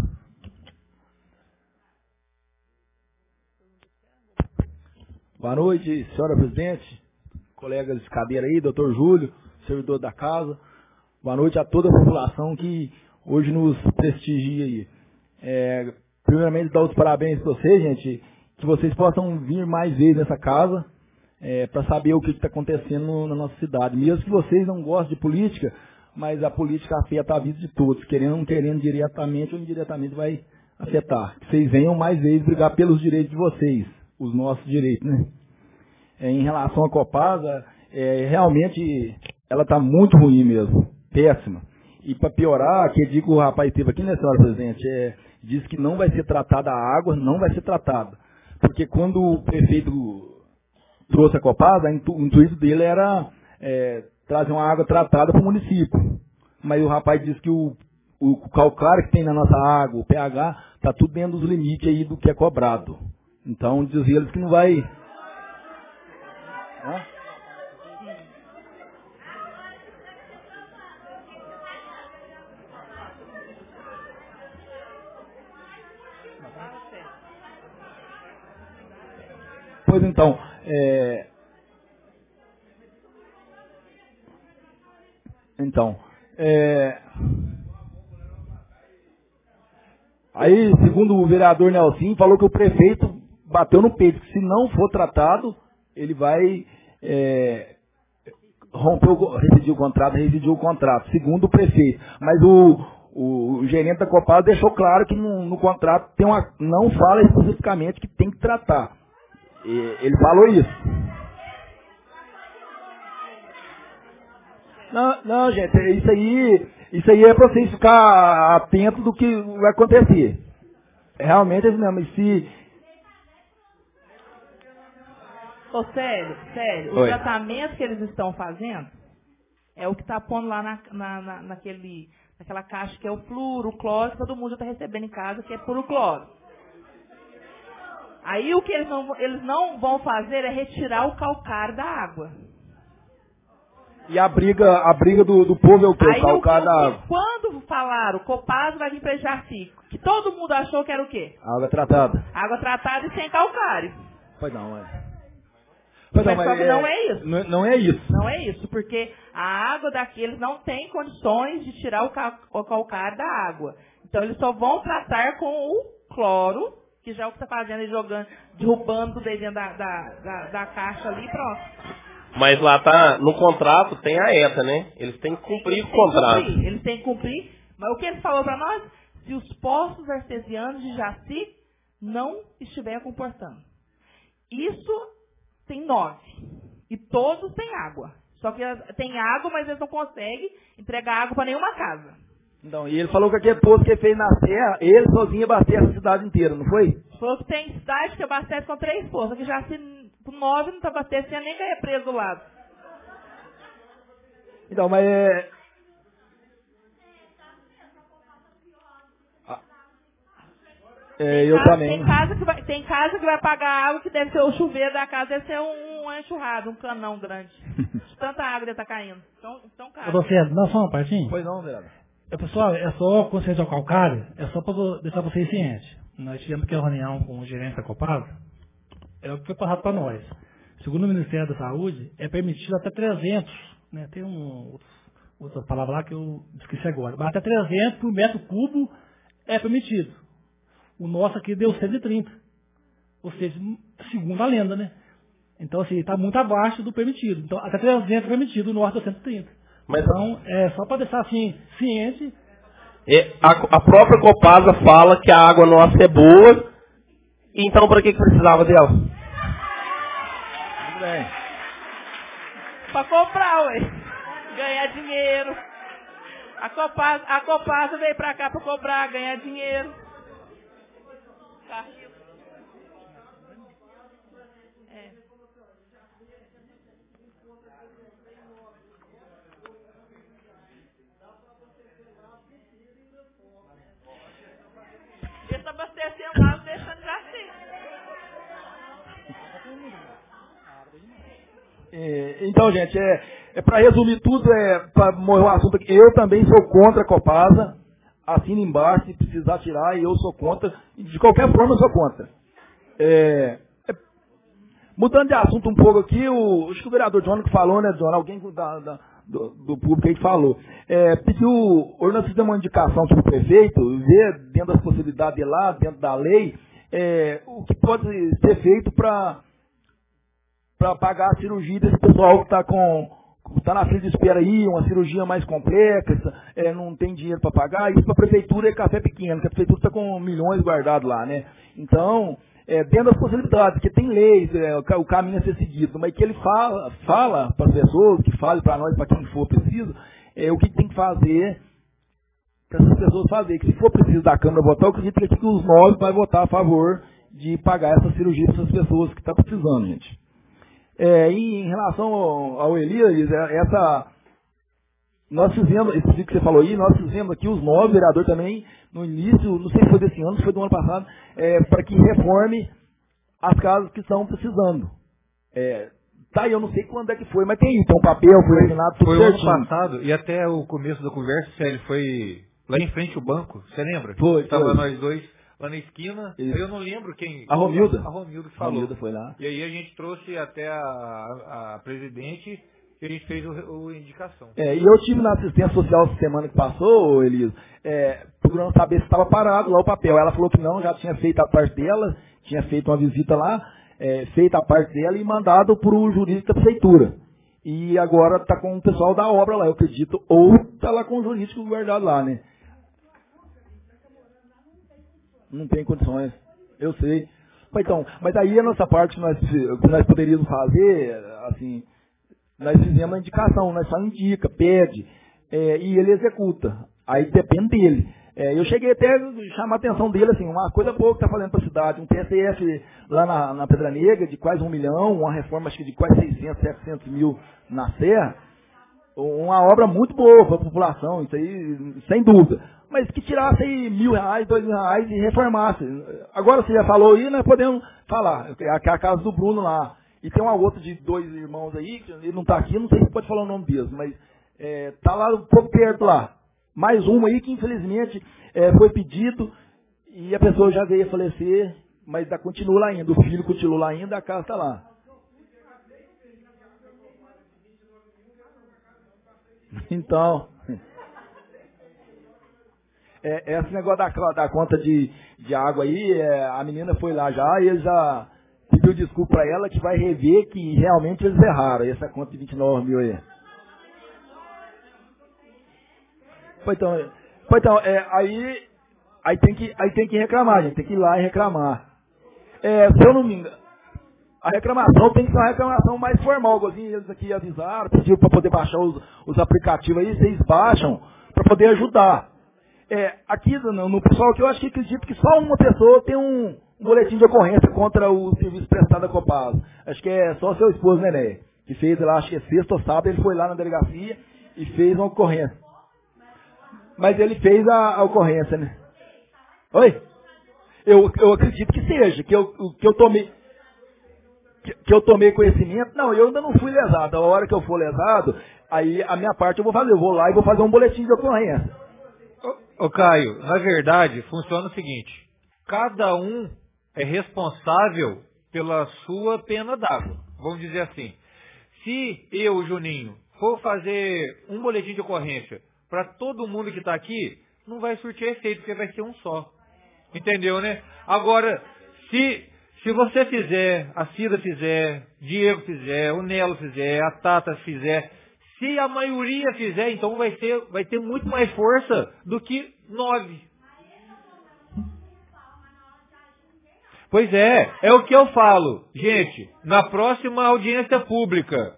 Boa noite, senhora presidente, colegas de cadeira aí, doutor Júlio, servidor da casa. Boa noite a toda a população que hoje nos prestigia aí. Primeiramente, dar os parabéns para vocês, gente, que vocês possam vir mais vezes nessa casa para saber o que está acontecendo na nossa cidade. Mesmo que vocês não gostem de política, mas a política afeta a vida de todos, querendo ou não querendo, diretamente ou indiretamente vai afetar. Que vocês venham mais vezes brigar pelos direitos de vocês, os nossos direitos, né? Em relação à Copasa, realmente ela está muito ruim mesmo, péssima. E para piorar, que dia que o rapaz esteve aqui, né, senhora presidente, diz que não vai ser tratada a água, não vai ser tratada. Porque quando o prefeito trouxe a Copasa, o intuito dele era trazer uma água tratada para o município. Mas o rapaz disse que o calcário que tem na nossa água, o pH, está tudo dentro dos limites aí do que é cobrado. Então, diz eles que não vai... Hã? Pois então, aí, segundo o vereador Nelson, falou que o prefeito bateu no peito, que se não for tratado, ele vai residir o contrato, segundo o prefeito. Mas o gerente da Copasa deixou claro que no contrato não fala especificamente que tem que tratar. Ele falou isso. Não, gente, isso aí é para vocês ficar atentos do que vai acontecer. Realmente é mesmo. Ô, sério, o tratamento que eles estão fazendo é o que está pondo lá naquela caixa que é o flúor, o cloro, que todo mundo já está recebendo em casa, que é puro cloro. Aí o que eles não vão fazer é retirar o calcário da água. E a briga do povo é o quê? O calcário da água. Quando falaram o Copasa vai vir para Jaci, que todo mundo achou que era o quê? Água tratada. Água tratada e sem calcário. Pois não, Mas só que não é isso. Não é isso. Não é isso, porque a água daqueles não tem condições de tirar o calcário da água. Então eles só vão tratar com o cloro, que já é o que está fazendo, jogando, derrubando dentro da caixa ali e pronto. Mas lá no contrato tem a ETA, né? Eles têm que cumprir o contrato. Eles têm que cumprir, mas o que ele falou para nós? Se os postos artesianos de Jaci não estiverem comportando. Isso tem 9. E todos têm água. Só que tem água, mas eles não conseguem entregar água para nenhuma casa. Então, e ele falou que aquele posto que ele fez na serra, ele sozinho abastece a cidade inteira, não foi? Falou que tem cidade que abastece com 3 postos, que já com 9 não está abastecendo nem ganha preso do lado. Então, mas eu também. Tem casa que vai pagar água que deve ser o chuveiro da casa, deve ser uma enxurrada, um canão grande. Tanta água deve estar caindo. Tão caro. Você, dá só uma partinha? Pois não, vereador. Pessoal, é só consciência ao calcário, é só para deixar vocês cientes. Nós tivemos aqui uma reunião com o gerente da Copasa, é o que foi passado para nós. Segundo o Ministério da Saúde, é permitido até 300, né? Tem outra palavra lá que eu esqueci agora, mas até 300 por metro cubo é permitido. O nosso aqui deu 130, ou seja, segundo a lenda, né? Então, assim, está muito abaixo do permitido. Então, até 300 é permitido, o nosso deu 130. Mas, então, só para deixar assim, ciente. A própria Copasa fala que a água nossa é boa, então para que precisava dela? Muito bem. Para comprar, ué. Ganhar dinheiro. A Copasa veio para cá para cobrar, ganhar dinheiro. Eles estão abastecendo lá, deixando já assim. Então, gente, para resumir tudo, para morrer o assunto aqui, eu também sou contra a Copasa. Assina embaixo, se precisar tirar, e eu sou contra. De qualquer forma, eu sou contra. Mudando de assunto um pouco aqui, acho que o vereador John que falou, né, John? Alguém do público aí que falou. Pediu, hoje nós fizemos uma indicação para o prefeito, ver dentro das possibilidades de lá, dentro da lei, o que pode ser feito para pagar a cirurgia desse pessoal que está na fila de espera aí, uma cirurgia mais complexa, não tem dinheiro para pagar. Isso para a prefeitura é café pequeno, que a prefeitura está com milhões guardados lá, né? Então, dentro das possibilidades, porque tem leis, o caminho a ser seguido, mas que ele fala para as pessoas, que fale para nós, para quem for preciso, o que tem que fazer para essas pessoas fazerem. Que se for preciso da Câmara votar, eu acredito que os 9 vai votar a favor de pagar essa cirurgia para essas pessoas que estão precisando, gente. E em relação ao Elias, nós fizemos, esse vídeo que você falou aí, nós fizemos aqui os 9 vereadores também, no início, não sei se foi desse ano, se foi do ano passado, para que reforme as casas que estão precisando. Eu não sei quando é que foi, mas tem um papel, foi assinado, tudo certinho. Foi o ano passado, e até o começo da conversa, Célio, foi lá em frente ao banco, você lembra? Foi. Estava nós dois lá na esquina, Isso. eu não lembro quem... A Romilda. A Romilda que A falou. Romilda foi lá. E aí a gente trouxe até a presidente e a gente fez a indicação. E eu tive na assistência social semana que passou, Elias, procurando saber se estava parado lá o papel. Ela falou que não, já tinha feito a parte dela, tinha feito uma visita lá, feita a parte dela e mandado para o jurídico da prefeitura. E agora está com o pessoal da obra lá, eu acredito, ou está lá com o jurídico guardado lá, né? Não tem condições, eu sei. Então, mas aí a nossa parte que nós poderíamos fazer, assim, nós fizemos a indicação, nós só indica, pede, e ele executa. Aí depende dele. Eu cheguei até a chamar a atenção dele, assim, uma coisa boa que está fazendo para a cidade, um PSF lá na Pedra Negra de quase 1 milhão, uma reforma acho que de quase 600, 700 mil na Serra, uma obra muito boa para a população, isso aí, sem dúvida. Mas que tirasse aí R$1.000, R$2.000 e reformasse. Agora você já falou aí, nós podemos falar, a casa do Bruno lá. E tem uma outra de 2 irmãos aí, que ele não está aqui, não sei se pode falar o nome deles, mas está lá um pouco perto lá. Mais uma aí que infelizmente foi pedido e a pessoa já veio a falecer, mas continua lá ainda, o filho continua lá ainda, a casa está lá. Então, esse negócio da conta de água aí, a menina foi lá já e ele já pediu desculpa para ela que vai rever que realmente eles erraram, essa conta de 29 mil aí. Então, aí tem que reclamar, gente, tem que ir lá e reclamar. Se eu não me engano, a reclamação tem que ser uma reclamação mais formal, igualzinho eles aqui avisaram, pediram para poder baixar os aplicativos aí, vocês baixam para poder ajudar. Aqui no pessoal que eu acho que acredito que só uma pessoa tem um boletim de ocorrência contra o serviço prestado da Copasa. Acho que é só seu esposo, Nené, que fez lá, acho que é sexta ou sábado, ele foi lá na delegacia e fez uma ocorrência. Mas ele fez a ocorrência, né? Oi? Eu acredito que seja, que eu tomei conhecimento. Não, eu ainda não fui lesado. A hora que eu for lesado, aí a minha parte eu vou fazer. Eu vou lá e vou fazer um boletim de ocorrência. Ô Caio, na verdade, funciona o seguinte. Cada um é responsável pela sua pena d'água. Vamos dizer assim. Se eu, Juninho, for fazer um boletim de ocorrência para todo mundo que está aqui, não vai surtir efeito, porque vai ser um só. Entendeu, né? Agora, se você fizer, a Cida fizer, Diego fizer, o Nelo fizer, a Tata fizer, se a maioria fizer, então vai ter muito mais força do que 9. Pois é o que eu falo. Gente, na próxima audiência pública,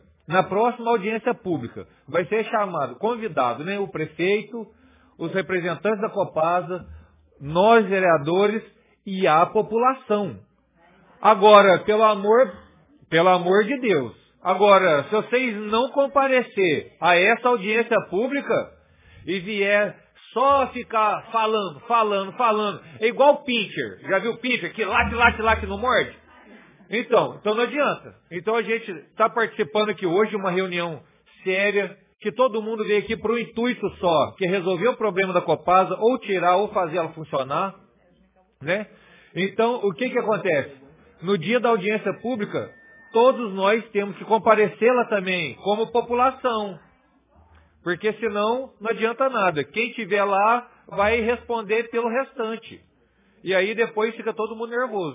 vai ser chamado, convidado, né? O prefeito, os representantes da Copasa, nós vereadores e a população. Agora, pelo amor de Deus. Agora, se vocês não comparecer a essa audiência pública e vier só ficar falando, é igual o pincher. Já viu o pincher que late, não morde? Então não adianta. Então a gente está participando aqui hoje de uma reunião séria, que todo mundo veio aqui para o intuito só, que é resolver o problema da Copasa, ou tirar, ou fazer ela funcionar, né? Então, o que acontece? No dia da audiência pública, todos nós temos que comparecer lá também, como população. Porque senão não adianta nada. Quem estiver lá vai responder pelo restante. E aí depois fica todo mundo nervoso.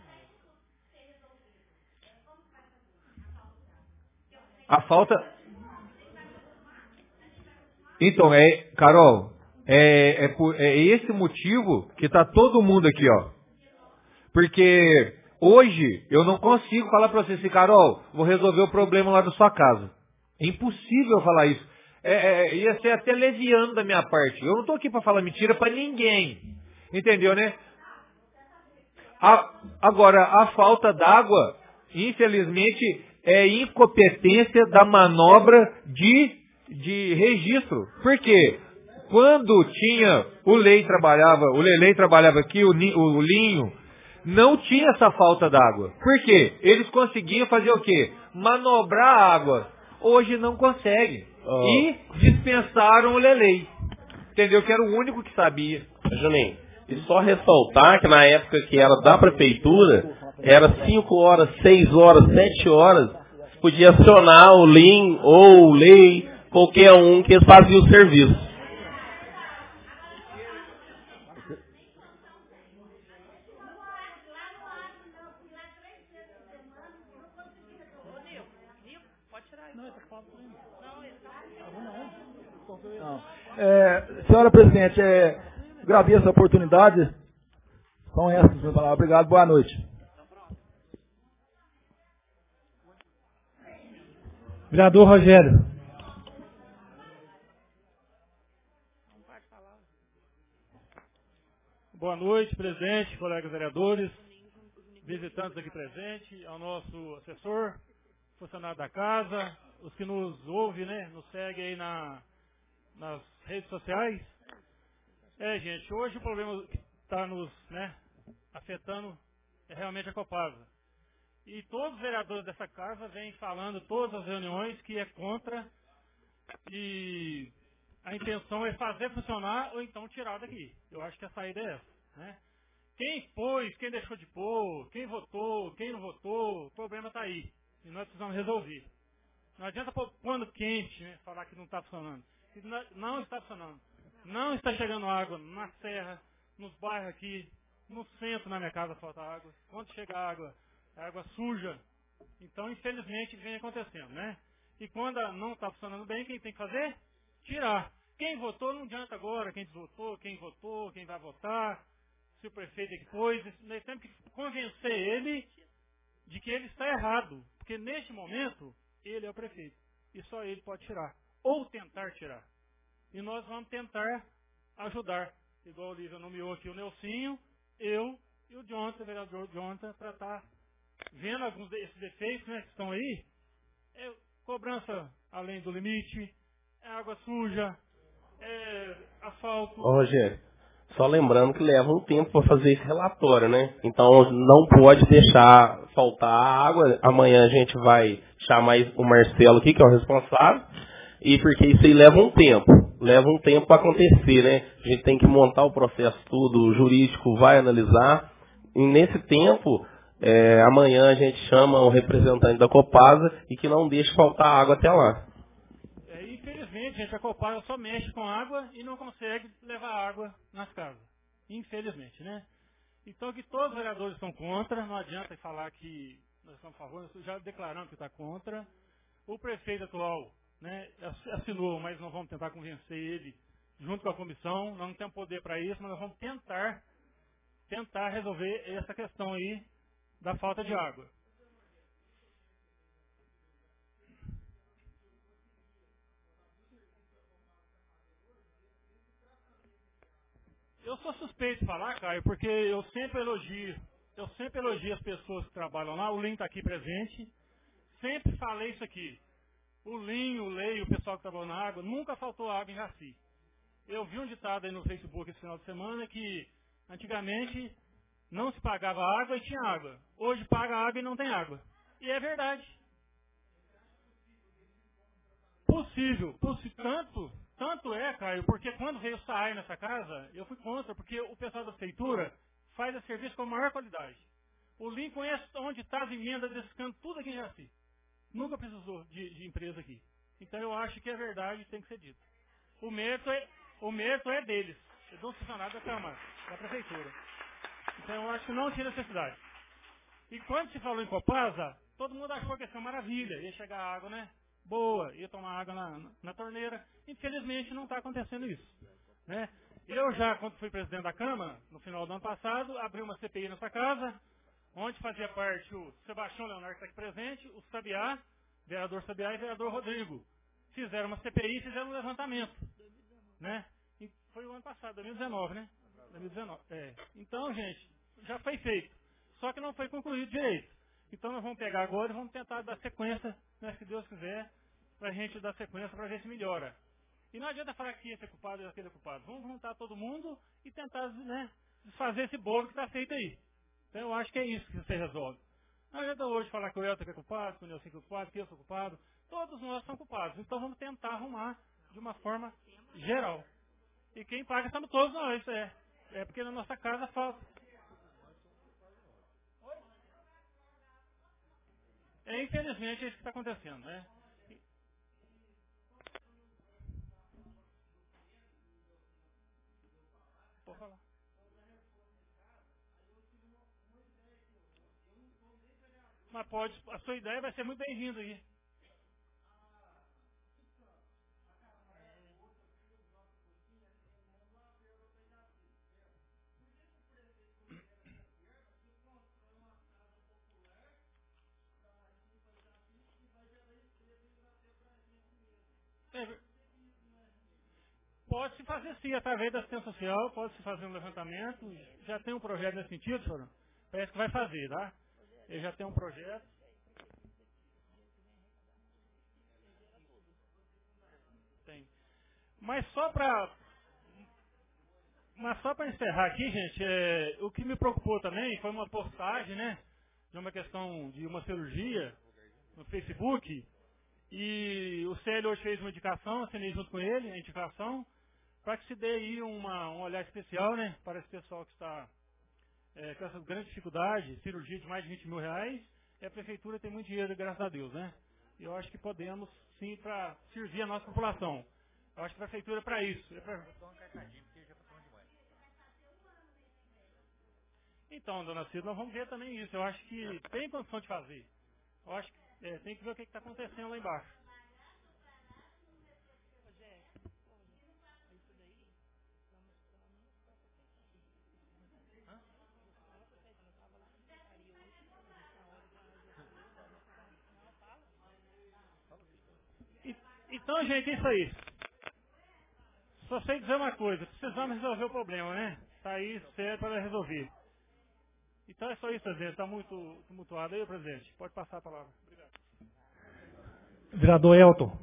A falta... Então, Carol, é esse motivo que está todo mundo aqui, ó. Porque hoje eu não consigo falar para você assim, Carol, vou resolver o problema lá da sua casa. É impossível falar isso. Ia ser até leviano da minha parte. Eu não estou aqui para falar mentira para ninguém. Entendeu, né? Agora, a falta d'água, infelizmente, é incompetência da manobra de registro. Por quê? Quando tinha o Lelei trabalhava aqui, o Linho, não tinha essa falta d'água. Por quê? Eles conseguiam fazer o quê? Manobrar a água. Hoje não conseguem. E dispensaram o Lelei. Entendeu? Que era o único que sabia. Juninho, e só ressaltar que na época que era da prefeitura, era 5 horas, 6 horas, 7 horas, você podia acionar o LIM ou o LEI, qualquer um que fazia o serviço. Senhora presidente, agradeço essa oportunidade. São essas as minhas palavras. Obrigado, boa noite. Vereador Rogério. Boa noite, presidente, colegas vereadores, visitantes aqui presentes, ao nosso assessor, funcionário da casa, os que nos ouvem, né, nos seguem aí nas redes sociais. Gente, hoje o problema que está nos, afetando é realmente a Copasa. E todos os vereadores dessa casa vêm falando, todas as reuniões, que é contra, e a intenção é fazer funcionar ou então tirar daqui. Eu acho que a saída é essa, né? Quem pôs, quem deixou de pôr, quem votou, quem não votou, o problema está aí. E nós precisamos resolver. Não adianta pôr pano quente, né, falar que não está funcionando. Não está funcionando. Não está chegando água na serra, nos bairros aqui, no centro, na minha casa falta água. Quando chega água, é água suja. Então, infelizmente, vem acontecendo, né? E quando não está funcionando bem, quem tem que fazer? Tirar. Quem votou não adianta agora, quem desvotou, quem votou, quem vai votar, se o prefeito é que pôs. Nós temos que convencer ele de que ele está errado. Porque neste momento, ele é o prefeito. E só ele pode tirar. Ou tentar tirar. E nós vamos tentar ajudar. Igual o Lívia nomeou aqui o Nelsinho, eu e o Jonathan, o vereador Jonathan, para estar vendo alguns desses defeitos, né, que estão aí. Cobrança além do limite, água suja, asfalto. Rogério, só lembrando que leva um tempo para fazer esse relatório, né? Então não pode deixar faltar água. Amanhã a gente vai chamar o Marcelo aqui, que é o responsável, e porque isso aí leva um tempo para acontecer, né? A gente tem que montar o processo tudo, o jurídico vai analisar, e nesse tempo, amanhã a gente chama o representante da Copasa e que não deixe faltar água até lá. Infelizmente, gente, a Copasa só mexe com água e não consegue levar água nas casas. Infelizmente, né? Então, que todos os vereadores estão contra, não adianta falar que nós estamos a favor, nós já declaramos que está contra. O prefeito atual, né, assinou, mas nós vamos tentar convencer ele junto com a comissão. Nós não temos poder para isso, mas nós vamos tentar resolver essa questão aí da falta de água. Eu sou suspeito de falar, Caio, porque eu sempre elogio as pessoas que trabalham lá. O Linho está aqui presente. Sempre falei isso aqui. O Linho, o Lei, o pessoal que trabalha na água, nunca faltou água em Jaci. Eu vi um ditado aí no Facebook esse final de semana que antigamente não se pagava água e tinha água. Hoje paga água e não tem água. E é verdade. Possível. Tanto é, Caio, porque quando veio o SAAI nessa casa, eu fui contra, porque o pessoal da prefeitura faz esse serviço com a maior qualidade. O Linho conhece onde está as emendas desses cantos, tudo aqui em Jaci. Nunca precisou de empresa aqui. Então eu acho que é verdade e tem que ser dito. O mérito é deles, é do funcionário da Câmara, da prefeitura. Então eu acho que não tinha necessidade. E quando se falou em Copasa, todo mundo achou que ia ser uma maravilha, ia chegar água, né? Boa, ia tomar água na torneira. Infelizmente não está acontecendo isso, né? Eu já, quando fui presidente da Câmara, no final do ano passado, abri uma CPI nessa casa, onde fazia parte o Sebastião Leonardo, que está aqui presente, o Sabiá, vereador Sabiá e vereador Rodrigo. Fizeram uma CPI e fizeram um levantamento. Né? E foi o ano passado, 2019, né? 2019. Então, gente, já foi feito. Só que não foi concluído direito. Então nós vamos pegar agora e vamos tentar dar sequência, né, se Deus quiser, para a gente dar sequência para ver se melhora. E não adianta falar que esse é culpado e aquele é culpado. Vamos juntar todo mundo e tentar, né, desfazer esse bolo que está feito aí. Então eu acho que é isso que você resolve. Não adianta hoje falar que o Elton é culpado, que o Nelson é culpado, que eu sou culpado. Todos nós somos culpados. Então vamos tentar arrumar de uma forma geral. E quem paga somos todos nós. É porque na nossa casa falta. Infelizmente é isso que está acontecendo, né? Pode falar. Mas pode, a sua ideia vai ser muito bem-vinda aí. Pode-se fazer sim, através da assistência social, pode-se fazer um levantamento. Já tem um projeto nesse sentido, senhor? Parece que vai fazer, tá? Ele já tem um projeto. Tem. Mas só para encerrar aqui, gente, o que me preocupou também foi uma postagem, né? De uma questão de uma cirurgia no Facebook. E o Célio hoje fez uma indicação, assinei junto com ele, a indicação, para que se dê aí um olhar especial, né, para esse pessoal que está com essa grande dificuldade, cirurgia de mais de 20 mil reais, e a prefeitura tem muito dinheiro, graças a Deus, né? E eu acho que podemos, sim, para servir a nossa população. Eu acho que a prefeitura é para isso. Então, dona Cida, nós vamos ver também isso. Eu acho que tem condição de fazer. Eu acho que tem que ver o que está acontecendo lá embaixo. Então, gente, é isso aí. Só sei dizer uma coisa. Precisamos resolver o problema, né? Está aí sério para resolver. Então é só isso, presidente. Está muito tumultuado aí, presidente. Pode passar a palavra. Obrigado. Vereador Elton.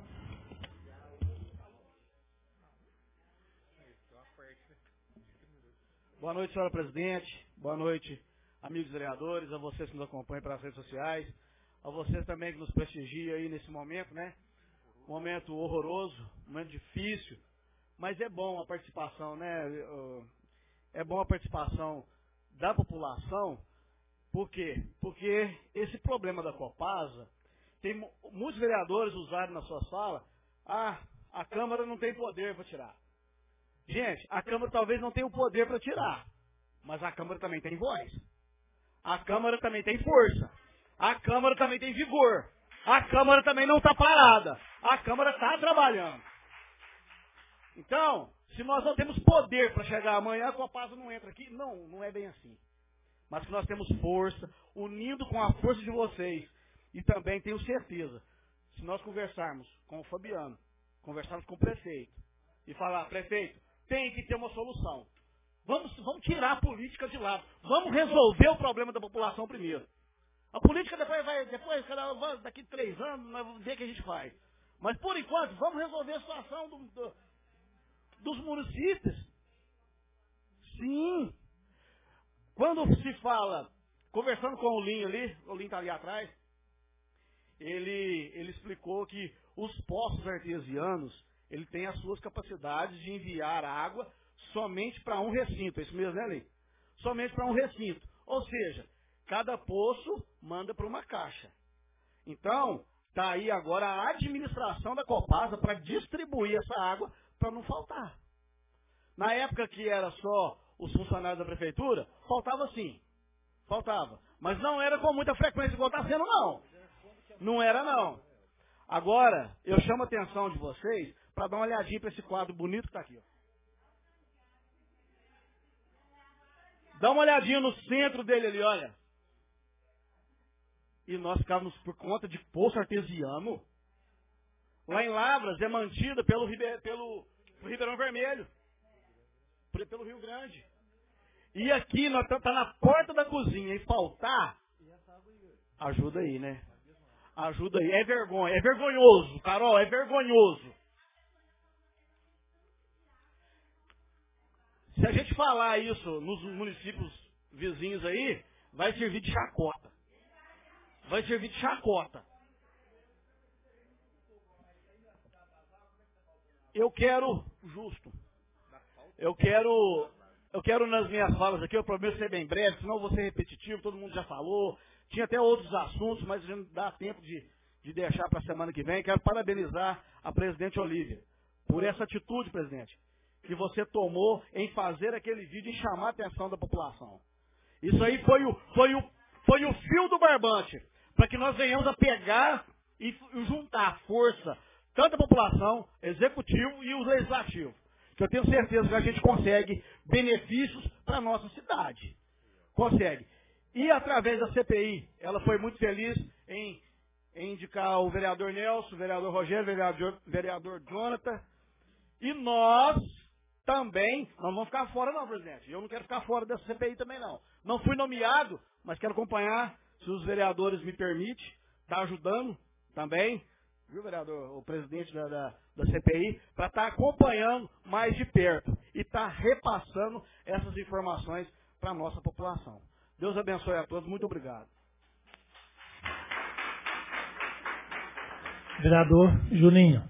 Boa noite, senhora presidente. Boa noite, amigos vereadores, a vocês que nos acompanham pelas redes sociais, a vocês também que nos prestigiam aí nesse momento, né? Um momento horroroso, um momento difícil, mas é bom a participação, né? É bom a participação da população. Por quê? Porque esse problema da Copasa, tem muitos vereadores usaram na sua fala, a Câmara não tem poder para tirar. Gente, a Câmara talvez não tenha o poder para tirar, mas a Câmara também tem voz. A Câmara também tem força. A Câmara também tem vigor. A Câmara também não está parada. A Câmara está trabalhando. Então, se nós não temos poder para chegar amanhã, a Copasa não entra aqui. Não é bem assim. Mas que nós temos força, unindo com a força de vocês. E também tenho certeza, se nós conversarmos com o Fabiano, conversarmos com o prefeito, e falar, prefeito, tem que ter uma solução. Vamos tirar a política de lado. Vamos resolver o problema da população primeiro. A política depois daqui 3 anos, nós vamos ver o que a gente faz. Mas, por enquanto, vamos resolver a situação dos municípios. Sim. Quando se fala, conversando com o Linho ali, o Linho está ali atrás, ele explicou que os poços artesianos, ele tem as suas capacidades de enviar água somente para um recinto. É isso mesmo, né, Linho? Somente para um recinto. Ou seja, cada poço manda para uma caixa. Então, está aí agora a administração da Copasa para distribuir essa água para não faltar. Na época que era só os funcionários da prefeitura, faltava sim. Faltava. Mas não era com muita frequência igual está sendo, não. Não era, não. Agora, eu chamo a atenção de vocês para dar uma olhadinha para esse quadro bonito que está aqui. Ó. Dá uma olhadinha no centro dele ali, olha. E nós ficávamos por conta de poço artesiano. Lá em Lavras é mantida pelo Ribeirão Vermelho. Pelo Rio Grande. E aqui nós tá na porta da cozinha e faltar. Ajuda aí, né? Ajuda aí. É vergonha. É vergonhoso, Carol. É vergonhoso. Se a gente falar isso nos municípios vizinhos aí, vai servir de chacota. Vai servir de chacota. Eu quero, justo, eu quero nas minhas falas aqui, eu prometo ser bem breve, senão eu vou ser repetitivo, todo mundo já falou, tinha até outros assuntos, mas não dá tempo de deixar para a semana que vem. Quero parabenizar a presidente Olívia por essa atitude, presidente, que você tomou em fazer aquele vídeo e chamar a atenção da população. Isso aí foi o fio do barbante, para que nós venhamos a pegar e juntar força, tanto a população, executivo e o legislativo. Que eu tenho certeza que a gente consegue benefícios para a nossa cidade. Consegue. E através da CPI, ela foi muito feliz em indicar o vereador Nelson, o vereador Rogério, o vereador Jonathan. E nós também, não vamos ficar fora não, presidente. Eu não quero ficar fora dessa CPI também não. Não fui nomeado, mas quero acompanhar, se os vereadores me permitem, está ajudando também. Viu, vereador, o presidente da CPI, para estar acompanhando mais de perto e estar repassando essas informações para a nossa população. Deus abençoe a todos. Muito obrigado. Vereador Juninho.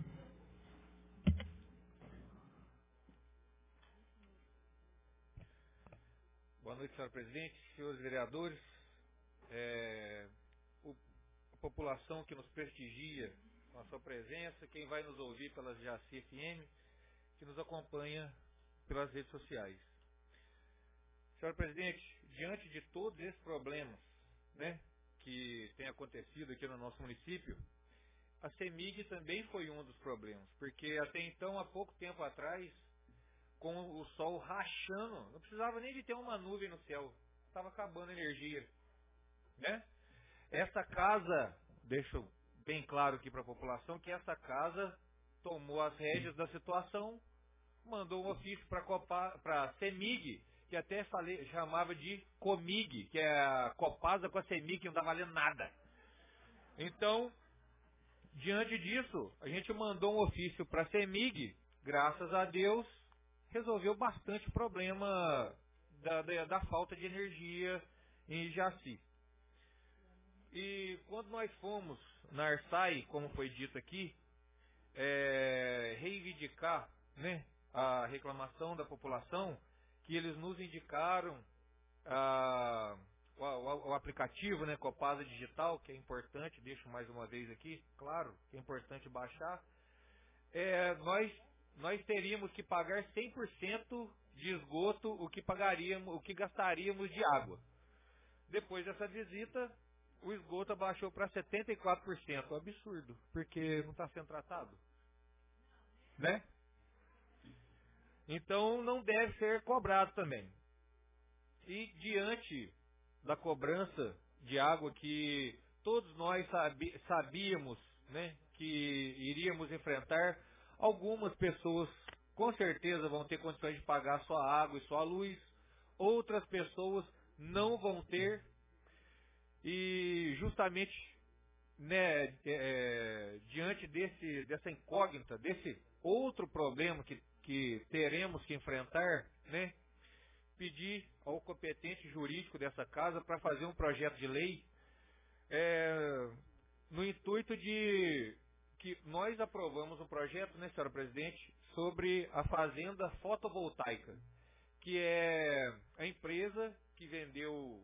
Boa noite, senhor presidente, senhores vereadores, a população que nos prestigia com a sua presença, quem vai nos ouvir pela Jaci FM, que nos acompanha pelas redes sociais. Senhor presidente, diante de todos esses problemas, né, que tem acontecido aqui no nosso município, a CEMIG também foi um dos problemas, porque até então, há pouco tempo atrás, com o sol rachando, não precisava nem de ter uma nuvem no céu, estava acabando a energia, né? Essa casa, deixo bem claro aqui para a população, que essa casa tomou as rédeas da situação, mandou um ofício para a CEMIG, que até chamava de COMIG, que é a Copasa com a CEMIG, que não está valendo nada. Então, diante disso, a gente mandou um ofício para a CEMIG, graças a Deus, resolveu bastante o problema da falta de energia em Jaci. E quando nós fomos na Arsai, como foi dito aqui, reivindicar, né, a reclamação da população, que eles nos indicaram o aplicativo, né, Copasa Digital, que é importante, deixo mais uma vez aqui, claro, que é importante baixar, nós teríamos que pagar 100% de esgoto o que gastaríamos de água. Depois dessa visita, o esgoto abaixou para 74%. Absurdo, porque não está sendo tratado, né? Então não deve ser cobrado também. E diante da cobrança de água que todos nós sabíamos, né, que iríamos enfrentar, algumas pessoas com certeza vão ter condições de pagar só a água e só a luz, outras pessoas não vão ter. E justamente, né, diante dessa incógnita, desse outro problema que teremos que enfrentar, né, pedir ao competente jurídico dessa casa para fazer um projeto de lei no intuito de que nós aprovamos um projeto, né, senhora presidente, sobre a fazenda fotovoltaica, que é a empresa que vendeu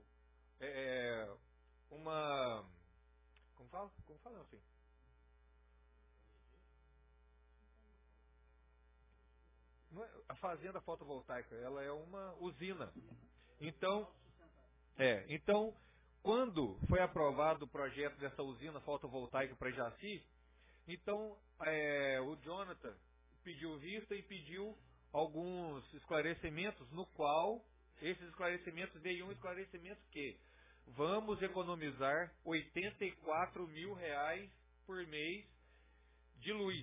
uma... Como fala assim? A fazenda fotovoltaica, ela é uma usina. Então, quando foi aprovado o projeto dessa usina fotovoltaica para Jaci, então o Jonathan pediu vista e pediu alguns esclarecimentos, no qual Esses esclarecimentos, dei um esclarecimento que vamos economizar R$84 mil por mês de luz.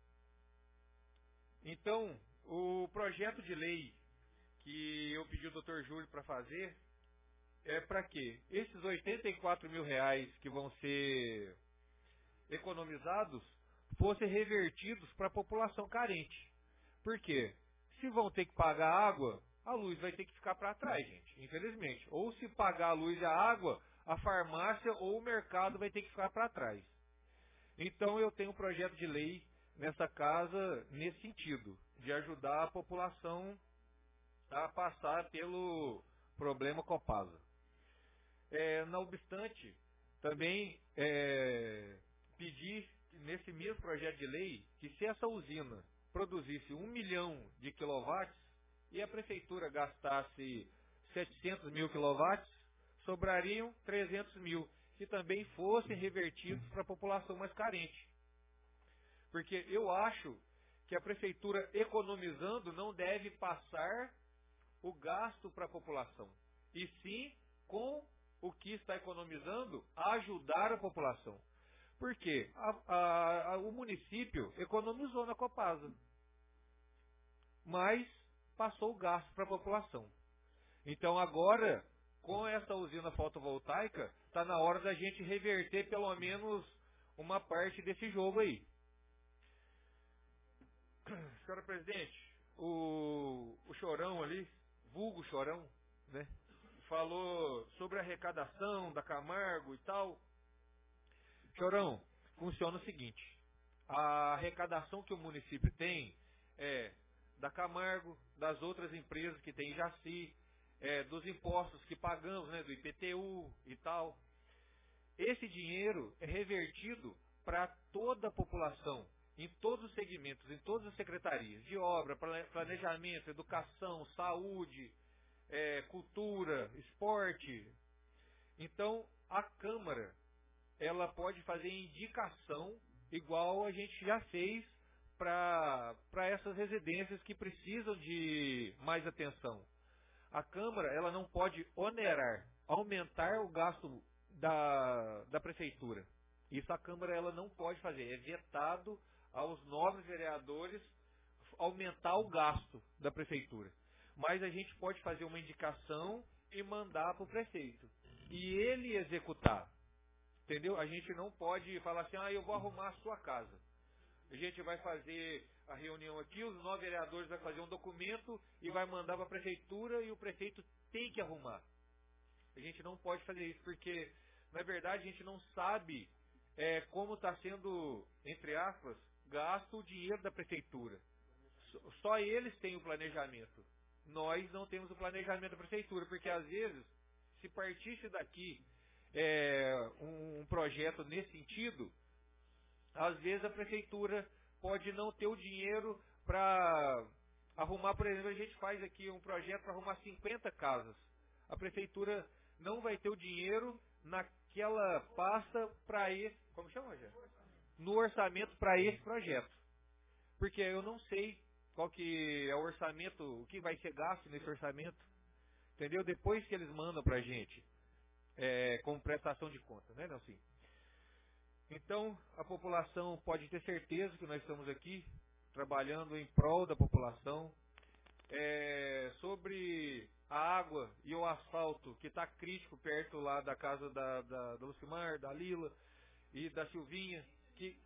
Então, o projeto de lei que eu pedi ao Dr. Júlio para fazer é para quê? Esses R$84 mil que vão ser economizados fossem revertidos para a população carente. Por quê? Se vão ter que pagar água, a luz vai ter que ficar para trás, gente, infelizmente. Ou se pagar a luz e a água, a farmácia ou o mercado vai ter que ficar para trás. Então eu tenho um projeto de lei nessa casa nesse sentido, de ajudar a população a passar pelo problema Copasa. Não obstante, também pedi nesse mesmo projeto de lei que se essa usina produzisse 1 milhão de quilowatts e a prefeitura gastasse 700 mil quilowatts, sobrariam 300 mil, que também fossem revertidos para a população mais carente. Porque eu acho que a prefeitura, economizando, não deve passar o gasto para a população, e sim, com o que está economizando, ajudar a população. Porque o município economizou na Copasa, mas passou o gasto para a população. Então agora, com essa usina fotovoltaica, está na hora da gente reverter pelo menos uma parte desse jogo aí. Senhora Presidente, o Chorão ali, vulgo Chorão, né, falou sobre a arrecadação da Camargo e tal. Chorão, funciona o seguinte: a arrecadação que o município tem é da Camargo, das outras empresas que tem Jaci, dos impostos que pagamos, né, do IPTU e tal. Esse dinheiro é revertido para toda a população, em todos os segmentos, em todas as secretarias, de obra, planejamento, educação, saúde, cultura, esporte. Então, a Câmara, ela pode fazer indicação, igual a gente já fez para essas residências que precisam de mais atenção. A Câmara, ela não pode onerar, aumentar o gasto da Prefeitura. Isso a Câmara, ela não pode fazer. É vetado aos nobres vereadores aumentar o gasto da Prefeitura. Mas a gente pode fazer uma indicação e mandar para o prefeito. E ele executar. Entendeu? A gente não pode falar assim, eu vou arrumar a sua casa. A gente vai fazer a reunião aqui, os 9 vereadores vão fazer um documento e vai mandar para a prefeitura e o prefeito tem que arrumar. A gente não pode fazer isso, porque, na verdade, a gente não sabe como está sendo, entre aspas, gasto o dinheiro da prefeitura. Só eles têm o planejamento. Nós não temos o planejamento da prefeitura, porque, às vezes, se partisse daqui um projeto nesse sentido, às vezes a prefeitura pode não ter o dinheiro para arrumar, por exemplo, a gente faz aqui um projeto para arrumar 50 casas. A prefeitura não vai ter o dinheiro naquela pasta para esse, como chama, já? No orçamento para esse projeto. Porque eu não sei qual que é o orçamento, o que vai ser gasto nesse orçamento. Entendeu? Depois que eles mandam para a gente, como prestação de conta, né, Nelson? Então, a população pode ter certeza que nós estamos aqui trabalhando em prol da população. Sobre a água e o asfalto, que está crítico perto lá da casa da Lucimar, da Lila e da Silvinha, que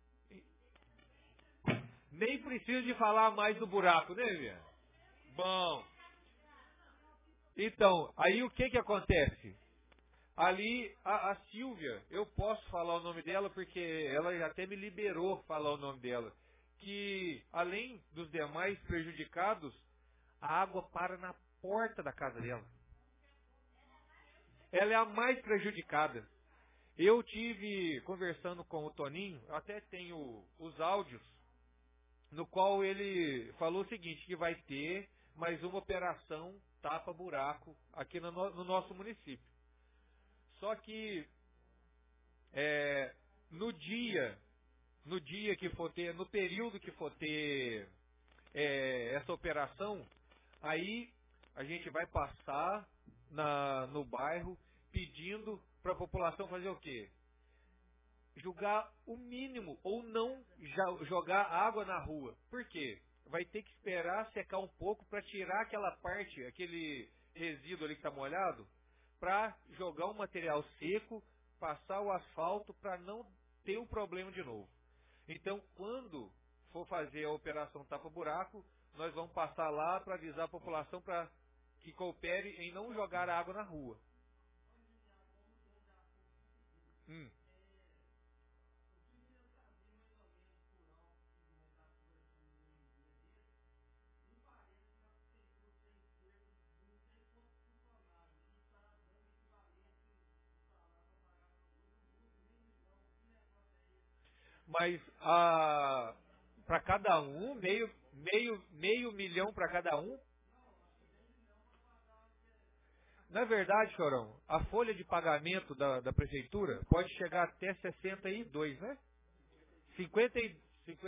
nem precisa de falar mais do buraco, né, Vian? Bom, então, aí o que acontece? Ali, a Silvia, eu posso falar o nome dela porque ela já até me liberou falar o nome dela, que além dos demais prejudicados, a água para na porta da casa dela. Ela é a mais prejudicada. Eu tive conversando com o Toninho, eu até tenho os áudios, no qual ele falou o seguinte, que vai ter mais uma operação tapa-buraco aqui no nosso município. Só que no dia que for ter, no período que for ter essa operação, aí a gente vai passar no bairro pedindo para a população fazer o quê? Jogar o mínimo ou não jogar água na rua. Por quê? Vai ter que esperar secar um pouco para tirar aquela parte, aquele resíduo ali que está molhado, para jogar um material seco, passar o asfalto para não ter o problema de novo. Então, quando for fazer a operação tapa-buraco, nós vamos passar lá para avisar a população para que coopere em não jogar água na rua. Mas para cada um, meio milhão para cada um? Na verdade, Chorão, a folha de pagamento da prefeitura pode chegar até 62, né? 52%.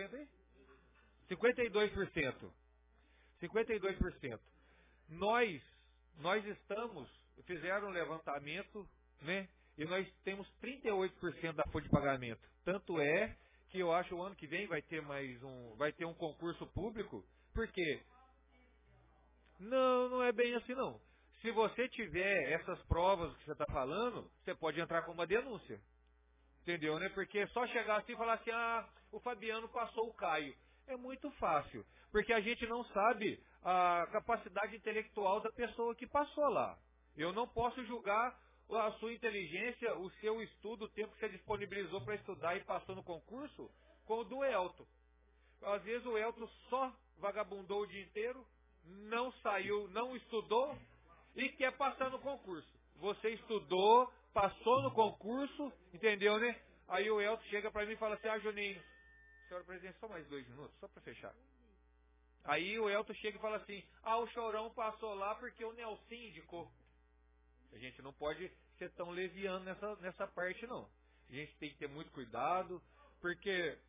52%. Nós fizeram um levantamento, né? E nós temos 38% da folha de pagamento. Tanto é que eu acho que o ano que vem vai ter um concurso público. Por quê? Não é bem assim não. Se você tiver essas provas que você está falando, você pode entrar com uma denúncia. Entendeu, né? Porque só chegar assim e falar assim, o Fabiano passou o Caio. É muito fácil. Porque a gente não sabe a capacidade intelectual da pessoa que passou lá. Eu não posso julgar a sua inteligência, o seu estudo, o tempo que você disponibilizou para estudar e passou no concurso, com o do Elton. Às vezes o Elton só vagabundou o dia inteiro, não saiu, não estudou, e quer passar no concurso. Você estudou, passou no concurso, entendeu, né? Aí o Elton chega para mim e fala assim, Juninho, senhora presidente, só mais 2 minutos, só para fechar. Aí o Elton chega e fala assim, o Chorão passou lá porque o Nelson indicou. A gente não pode ser tão leviano nessa parte, não. A gente tem que ter muito cuidado, porque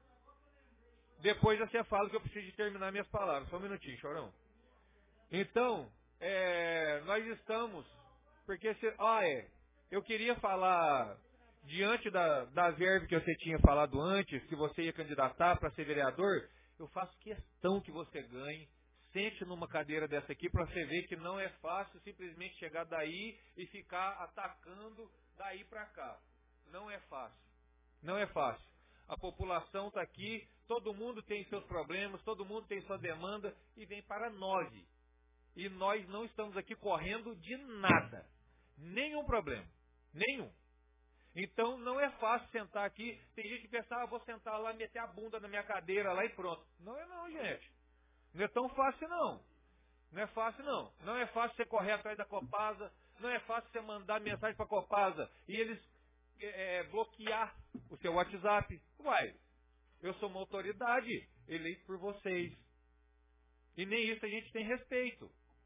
depois você fala que eu preciso de terminar minhas palavras. Só um minutinho, Chorão. Então, nós estamos... Porque eu queria falar, diante da verve que você tinha falado antes, que você ia candidatar para ser vereador, eu faço questão que você ganhe. Sente numa cadeira dessa aqui para você ver que não é fácil simplesmente chegar daí e ficar atacando daí para cá. Não é fácil. Não é fácil. A população está aqui, todo mundo tem seus problemas, todo mundo tem sua demanda e vem para nós. E nós não estamos aqui correndo de nada. Nenhum problema. Nenhum. Então não é fácil sentar aqui. Tem gente que pensa, vou sentar lá, meter a bunda na minha cadeira lá e pronto. Não é não, gente. Não é tão fácil não. Não é fácil não. Não é fácil você correr atrás da Copasa. Não é fácil você mandar mensagem para a Copasa e eles bloquear o seu WhatsApp. Eu sou uma autoridade eleita por vocês. E nem isso a gente tem respeito.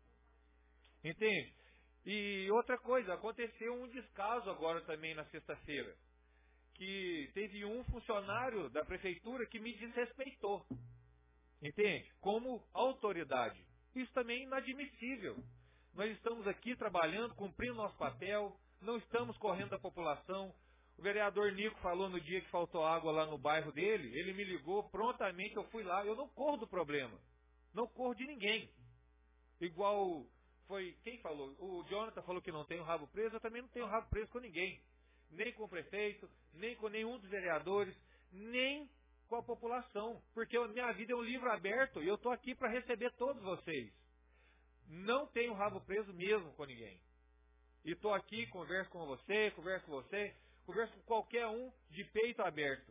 Entende? E outra coisa, aconteceu um descaso agora também na sexta-feira. Que teve um funcionário da prefeitura que me desrespeitou. Entende? Como autoridade. Isso também é inadmissível. Nós estamos aqui trabalhando, cumprindo nosso papel, não estamos correndo da população. O vereador Nico falou no dia que faltou água lá no bairro dele, ele me ligou, prontamente eu fui lá. Eu não corro do problema. Não corro de ninguém. Igual foi, quem falou? O Jonathan falou que não tem o rabo preso, eu também não tenho o rabo preso com ninguém. Nem com o prefeito, nem com nenhum dos vereadores, nem com a população, porque a minha vida é um livro aberto e eu estou aqui para receber todos vocês. Não tenho rabo preso mesmo com ninguém. E estou aqui, converso com você, converso com qualquer um de peito aberto.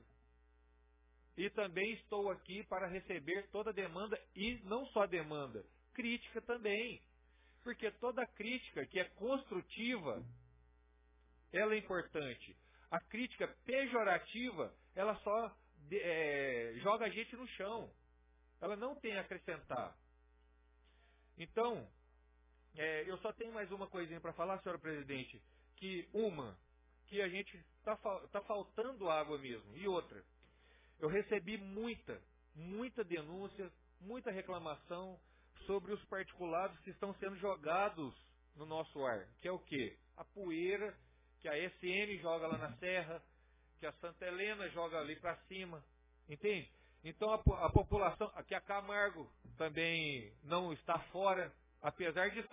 E também estou aqui para receber toda demanda, e não só demanda, crítica também. Porque toda crítica que é construtiva, ela é importante. A crítica pejorativa, ela só joga a gente no chão. Ela não tem a acrescentar. Então, eu só tenho mais uma coisinha para falar, senhora presidente. Que a gente está faltando água mesmo. E outra, eu recebi muita denúncia, muita reclamação sobre os particulados que estão sendo jogados no nosso ar, que é o quê? A poeira que a SM joga lá na serra, que a Santa Helena joga ali para cima, entende? Então a população, aqui a Camargo também não está fora, apesar que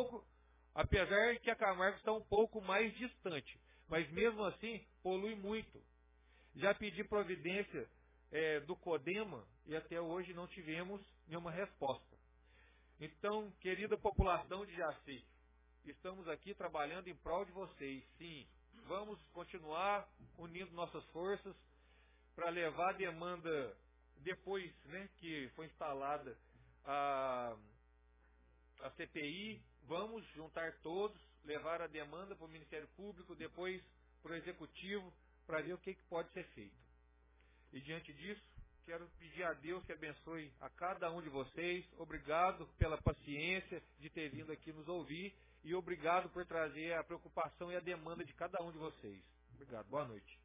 a Camargo está um pouco mais distante, mas mesmo assim polui muito. Já pedi providência do CODEMA e até hoje não tivemos nenhuma resposta. Então, querida população de Jaci, estamos aqui trabalhando em prol de vocês, sim. Vamos continuar unindo nossas forças para levar a demanda, depois, né, que foi instalada a CPI, vamos juntar todos, levar a demanda para o Ministério Público, depois para o Executivo, para ver o que pode ser feito. E diante disso, quero pedir a Deus que abençoe a cada um de vocês. Obrigado pela paciência de ter vindo aqui nos ouvir e obrigado por trazer a preocupação e a demanda de cada um de vocês. Obrigado. Boa noite.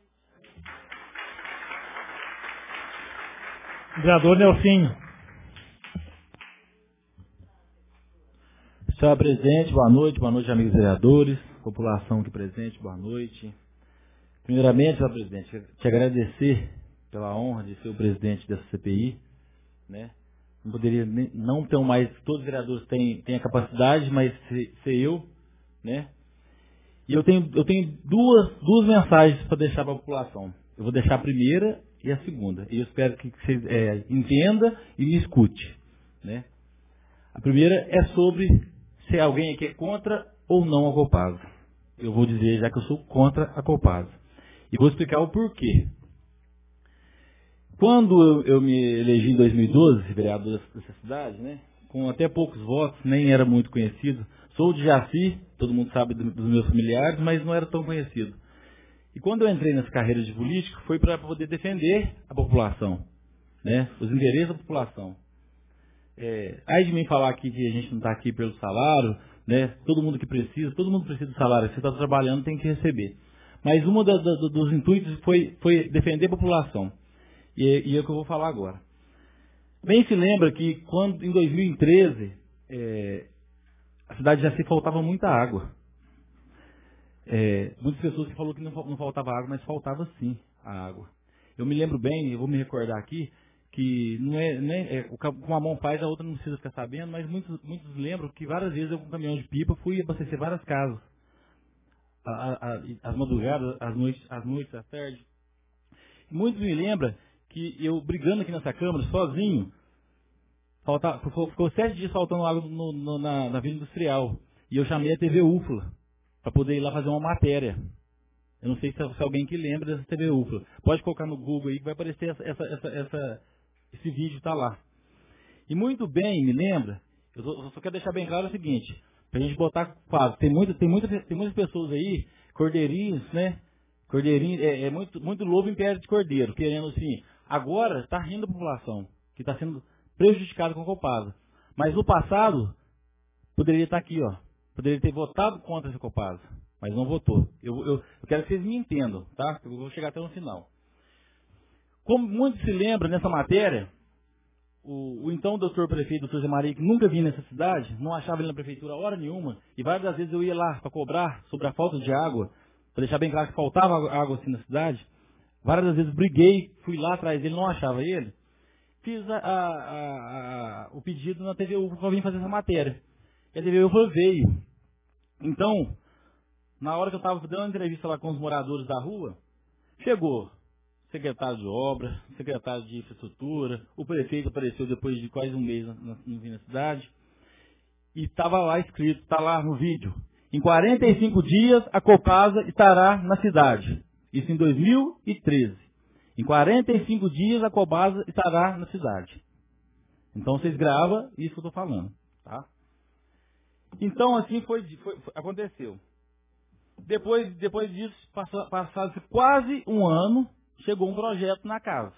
Vereador Nelsinho. Senhor presidente, boa noite, amigos vereadores, população aqui presente, boa noite. Primeiramente, senhor presidente, te agradecer pela honra de ser o presidente dessa CPI, né? Não poderia não ter mais, todos os vereadores têm a capacidade, mas ser eu, né? E eu tenho duas mensagens para deixar para a população. Eu vou deixar a primeira e a segunda. E eu espero que você entenda e me escute, né? A primeira é sobre se alguém aqui é contra ou não a Copasa. Eu vou dizer já que eu sou contra a Copasa. E vou explicar o porquê. Quando eu me elegi em 2012, vereador dessa cidade, né, com até poucos votos, nem era muito conhecido. Sou de Jaci, todo mundo sabe dos meus familiares, mas não era tão conhecido. E quando eu entrei nessa carreira de político, foi para poder defender a população, né, os interesses da população. Aí de mim falar aqui que a gente não está aqui pelo salário, né, todo mundo precisa do salário, você está trabalhando, tem que receber. Mas uma dos intuitos foi defender a população. E é o que eu vou falar agora. Bem se lembra que quando em 2013 a cidade de Jaci faltava muita água. Muitas pessoas que falaram que não faltava água, mas faltava sim a água. Eu me lembro bem, eu vou me recordar aqui, que uma mão faz, a outra não precisa ficar sabendo, mas muitos lembram que várias vezes eu com um caminhão de pipa fui abastecer várias casas. As madrugadas, as noites, à tarde. Muitos me lembram que eu brigando aqui nessa Câmara, sozinho, ficou 7 dias faltando água na Vila Industrial. E eu chamei a TV UFLA para poder ir lá fazer uma matéria. Eu não sei se alguém que lembra dessa TV UFLA. Pode colocar no Google aí que vai aparecer esse vídeo, está lá. E muito bem, me lembra, eu só quero deixar bem claro o seguinte, para a gente botar quadro. Tem muitas pessoas aí, cordeirinhos, né? Cordeirinho, muito lobo em pé de cordeiro, querendo assim, agora está rindo a população, que está sendo prejudicada com a Copasa. Mas no passado, poderia estar aqui, ó, poderia ter votado contra essa Copasa, mas não votou. Eu quero que vocês me entendam, tá? Eu vou chegar até no final. Como muitos se lembram nessa matéria, o então doutor prefeito, doutor Zé Maria, que nunca vinha nessa cidade, não achava ele na prefeitura hora nenhuma, e várias das vezes eu ia lá para cobrar sobre a falta de água, para deixar bem claro que faltava água assim na cidade. Várias das vezes briguei, fui lá atrás dele, não achava ele. Fiz o pedido na TV UFLA para vir fazer essa matéria. E a TV UFLA veio. Então, na hora que eu estava dando entrevista lá com os moradores da rua, chegou secretário de obras, secretário de infraestrutura, o prefeito apareceu depois de quase um mês na cidade, e estava lá escrito, está lá no vídeo, em 45 dias a Copasa estará na cidade. Isso em 2013. Em 45 dias a Copasa estará na cidade. Então vocês gravam isso que eu estou falando. Tá? Então assim aconteceu. Depois disso, passado quase um ano, chegou um projeto na casa.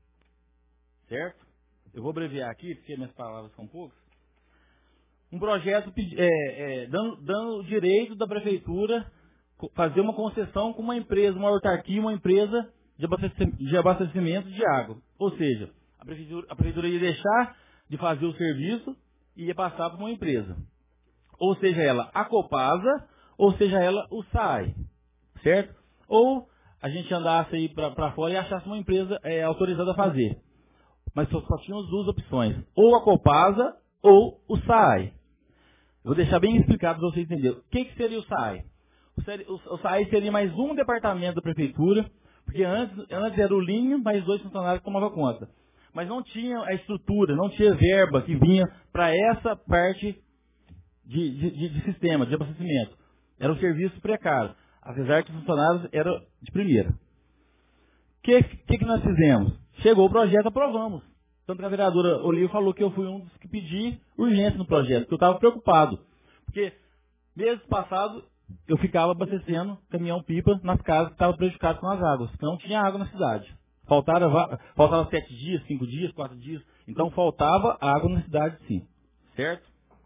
Certo? Eu vou abreviar aqui, porque minhas palavras são poucas. Um projeto dando o direito da prefeitura fazer uma concessão com uma empresa, uma autarquia, uma empresa de abastecimento de água. Ou seja, a prefeitura ia deixar de fazer o serviço ia passar para uma empresa. Ou seja ela a Copasa, ou seja ela o SAAI, certo? Ou a gente andasse aí para fora e achasse uma empresa autorizada a fazer. Mas só tínhamos duas opções, ou a Copasa ou o SAAI. Vou deixar bem explicado para você entender. O que seria o SAAI? O SAAI seria mais um departamento da prefeitura, porque antes era o Linho, mais 2 funcionários que tomavam conta. Mas não tinha a estrutura, não tinha verba que vinha para essa parte de sistema, de abastecimento. Era um serviço precário, apesar que os funcionários eram de primeira. O que nós fizemos? Chegou o projeto, aprovamos. Tanto que a vereadora Olívia falou que eu fui um dos que pedi urgência no projeto, porque eu estava preocupado. Porque, mês passado, eu ficava abastecendo caminhão-pipa nas casas que estavam prejudicadas com as águas, porque não tinha água na cidade. Faltava 7 dias, 5 dias, 4 dias. Então, faltava água na cidade, sim. Certo?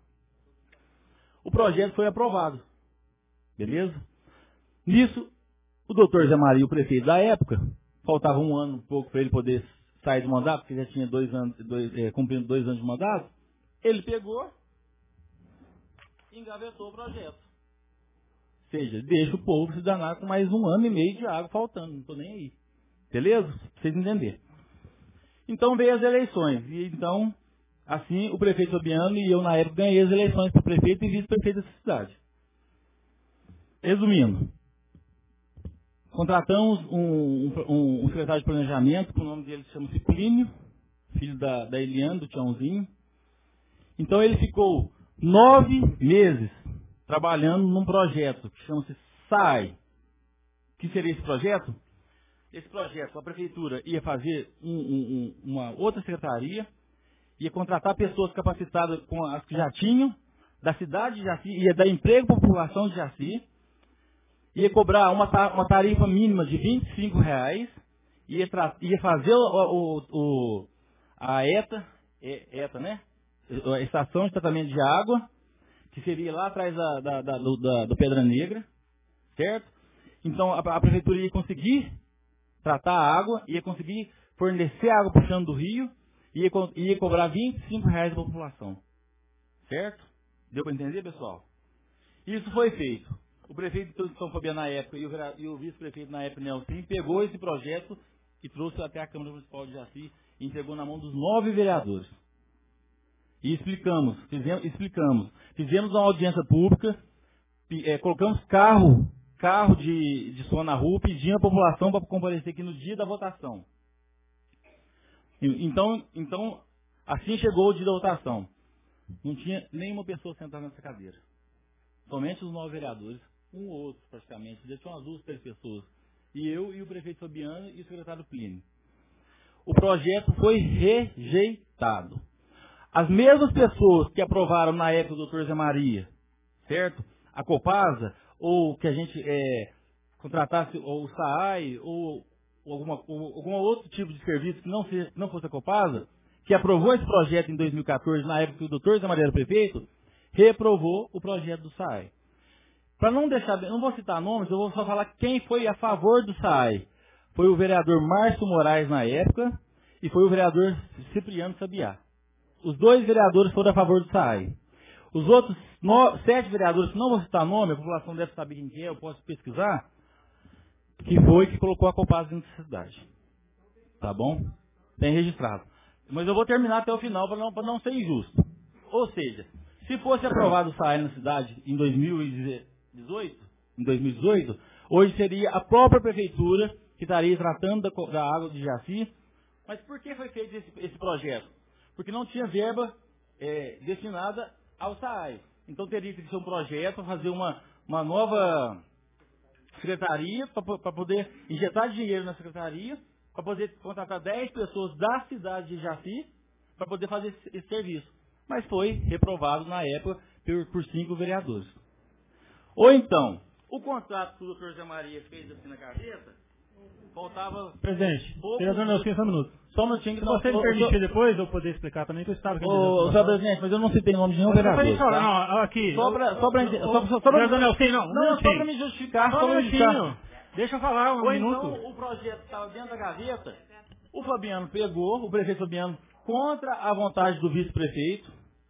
O projeto foi aprovado. Beleza? Nisso, o doutor Zé Maria, o prefeito da época, faltava um ano, um pouco, para ele poder sair do mandato, porque já tinha cumprindo 2 anos de mandato, ele pegou e engavetou o projeto. Ou seja, deixa o povo se danar com mais 1 ano e meio de água faltando, não estou nem aí. Beleza? Pra vocês entenderem. Então veio as eleições. E então, assim, o prefeito Fabiano e eu, na época, ganhei as eleições para prefeito e vice-prefeito dessa cidade. Resumindo, contratamos um secretário de planejamento, que o nome dele chama-se Plínio, filho da Eliane, do Tiãozinho. Então ele ficou 9 meses trabalhando num projeto que chama-se SAAI. O que seria esse projeto? Esse projeto, a prefeitura ia fazer uma outra secretaria, ia contratar pessoas capacitadas com as que já tinham, da cidade de Jaci, ia dar emprego para a população de Jaci, ia cobrar uma tarifa mínima de R$25, ia fazer a ETA, né? A Estação de Tratamento de Água, que seria lá atrás do Pedra Negra, certo? Então a prefeitura ia conseguir tratar a água, ia conseguir fornecer água puxando do rio, ia cobrar R$25 da população. Certo? Deu para entender, pessoal? Isso foi feito. O prefeito de São Fabiano na época e o vice-prefeito na época, Nelson, pegou esse projeto e trouxe até a Câmara Municipal de Jaci e entregou na mão dos 9 vereadores. E explicamos. Fizemos uma audiência pública, colocamos carro de som na rua, pedindo à população para comparecer aqui no dia da votação. Então, assim chegou o dia da votação. Não tinha nenhuma pessoa sentada nessa cadeira. Somente os 9 vereadores, um ou outro praticamente. Já tinham umas 2, 3 pessoas. E eu e o prefeito Fabiano e o secretário Plínio. O projeto foi rejeitado. As mesmas pessoas que aprovaram na época do Dr. Zé Maria, certo? A Copasa, ou que a gente contratasse ou o SAAI, ou algum outro tipo de serviço que não fosse a Copasa, que aprovou esse projeto em 2014, na época que o Dr. Zé Maria era prefeito, reprovou o projeto do SAAI. Para não vou citar nomes, eu vou só falar quem foi a favor do SAAI. Foi o vereador Márcio Moraes na época e foi o vereador Cipriano Sabiá. Os 2 vereadores foram a favor do SAAI. Os outros 7 vereadores, que não vou citar nome, a população deve saber quem é, eu posso pesquisar, que colocou a Copasa dentro da cidade. Tá bom? Tem registrado. Mas eu vou terminar até o final para não ser injusto. Ou seja, se fosse aprovado o SAAI na cidade em 2018, hoje seria a própria prefeitura que estaria tratando da água de Jaci. Mas por que foi feito esse projeto? Porque não tinha verba destinada ao SAAI. Então teria que ser um projeto para fazer uma nova secretaria, para poder injetar dinheiro na secretaria, para poder contratar 10 pessoas da cidade de Jaci, para poder fazer esse serviço. Mas foi reprovado na época por 5 vereadores. Ou então, o contrato que o Dr. Zé Maria fez assim na gaveta, faltava... Presidente, vereador Nelson, só um minuto. Só um minutinho. Se você me permitir depois, eu poder explicar também, que eu estava... Senhor presidente, mas eu não citei nome de nenhum vereador. Não, aqui... Só para vereador Nelson, não, só para me justificar. Só um minutinho. Deixa eu falar um minuto. Então, o projeto estava dentro da gaveta, o Fabiano pegou, o prefeito Fabiano, contra a vontade do vice-prefeito,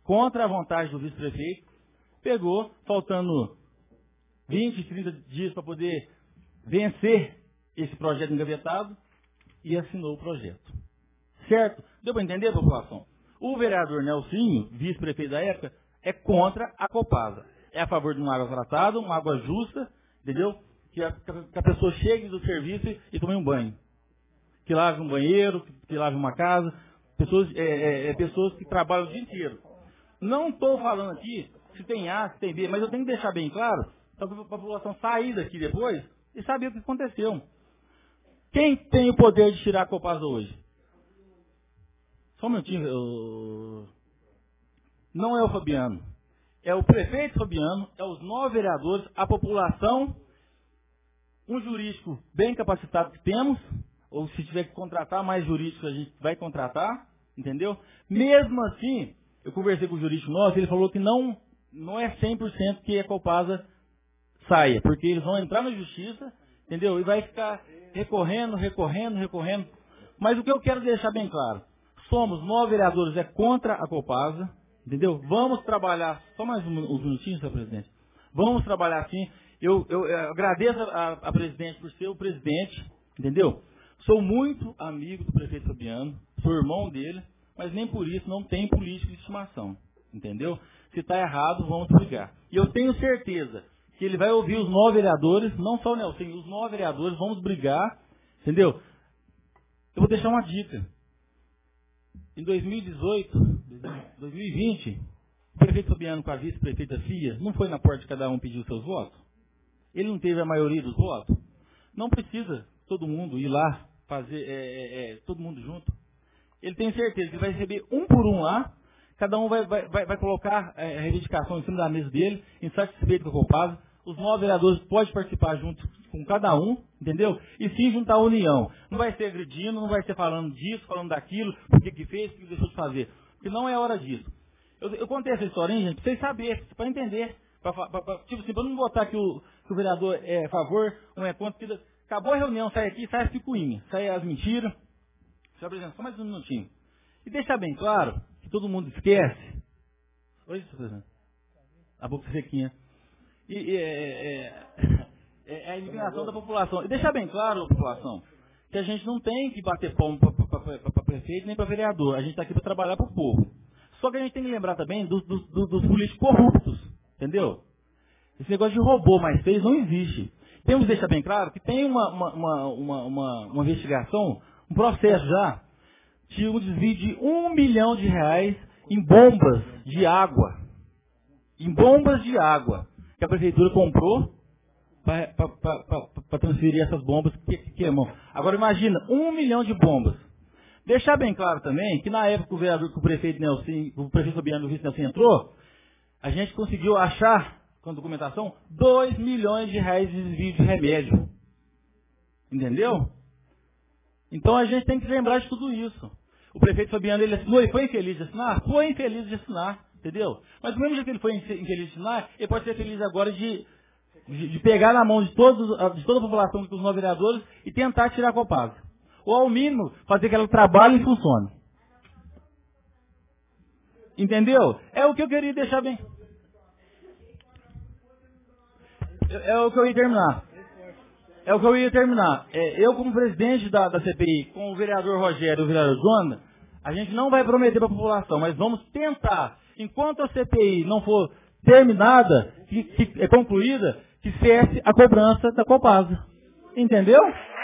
contra a vontade do vice-prefeito, pegou, faltando 20, 30 dias para poder vencer esse projeto engavetado, e assinou o projeto. Certo? Deu para entender, população? O vereador Nelsinho, vice-prefeito da época, é contra a Copasa. É a favor de uma água tratada, uma água justa, entendeu? Que a pessoa chegue do serviço e tome um banho. Que lave um banheiro, que lave uma casa. Pessoas que trabalham o dia inteiro. Não estou falando aqui se tem A, se tem B, mas eu tenho que deixar bem claro para a população sair daqui depois e saber o que aconteceu. Quem tem o poder de tirar a Copasa hoje? Só um minutinho. Não é o Fabiano. É o prefeito Fabiano, é os 9 vereadores, a população, um jurídico bem capacitado que temos, ou se tiver que contratar mais jurídicos, a gente vai contratar, entendeu? Mesmo assim, eu conversei com o jurídico nosso, ele falou que não é 100% que a Copasa saia, porque eles vão entrar na justiça, entendeu? E vai ficar recorrendo. Mas o que eu quero deixar bem claro, somos 9 vereadores, é contra a Copasa, entendeu? Vamos trabalhar, só mais uns minutinhos, senhor presidente. Vamos trabalhar assim. Eu agradeço a presidente por ser o presidente, entendeu? Sou muito amigo do prefeito Fabiano, sou irmão dele, mas nem por isso não tem política de estimação, entendeu? Se está errado, vamos brigar. E eu tenho certeza que ele vai ouvir os 9 vereadores, não só o Nelson, os 9 vereadores, vamos brigar, entendeu? Eu vou deixar uma dica. Em 2020, o prefeito Fabiano com a vice-prefeita Fia não foi na porta de cada um pedir os seus votos? Ele não teve a maioria dos votos? Não precisa todo mundo ir lá fazer, todo mundo junto. Ele tem certeza que vai receber um por um lá, cada um vai colocar a reivindicação em cima da mesa dele, insatisfeito com a Copasa. Os 9 vereadores podem participar junto com cada um, entendeu? E sim juntar a união. Não vai ser agredindo, não vai ser falando disso, falando daquilo, o que fez, o que deixou de fazer. Porque não é hora disso. Eu contei essa historinha, gente, para vocês saberem, para entender. Tipo assim, para não botar que o vereador é a favor, não é contra. Acabou a reunião, sai aqui, sai as picuinhas, sai as mentiras. Senhor presidente, só mais um minutinho. E deixar bem claro que todo mundo esquece. Oi, senhor presidente. A boca sequinha. É a indignação da população. E deixar bem claro, população, que a gente não tem que bater palmo para prefeito nem para vereador. A gente está aqui para trabalhar para o povo. Só que a gente tem que lembrar também dos políticos corruptos, entendeu? Esse negócio de robô mais feio não existe. Temos que deixar bem claro que tem uma investigação, um processo já, de um desvio de R$1 milhão em bombas de água. Em bombas de água. Que a prefeitura comprou para transferir essas bombas que queimam. Agora imagina, 1 milhão de bombas. Deixar bem claro também que na época que o prefeito Fabiano e o vice Nelson entrou, a gente conseguiu achar, com a documentação, R$2 milhões de desvio de remédio. Entendeu? Então a gente tem que lembrar de tudo isso. O prefeito Fabiano, ele assinou e foi infeliz de assinar? Foi infeliz de assinar. Entendeu? Mas do mesmo jeito que ele foi infeliz de assinar, ele pode ser feliz agora de pegar na mão de toda a população dos 9 vereadores e tentar tirar a Copasa. Ou ao mínimo, fazer que ela trabalhe e funcione. Entendeu? É o que eu queria deixar bem. É o que eu ia terminar. Eu, como presidente da CPI, com o vereador Rogério e o vereador Zona, a gente não vai prometer para a população, mas vamos tentar, enquanto a CPI não for terminada, que é concluída, que cesse a cobrança da Copasa. Entendeu?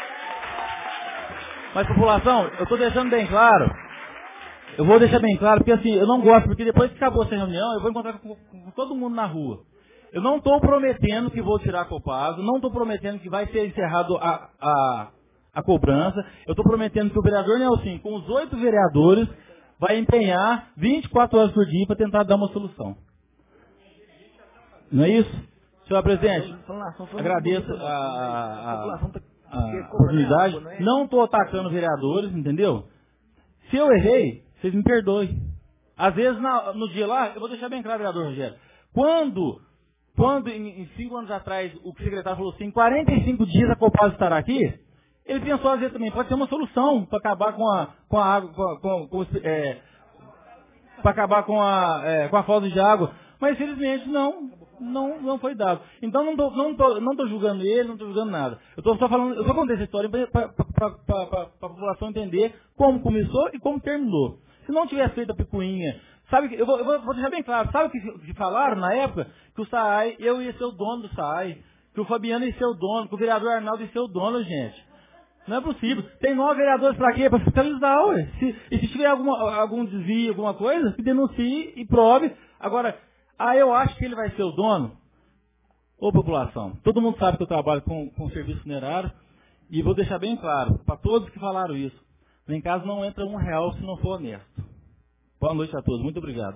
Mas, população, eu estou deixando bem claro. Eu vou deixar bem claro, porque assim, eu não gosto, porque depois que acabou essa reunião, eu vou encontrar com todo mundo na rua. Eu não estou prometendo que vou tirar a Copasa, não estou prometendo que vai ser encerrado a cobrança. Eu estou prometendo que o vereador Nelson, com os 8 vereadores, vai empenhar 24 horas por dia para tentar dar uma solução. Não é isso? Senhor presidente, agradeço a oportunidade. Não estou atacando vereadores, entendeu? Se eu errei, vocês me perdoem. Às vezes, no dia lá, eu vou deixar bem claro, vereador Rogério. Quando em 5 anos atrás, o secretário falou assim, em 45 dias a Copasa estará aqui, ele pensou, às vezes, também, pode ser uma solução para acabar com a água, para acabar com a falta de água. Mas, infelizmente, não foi dado. Então, não tô julgando ele, não estou julgando nada. Eu estou contando essa história para a população entender como começou e como terminou. Se não tivesse feito a picuinha, sabe, eu vou deixar bem claro, sabe o que falaram na época? Que o SAAI, eu ia ser o dono do SAAI, que o Fabiano ia ser o dono, que o vereador Arnaldo ia ser o dono, gente. Não é possível. Tem 9 vereadores para quê? Para fiscalizar, ué. Se tiver algum desvio, alguma coisa, que denuncie e prove. Agora, eu acho que ele vai ser o dono. Ô, população, todo mundo sabe que eu trabalho com serviço funerário e vou deixar bem claro, para todos que falaram isso, em casa não entra R$1 se não for honesto. Boa noite a todos. Muito obrigado.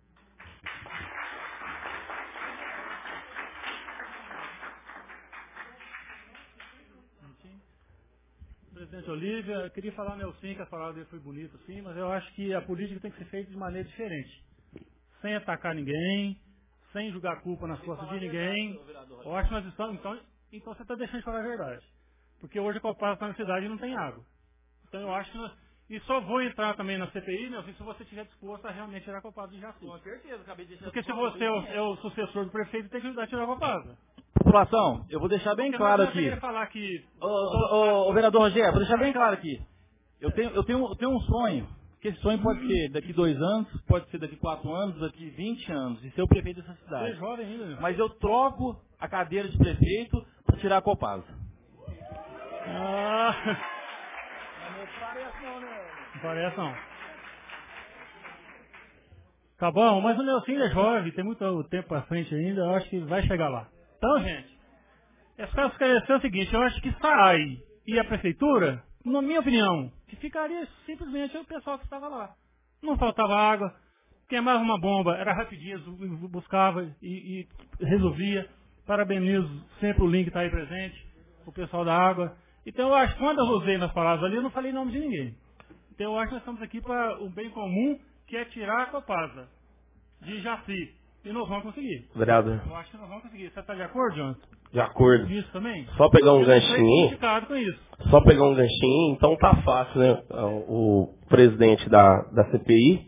Presidente Olívia, eu queria falar meu sim, que a palavra dele foi bonita, sim, mas eu acho que a política tem que ser feita de maneira diferente. Sem atacar ninguém, sem jogar culpa nas costas de ninguém. Eu acho que nós estamos. Então você está deixando de falar a verdade. Porque hoje a Copasa está na cidade e não tem água. Então eu acho que. E só vou entrar também na CPI, meu filho, se você estiver disposto a realmente tirar a Copasa de Jaci. Com certeza, acabei de deixar. Porque se você é o sucessor do prefeito, tem que ajudar a tirar a Copasa. População, eu vou deixar bem claro aqui. Falar que... Ô, vereador Rogério, vou deixar bem claro aqui. Eu tenho um sonho, que esse sonho pode ser daqui 2 anos, pode ser daqui 4 anos, daqui 20 anos, e ser o prefeito dessa cidade. Você é jovem ainda, meu. Mas eu troco a cadeira de prefeito para tirar a Copasa. Não parece não. Tá bom, mas o Nelson é jovem, tem muito tempo pra frente ainda, eu acho que vai chegar lá. Então, gente, eu quero esclarecer o seguinte, eu acho que SAAI e a prefeitura, na minha opinião, que ficaria simplesmente o pessoal que estava lá. Não faltava água, queimava uma bomba, era rapidinho, buscava e resolvia. Parabenizo sempre o link que está aí presente, o pessoal da água. Então eu acho que quando eu usei nas palavras ali, eu não falei nome de ninguém. Então eu acho que nós estamos aqui para o bem comum, que é tirar a Copasa de Jaci. E nós vamos conseguir. Vereador. Eu acho que nós vamos conseguir. Você está de acordo, João? De acordo. Isso também? Só pegar um ganchinho. Com isso. Só pegar um ganchinho, então tá fácil, né? O presidente da CPI,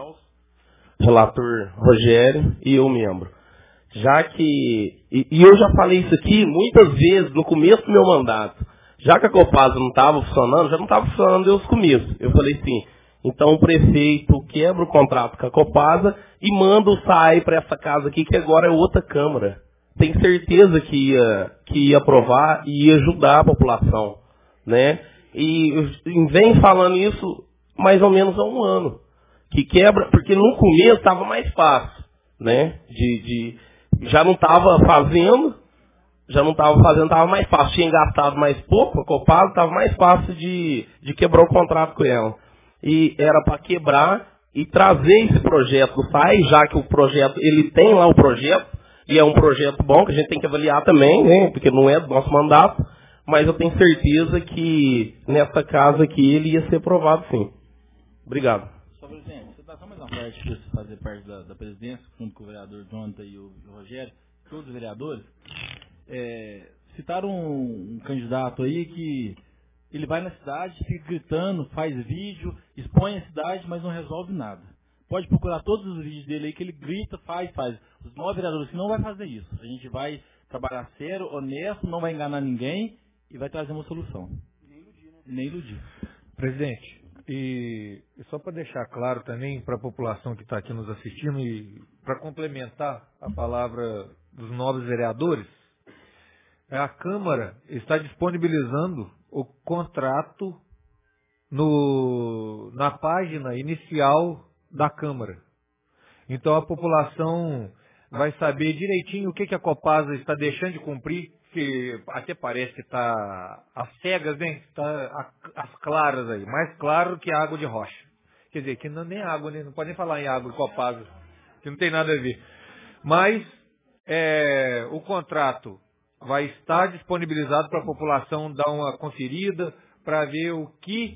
relator Rogério e eu membro. Já que. E eu já falei isso aqui muitas vezes no começo do meu mandato. Já que a Copasa não estava funcionando, já não estava funcionando desde o começo. Eu falei assim, então o prefeito quebra o contrato com a Copasa e manda o SAAI para essa casa aqui, que agora é outra Câmara. Tenho certeza que ia aprovar e ia ajudar a população, né? E vem falando isso mais ou menos há 1 ano. Que quebra, porque no começo estava mais fácil, né? Já não estava fazendo, estava mais fácil. Tinha gastado mais pouco, a Copasa estava mais fácil de quebrar o contrato com ela. E era para quebrar e trazer esse projeto do SAAI, já que o projeto, ele tem lá o projeto, e é um projeto bom, que a gente tem que avaliar também, né? Porque não é do nosso mandato, mas eu tenho certeza que nessa casa aqui ele ia ser aprovado sim. Obrigado. Só, presidente, você está só mais uma parte de fazer parte da presidência, junto com o vereador Jonathan e o Rogério, todos os vereadores. Citaram um candidato aí que ele vai na cidade, fica gritando, faz vídeo, expõe a cidade, mas não resolve nada. Pode procurar todos os vídeos dele aí que ele grita, faz. Os 9 vereadores que não vai fazer isso. A gente vai trabalhar sério, honesto, não vai enganar ninguém e vai trazer uma solução. Nem iludir. Presidente, e só para deixar claro também para a população que está aqui nos assistindo e para complementar a palavra dos novos vereadores, a Câmara está disponibilizando o contrato na página inicial da Câmara. Então a população vai saber direitinho o que a Copasa está deixando de cumprir, que até parece que está às cegas, né? Está às claras aí, mais claro que a água de rocha. Quer dizer, que não nem água, né? Não pode nem falar em água de Copasa, que não tem nada a ver. Mas o contrato vai estar disponibilizado para a população dar uma conferida, para ver o que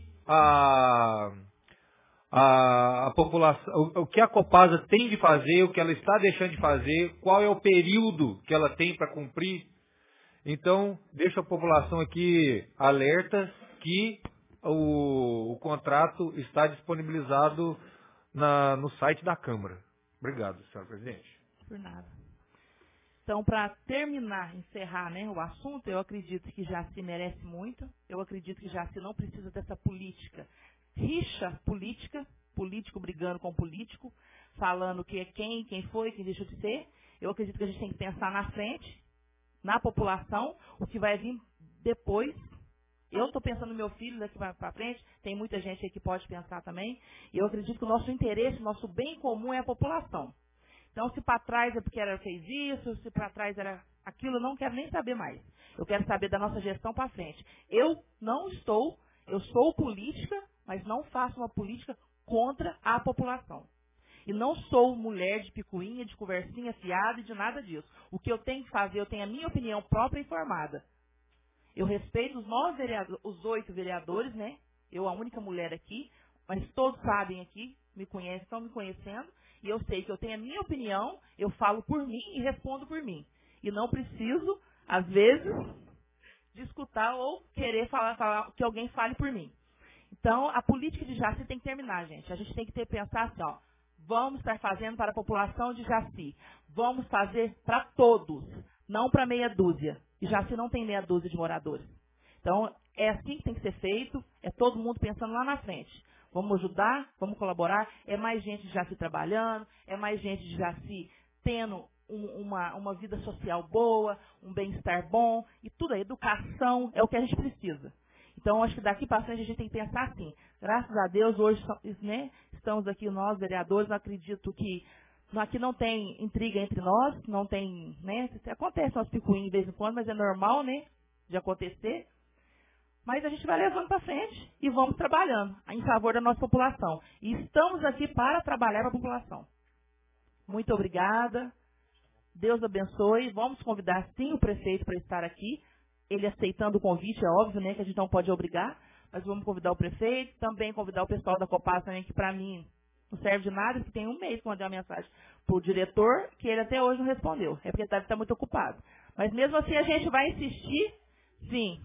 a população, o que a Copasa tem de fazer, o que ela está deixando de fazer, qual é o período que ela tem para cumprir. Então, deixa a população aqui alerta que o contrato está disponibilizado no site da Câmara. Obrigado, senhora presidente. Por nada. Então, para terminar, encerrar, né, o assunto, eu acredito que Jaci merece muito. Eu acredito que Jaci não precisa dessa política. Rixa política, político brigando com político, falando que é quem foi, quem deixou de ser. Eu acredito que a gente tem que pensar na frente, na população, o que vai vir depois. Eu estou pensando no meu filho daqui para frente, tem muita gente aí que pode pensar também. E eu acredito que o nosso interesse, o nosso bem comum é a população. Então, se para trás é porque ela fez isso, se para trás era aquilo, eu não quero nem saber mais. Eu quero saber da nossa gestão para frente. Eu sou política, mas não faço uma política contra a população. E não sou mulher de picuinha, de conversinha fiada e de nada disso. O que eu tenho que fazer, eu tenho a minha opinião própria e formada. Eu respeito os 8 vereadores, né? Eu, a única mulher aqui, mas todos sabem aqui, me conhecem, estão me conhecendo. E eu sei que eu tenho a minha opinião, eu falo por mim e respondo por mim. E não preciso, às vezes, de escutar ou querer falar que alguém fale por mim. Então, a política de Jaci tem que terminar, gente. A gente tem que pensar assim, ó, vamos estar fazendo para a população de Jaci. Vamos fazer para todos, não para meia dúzia. E Jaci não tem meia dúzia de moradores. Então, é assim que tem que ser feito, é todo mundo pensando lá na frente. Vamos ajudar, vamos colaborar, é mais gente de Jaci trabalhando, é mais gente de Jaci tendo uma vida social boa, um bem-estar bom, e tudo, a educação é o que a gente precisa. Então, acho que daqui para frente a gente tem que pensar assim. Graças a Deus, hoje, né, estamos aqui nós, vereadores, não acredito que aqui não tem intriga entre nós, não tem, né, acontece umas picuinhas de vez em quando, mas é normal, né, de acontecer. Mas a gente vai levando para frente e vamos trabalhando em favor da nossa população. E estamos aqui para trabalhar para a população. Muito obrigada. Deus abençoe. Vamos convidar, sim, o prefeito para estar aqui. Ele aceitando o convite, é óbvio, né, que a gente não pode obrigar. Mas vamos convidar o prefeito, também convidar o pessoal da Copasa também, que para mim não serve de nada, que tem um mês que eu mandei uma mensagem para o diretor, que ele até hoje não respondeu. É porque ele está muito ocupado. Mas mesmo assim a gente vai insistir, sim.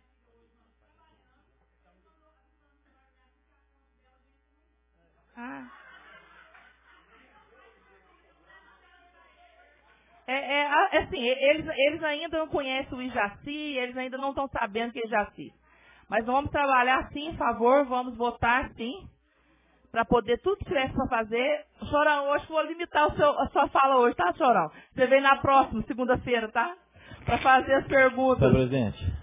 Assim, eles ainda não conhecem o Ijaci, eles ainda não estão sabendo que é Ijaci. Mas vamos trabalhar sim, em favor, vamos votar sim, para poder tudo que tivesse para fazer. Chorão, hoje vou limitar a sua fala hoje, tá, Chorão? Você vem na próxima, segunda-feira, tá? Para fazer as perguntas. Senhor presidente.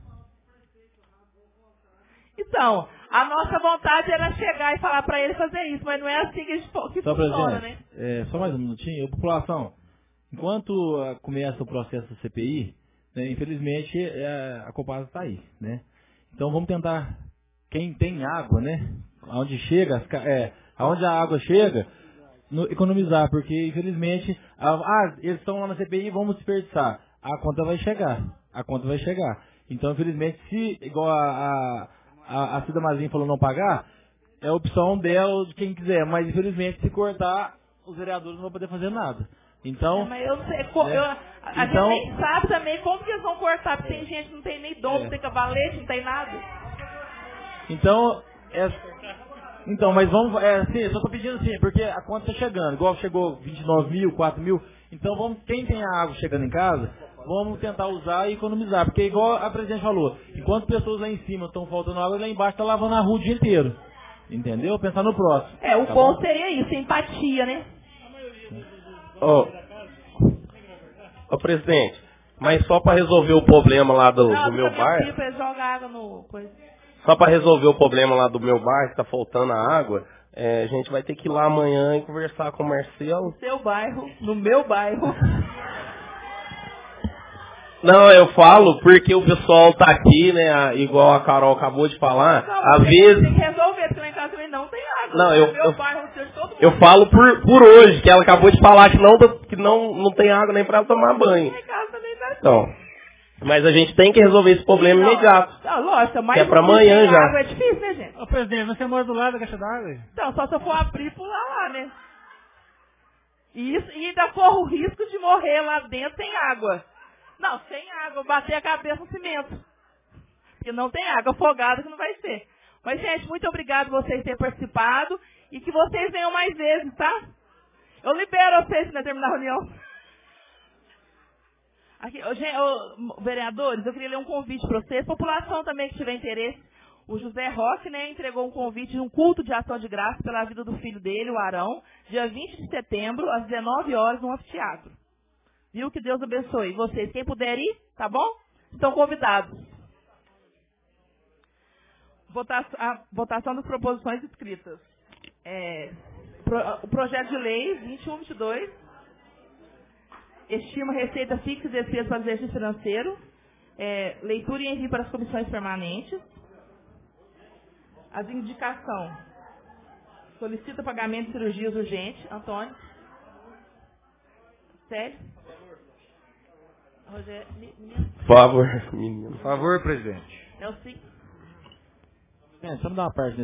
Então, a nossa vontade era chegar e falar para ele fazer isso, mas não é assim que funciona, né? Só mais um minutinho. População, enquanto começa o processo da CPI, né, infelizmente a Copasa está aí, né? Então vamos tentar, quem tem água, né? Aonde chega, aonde a água chega, economizar, porque infelizmente, eles estão lá na CPI, vamos desperdiçar. A conta vai chegar. Então, infelizmente, se, igual a Cida Mazinho falou não pagar, é a opção dela, de quem quiser. Mas, infelizmente, se cortar, os vereadores não vão poder fazer nada. Então... mas eu sei, a gente nem sabe também como que eles vão cortar, porque tem gente que não tem nem dono, não tem cavalete, não tem nada. Então, mas vamos... sim, eu só estou pedindo assim, porque a conta está chegando. Igual chegou 29 mil, 4 mil. Então, quem tem a água chegando em casa, vamos tentar usar e economizar. Porque, igual a presidente falou, enquanto pessoas lá em cima estão faltando água, lá embaixo está lavando a rua o dia inteiro. Entendeu? Pensar no próximo. O bom seria isso, empatia, né? Ô, presidente, mas só para resolver o problema lá do meu bairro... Joga água no... Só para resolver o problema lá do meu bairro, que está faltando a água, a gente vai ter que ir lá amanhã e conversar com o Marcelo. No seu bairro, no meu bairro... Não, eu falo porque o pessoal tá aqui, né, igual a Carol acabou de falar, às vezes... Tem que resolver, porque lá em casa também não tem água. Não, eu falo por hoje, que ela acabou de falar que não tem água nem para tomar banho. Lá em casa também tá assim. Então, mas a gente tem que resolver esse problema imediato. Lógico, mas é para amanhã já. Água é difícil, né, gente? Ô, presidente, você mora do lado da caixa d'água? Então, só se eu for abrir e pular lá, né? E ainda corro o risco de morrer lá dentro sem água. Não, sem água, bater a cabeça no cimento. Porque não tem água, afogada que não vai ser. Mas, gente, muito obrigado por vocês terem participado e que vocês venham mais vezes, tá? Eu libero vocês na terminar a reunião. Aqui, vereadores, eu queria ler um convite para vocês. População também que tiver interesse. O José Roque, né, entregou um convite de um culto de ação de graça pela vida do filho dele, o Arão, dia 20 de setembro, às 19 horas, no anfiteatro. Viu? Que Deus abençoe vocês. Quem puder ir, tá bom? Estão convidados. A votação das proposições escritas. O projeto de lei 2122 estima receita fixa e despesa para o exercício financeiro. Leitura e envio para as comissões permanentes. As indicações. Solicita pagamento de cirurgias urgentes. Antônio. Célio. Rogério. Favor, menino. Por favor, presidente. Nelson. Vamos dar uma parte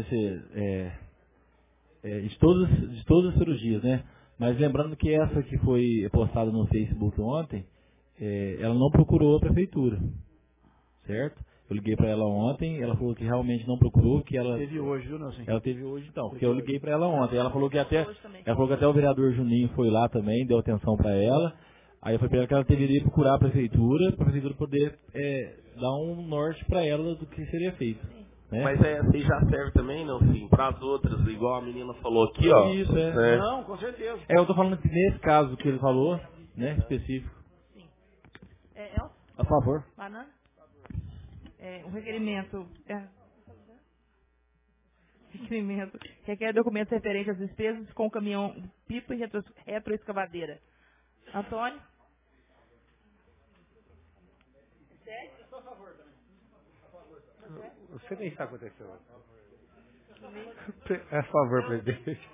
de todas as cirurgias, né? Mas lembrando que essa que foi postada no Facebook ontem, ela não procurou a prefeitura, certo? Eu liguei para ela ontem, ela falou que realmente não procurou, que ela teve hoje, viu, Nelson? Ela teve hoje, então, porque eu liguei para ela ontem. Ela falou que até o vereador Juninho foi lá também, deu atenção para ela. Aí eu falei para ela que ela deveria procurar a prefeitura, para a prefeitura poder dar um norte para ela do que seria feito. Né? Mas essa aí já serve também, não, sim, para as outras, igual a menina falou aqui, ó. Isso, né? Não, com certeza. Eu tô falando que nesse caso que ele falou, né, específico. Sim. Elcio? A favor. Banana? Um requerimento. Requerimento. Requer documentos referentes às despesas com caminhão pipa e retroescavadeira. Antônio? Eu sou a favor também. Você nem está acontecendo. É a favor, presidente.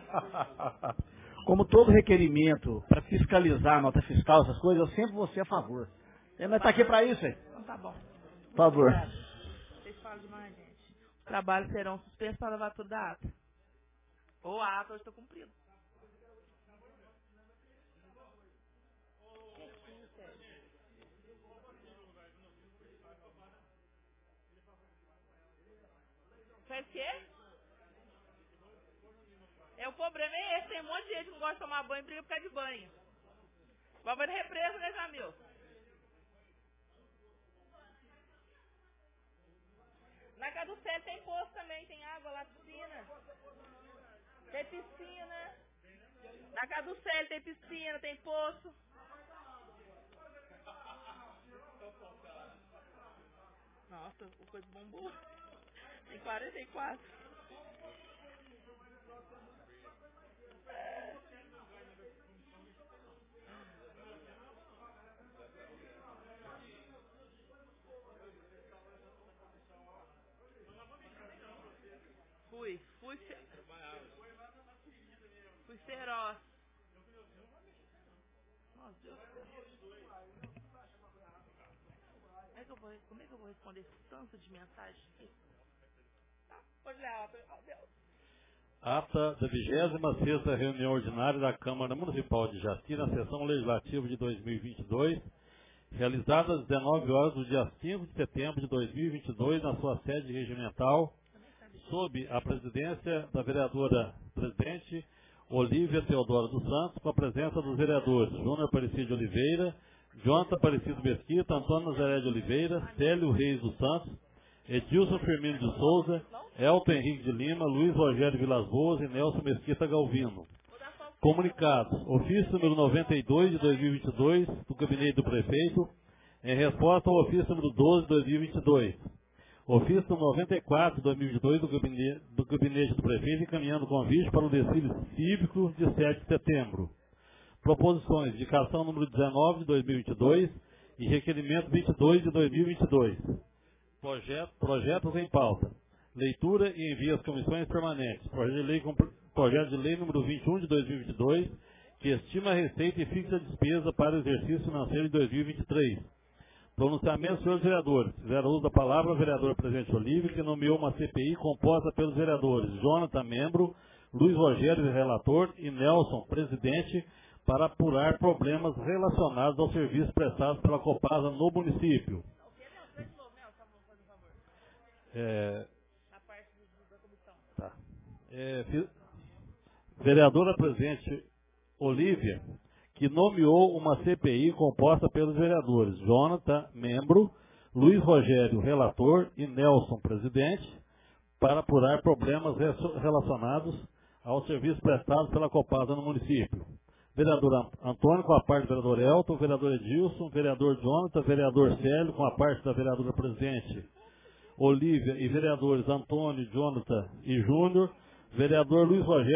Como todo requerimento para fiscalizar a nota fiscal, essas coisas, eu sempre vou ser a favor. Nós está aqui para isso, hein? Então tá bom. Por favor. Vocês falam demais, gente. Os trabalhos serão suspensos para levar tudo da ata. Ou a ata hoje está cumprida. Faz o quê? O problema é esse, tem um monte de gente que não gosta de tomar banho e briga por causa de banho. Vai de represa, né, Jamil? Na casa do Célio tem poço também, tem água lá, piscina. Tem piscina. Na casa do Célio tem piscina, tem poço. Nossa, o coisa bombou. Tem 44. Fui feroz. Nossa, Deus. Como é que eu vou responder esse tanto de mensagem aqui? Tá, pode ler a ata. Ata da 26ª reunião ordinária da Câmara Municipal de Jati, na sessão legislativa de 2022, realizada às 19 horas do dia 5 de setembro de 2022, na sua sede regimental, sob a presidência da vereadora presidente Olívia Teodora dos Santos, com a presença dos vereadores Júnior Aparecido de Oliveira, Jonathan Aparecido Mesquita, Antônio Nazaré de Oliveira, Célio Reis dos Santos, Edilson Firmino de Souza, Elton Henrique de Lima, Luiz Rogério Vilas Boas e Nelson Mesquita Galvino. Comunicados. Ofício número 92 de 2022 do Gabinete do Prefeito, em resposta ao ofício número 12 de 2022. Ofício número 94 de 2022 do Gabinete do Prefeito, encaminhando convite para o desfile cívico de 7 de setembro. Proposições. Indicação número 19 de 2022 e requerimento 22 de 2022. Projetos em pauta. Leitura e envio às comissões permanentes. Projeto de lei número 21 de 2022, que estima a receita e fixa a despesa para o exercício financeiro de 2023. Pronunciamento, senhores vereadores. Fizeram uso da palavra o vereador presidente Olívio, que nomeou uma CPI composta pelos vereadores Jonathan, membro, Luiz Rogério, relator, e Nelson, presidente, para apurar problemas relacionados aos serviços prestados pela Copasa no município. Vereadora presidente Olívia, que nomeou uma CPI composta pelos vereadores Jonathan, membro, Luiz Rogério, relator, e Nelson, presidente, para apurar problemas relacionados ao serviço prestado pela Copasa no município. Vereador Antônio, com a parte do vereador Elton, vereador Edilson, vereador Jonathan, vereador Célio, com a parte da vereadora presidente Olívia, e vereadores Antônio, Jonathan e Júnior, vereador Luiz Rogério,